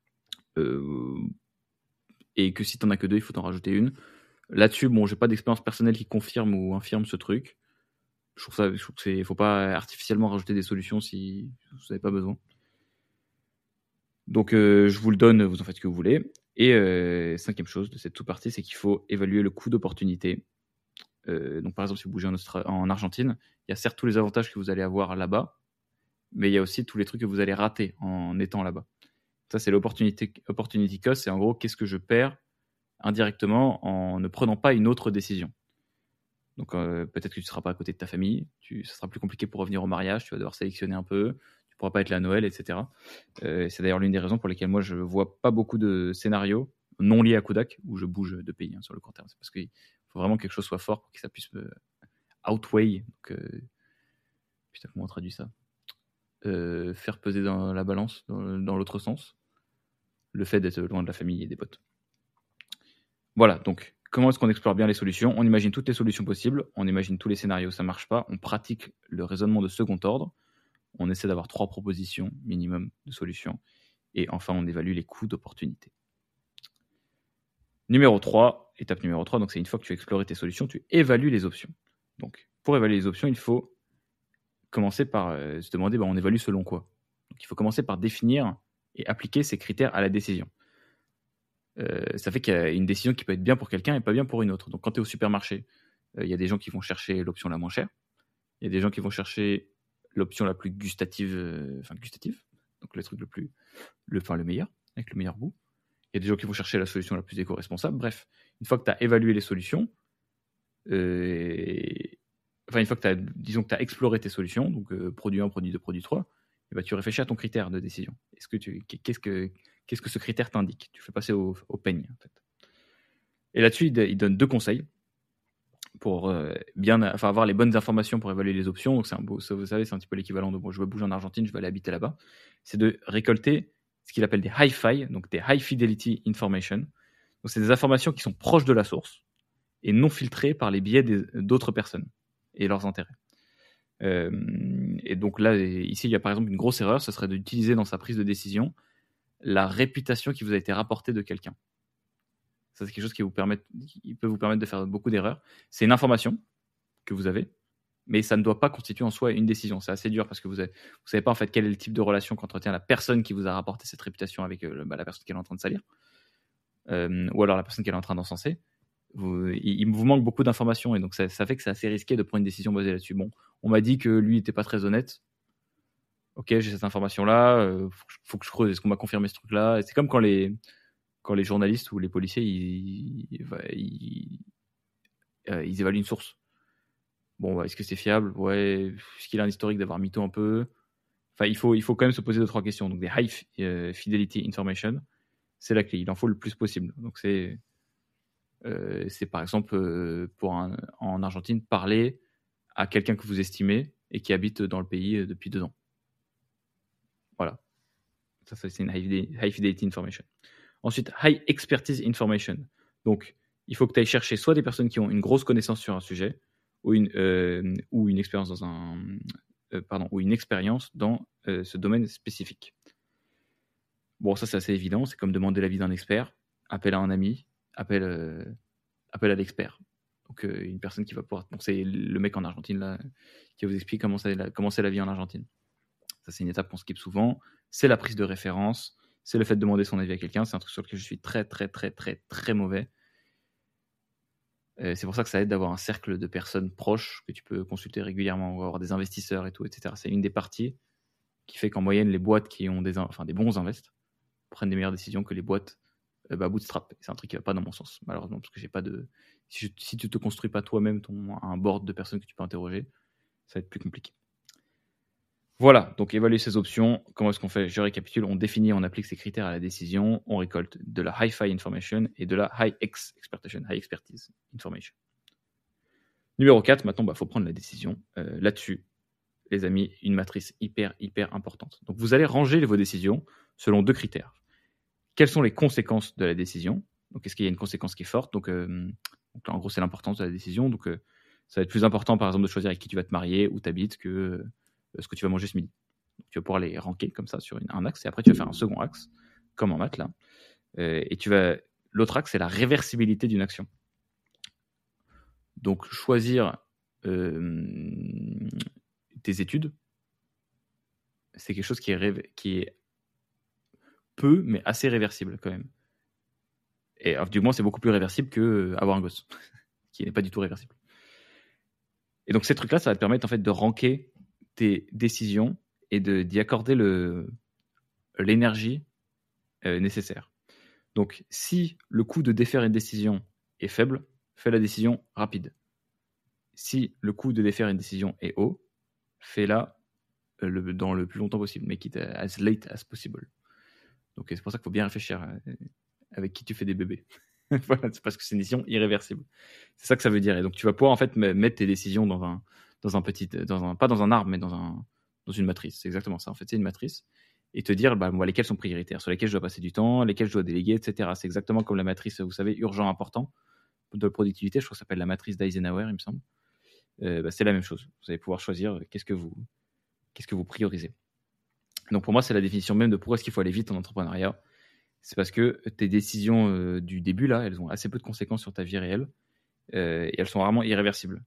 Et que si t'en as que 2, il faut t'en rajouter une. Là-dessus, j'ai pas d'expérience personnelle qui confirme ou infirme ce truc. Je trouve que faut pas artificiellement rajouter des solutions si vous n'avez pas besoin. Donc, je vous le donne, vous en faites ce que vous voulez. Et 5e chose de cette sous-partie, c'est qu'il faut évaluer le coût d'opportunité. Donc, par exemple, si vous bougez en Argentine, il y a certes tous les avantages que vous allez avoir là-bas, mais il y a aussi tous les trucs que vous allez rater en étant là-bas. Ça, c'est l'opportunity cost. C'est en gros, qu'est-ce que je perds indirectement en ne prenant pas une autre décision. Donc, peut-être que tu ne seras pas à côté de ta famille, ça sera plus compliqué pour revenir au mariage, tu vas devoir sélectionner un peu, tu ne pourras pas être là à Noël, etc. C'est d'ailleurs l'une des raisons pour lesquelles moi, je ne vois pas beaucoup de scénarios non liés à Kodak où je bouge de pays sur le court terme. C'est parce qu'il faut vraiment que quelque chose soit fort pour que ça puisse me outweigh. Donc, putain, comment on traduit ça? Faire peser dans la balance, dans l'autre sens, le fait d'être loin de la famille et des potes. Voilà, donc comment est-ce qu'on explore bien les solutions? On imagine toutes les solutions possibles, on imagine tous les scénarios, ça ne marche pas, on pratique le raisonnement de second ordre, on essaie d'avoir 3 propositions minimum de solutions, et enfin on évalue les coûts d'opportunité. Étape numéro 3, donc c'est une fois que tu as exploré tes solutions, tu évalues les options. Donc pour évaluer les options, il faut commencer par se demander, on évalue selon quoi? Donc il faut commencer par définir et appliquer ces critères à la décision. Ça fait qu'il y a une décision qui peut être bien pour quelqu'un et pas bien pour une autre. Donc quand tu es au supermarché, il y a des gens qui vont chercher l'option la moins chère. Il y a des gens qui vont chercher l'option la plus gustative, donc le truc le meilleur, avec le meilleur goût. Il y a des gens qui vont chercher la solution la plus éco-responsable. Bref, une fois que tu as évalué les solutions, une fois que tu as exploré tes solutions, donc produit 1, produit 2, produit 3, tu réfléchis à ton critère de décision. Qu'est-ce que ce critère t'indique? Tu fais passer au peigne, en fait. Et là-dessus, il donne 2 conseils pour avoir les bonnes informations pour évaluer les options. Donc, vous savez, c'est un petit peu l'équivalent de je veux bouger en Argentine, je vais aller habiter là-bas. C'est de récolter ce qu'il appelle des hi-fi, donc des high fidelity information. Donc, c'est des informations qui sont proches de la source et non filtrées par les biais d'autres personnes et leurs intérêts. Et donc là, ici, il y a par exemple une grosse erreur, ce serait d'utiliser dans sa prise de décision la réputation qui vous a été rapportée de quelqu'un. Ça, c'est quelque chose qui peut vous permettre de faire beaucoup d'erreurs. C'est une information que vous avez, mais ça ne doit pas constituer en soi une décision. C'est assez dur parce que vous savez pas en fait quel est le type de relation qu'entretient la personne qui vous a rapporté cette réputation avec la personne qu'elle est en train de salir, ou alors la personne qu'elle est en train d'encenser. Il vous manque beaucoup d'informations et donc ça fait que c'est assez risqué de prendre une décision basée là-dessus. Bon, on m'a dit que lui n'était pas très honnête. Ok, j'ai cette information-là, faut que je creuse. Est-ce qu'on m'a confirmé ce truc-là? Et c'est comme quand les journalistes ou les policiers ils évaluent une source. Bon, est-ce que c'est fiable? Ouais. Est-ce qu'il a un historique d'avoir mytho un peu? Enfin, il faut quand même se poser 2-3 questions. Donc des high fidelity information, c'est la clé. Il en faut le plus possible. Donc c'est par exemple en Argentine, parler à quelqu'un que vous estimez et qui habite dans le pays depuis 2 ans. Voilà. Ça c'est une high fidelity information. Ensuite, high expertise information. Donc, il faut que tu ailles chercher soit des personnes qui ont une grosse connaissance sur un sujet ou une expérience ou une expérience dans ce domaine spécifique. Bon, ça c'est assez évident, c'est comme demander l'avis d'un expert, appelle à un ami, appelle à l'expert. Donc une personne qui va pouvoir... Donc c'est le mec en Argentine là qui vous explique comment c'est la vie en Argentine. Ça c'est une étape qu'on skip souvent. C'est la prise de référence, c'est le fait de demander son avis à quelqu'un. C'est un truc sur lequel je suis très très très très très mauvais. C'est pour ça que ça aide d'avoir un cercle de personnes proches que tu peux consulter régulièrement, ou avoir des investisseurs et tout, etc. C'est une des parties qui fait qu'en moyenne les boîtes qui ont des bons invests prennent des meilleures décisions que les boîtes bootstrap. C'est un truc qui va pas dans mon sens, malheureusement, parce que j'ai pas de... Si tu te construis pas toi-même un board de personnes que tu peux interroger, ça va être plus compliqué. Voilà, donc évaluer ces options. Comment est-ce qu'on fait ? Je récapitule, on définit, on applique ces critères à la décision, on récolte de la high-fi information et de la high expertise information. Numéro 4, maintenant, faut prendre la décision. Là-dessus, les amis, une matrice hyper importante. Donc vous allez ranger vos décisions selon 2 critères. Quelles sont les conséquences de la décision ? Donc, est-ce qu'il y a une conséquence qui est forte ? Donc là, en gros, c'est l'importance de la décision. Donc, ça va être plus important, par exemple, de choisir avec qui tu vas te marier, où tu habites, que ce que tu vas manger ce midi. Donc, tu vas pouvoir les ranker comme ça sur un axe. Et après, tu vas faire un second axe, comme en maths, là. Et l'autre axe, c'est la réversibilité d'une action. Donc, choisir tes études, c'est quelque chose qui est peu, mais assez réversible quand même. Et du moins, c'est beaucoup plus réversible qu'avoir un gosse, qui n'est pas du tout réversible. Et donc, ces trucs-là, ça va te permettre en fait de ranker tes décisions et d'y accorder l'énergie nécessaire. Donc, si le coût de défaire une décision est faible, fais la décision rapide. Si le coût de défaire une décision est haut, fais-la dans le plus longtemps possible. Make it as late as possible. Donc, c'est pour ça qu'il faut bien réfléchir avec qui tu fais des bébés. Voilà, c'est parce que c'est une décision irréversible. C'est ça que ça veut dire. Et donc, tu vas pouvoir en fait mettre tes décisions pas dans un arbre, mais dans une matrice. C'est exactement ça. En fait, c'est une matrice. Et te dire, lesquelles sont prioritaires, sur lesquelles je dois passer du temps, lesquelles je dois déléguer, etc. C'est exactement comme la matrice, vous savez, urgent, important, de productivité. Je crois que ça s'appelle la matrice d'Eisenhower, il me semble. C'est la même chose. Vous allez pouvoir choisir qu'est-ce que vous priorisez. Donc, pour moi, c'est la définition même de pourquoi est-ce qu'il faut aller vite en entrepreneuriat. C'est parce que tes décisions du début, là, elles ont assez peu de conséquences sur ta vie réelle et elles sont vraiment irréversibles.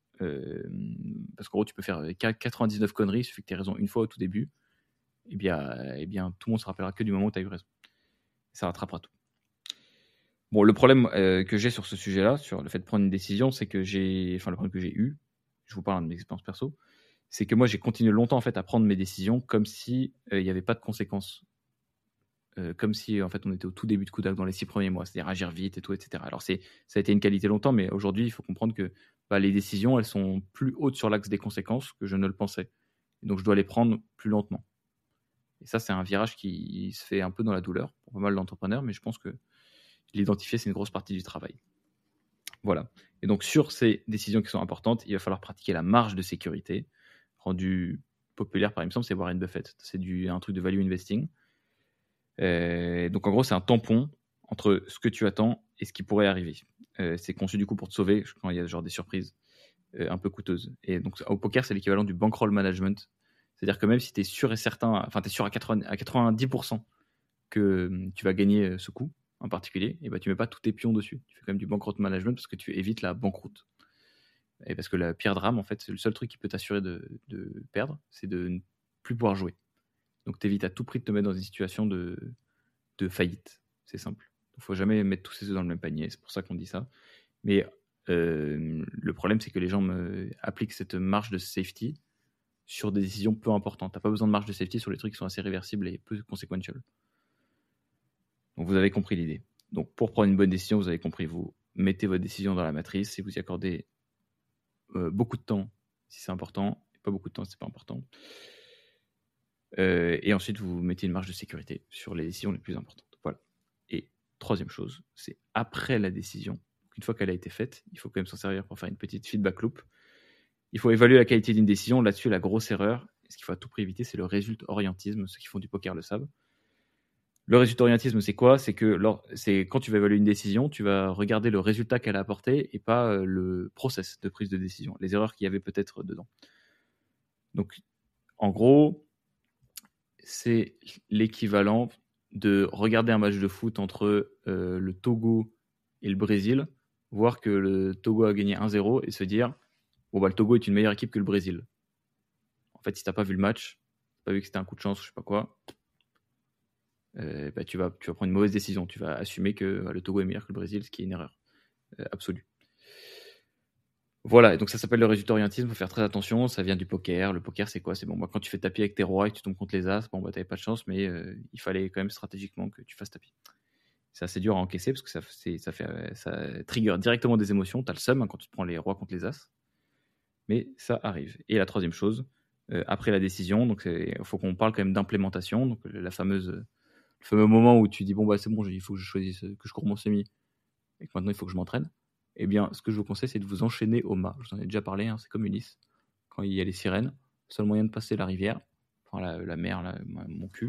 Parce qu'en gros, tu peux faire 99 conneries, il suffit que tu aies raison une fois au tout début, et bien tout le monde se rappellera que du moment où tu as eu raison. Ça rattrapera tout. Bon, le problème que j'ai sur ce sujet-là, sur le fait de prendre une décision, c'est que le problème que j'ai eu, je vous parle de mes expériences perso, c'est que moi, j'ai continué longtemps en fait à prendre mes décisions comme si il n'y avait pas de conséquences. Comme si en fait on était au tout début de Kudak dans les 6 premiers mois, c'est-à-dire agir vite et tout, etc. Alors ça a été une qualité longtemps, mais aujourd'hui il faut comprendre que les décisions elles sont plus hautes sur l'axe des conséquences que je ne le pensais. Et donc je dois les prendre plus lentement. Et ça c'est un virage qui se fait un peu dans la douleur pour pas mal d'entrepreneurs, mais je pense que l'identifier c'est une grosse partie du travail. Voilà. Et donc sur ces décisions qui sont importantes, il va falloir pratiquer la marge de sécurité, rendue populaire par exemple, c'est Warren Buffett. C'est un truc de value investing. Donc en gros c'est un tampon entre ce que tu attends et ce qui pourrait arriver. C'est conçu du coup pour te sauver quand il y a genre des surprises un peu coûteuses. Et donc au poker c'est l'équivalent du bankroll management. C'est-à-dire que même si tu es sûr et certain, enfin tu es sûr à 90% que tu vas gagner ce coup en particulier, et tu mets pas tous tes pions dessus. Tu fais quand même du bankroll management parce que tu évites la banqueroute. Et parce que la pire drame en fait c'est le seul truc qui peut t'assurer de perdre, c'est de ne plus pouvoir jouer. Donc t'évites à tout prix de te mettre dans une situation de faillite. C'est simple. Il ne faut jamais mettre tous ses œufs dans le même panier. C'est pour ça qu'on dit ça. Mais le problème, c'est que les gens appliquent cette marge de safety sur des décisions peu importantes. Tu n'as pas besoin de marge de safety sur les trucs qui sont assez réversibles et peu consequential. Donc vous avez compris l'idée. Donc pour prendre une bonne décision, vous avez compris, vous mettez votre décision dans la matrice et vous y accordez beaucoup de temps si c'est important, et pas beaucoup de temps si c'est pas important. Et ensuite, vous mettez une marge de sécurité sur les décisions les plus importantes. Voilà. Et troisième chose, c'est après la décision, une fois qu'elle a été faite, il faut quand même s'en servir pour faire une petite feedback loop. Il faut évaluer la qualité d'une décision. Là-dessus, la grosse erreur, ce qu'il faut à tout prix éviter, c'est le résultat-orientisme. Ceux qui font du poker le savent. Le résultat-orientisme, c'est quoi? C'est que c'est quand tu vas évaluer une décision, tu vas regarder le résultat qu'elle a apporté et pas le process de prise de décision, les erreurs qu'il y avait peut-être dedans. Donc, en gros, c'est l'équivalent de regarder un match de foot entre le Togo et le Brésil, voir que le Togo a gagné 1-0 et se dire bon, bah, le Togo est une meilleure équipe que le Brésil. En fait, si t'as pas vu le match, pas vu que c'était un coup de chance ou je sais pas quoi, bah, tu vas prendre une mauvaise décision. Tu vas assumer que le Togo est meilleur que le Brésil, ce qui est une erreur absolue. Voilà, et donc ça s'appelle le résultat-orientisme, il faut faire très attention, ça vient du poker. Le poker, c'est quoi? C'est bon, bah, quand tu fais tapis avec tes rois et que tu tombes contre les as, bon, bah, t'avais pas de chance, mais il fallait quand même stratégiquement que tu fasses tapis. C'est assez dur à encaisser parce que ça trigger directement des émotions. T'as le seum hein, quand tu te prends les rois contre les as, mais ça arrive. Et la troisième chose, après la décision, donc il faut qu'on parle quand même d'implémentation, donc le fameux moment où tu dis bon bah c'est bon, il faut que je choisisse, que je cours mon semi et que maintenant il faut que je m'entraîne. Eh bien, ce que je vous conseille, c'est de vous enchaîner au mât. Je vous en ai déjà parlé, hein, c'est comme Ulysse. Quand il y a les sirènes, le seul moyen de passer la rivière, enfin la mer, là, mon cul,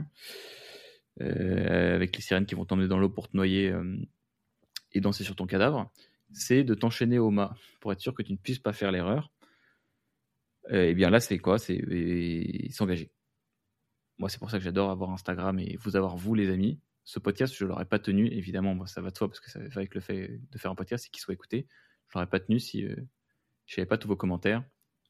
avec les sirènes qui vont t'emmener dans l'eau pour te noyer et danser sur ton cadavre, c'est de t'enchaîner au mât pour être sûr que tu ne puisses pas faire l'erreur. Eh bien là, c'est quoi? C'est s'engager. Moi, c'est pour ça que j'adore avoir Instagram et vous avoir, vous, les amis. Ce podcast, je ne l'aurais pas tenu, évidemment, moi, ça va de soi, parce que ça va avec le fait de faire un podcast et qu'il soit écouté. Je ne l'aurais pas tenu si je n'avais pas tous vos commentaires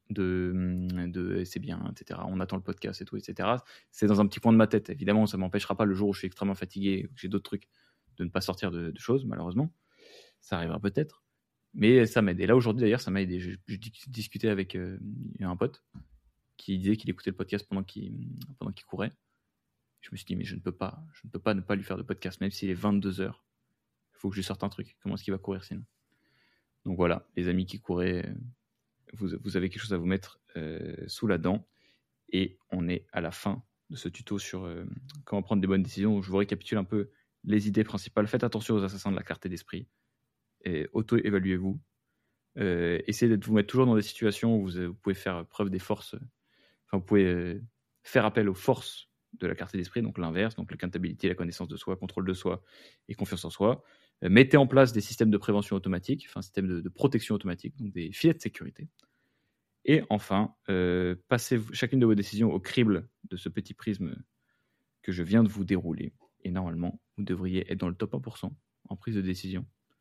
de c'est bien, etc. On attend le podcast et tout, etc. C'est dans un petit coin de ma tête. Évidemment, ça ne m'empêchera pas le jour où je suis extrêmement fatigué ou que j'ai d'autres trucs de ne pas sortir de choses, malheureusement. Ça arrivera peut-être. Mais ça m'aide. Et là, aujourd'hui, d'ailleurs, ça m'a aidé. Je discutais avec un pote qui disait qu'il écoutait le podcast pendant qu'il courait. Je me suis dit, mais je ne peux pas ne pas lui faire de podcast, même s'il est 22h. Il faut que je lui sorte un truc. Comment est-ce qu'il va courir sinon? Donc voilà, les amis qui couraient, vous avez quelque chose à vous mettre sous la dent. Et on est à la fin de ce tuto sur comment prendre des bonnes décisions. Je vous récapitule un peu les idées principales. Faites attention aux assassins de la clarté d'esprit. Et auto-évaluez-vous. Essayez de vous mettre toujours dans des situations où vous pouvez faire preuve des forces. Enfin, vous pouvez faire appel aux forces de la clarté d'esprit, donc l'inverse, donc l'accountability, la connaissance de soi, contrôle de soi et confiance en soi. Mettez en place des systèmes de prévention automatique, enfin systèmes de protection automatique, donc des filets de sécurité. Et enfin, passez chacune de vos décisions au crible de ce petit prisme que je viens de vous dérouler. Et normalement, vous devriez être dans le top 1% en prise de décision.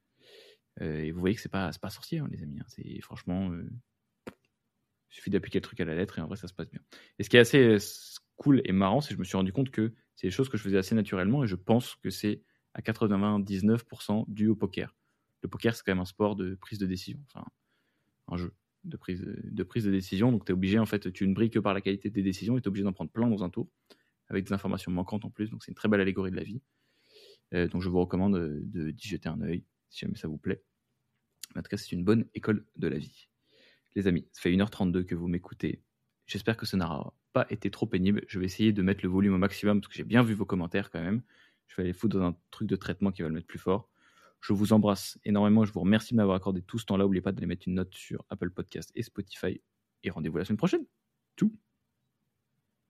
Et vous voyez que c'est pas sorcier, hein, les amis. Hein. C'est franchement... il suffit d'appliquer le truc à la lettre et en vrai, ça se passe bien. Et ce qui est assez cool et marrant, c'est que je me suis rendu compte que c'est des choses que je faisais assez naturellement et je pense que c'est à 99% dû au poker. Le poker, c'est quand même un sport de prise de décision, enfin, un jeu de prise de décision. Donc, tu es obligé, en fait, tu ne brilles que par la qualité des décisions et tu es obligé d'en prendre plein dans un tour avec des informations manquantes en plus. Donc, c'est une très belle allégorie de la vie. Donc, je vous recommande d'y jeter un œil si jamais ça vous plaît. En tout cas, c'est une bonne école de la vie. Les amis, ça fait 1h32 que vous m'écoutez. J'espère que ça n'aura pas été trop pénible. Je vais essayer de mettre le volume au maximum parce que j'ai bien vu vos commentaires quand même. Je vais aller foutre dans un truc de traitement qui va le mettre plus fort. Je vous embrasse énormément. Je vous remercie de m'avoir accordé tout ce temps-là. N'oubliez pas d'aller mettre une note sur Apple Podcast et Spotify. Et rendez-vous la semaine prochaine. Tout.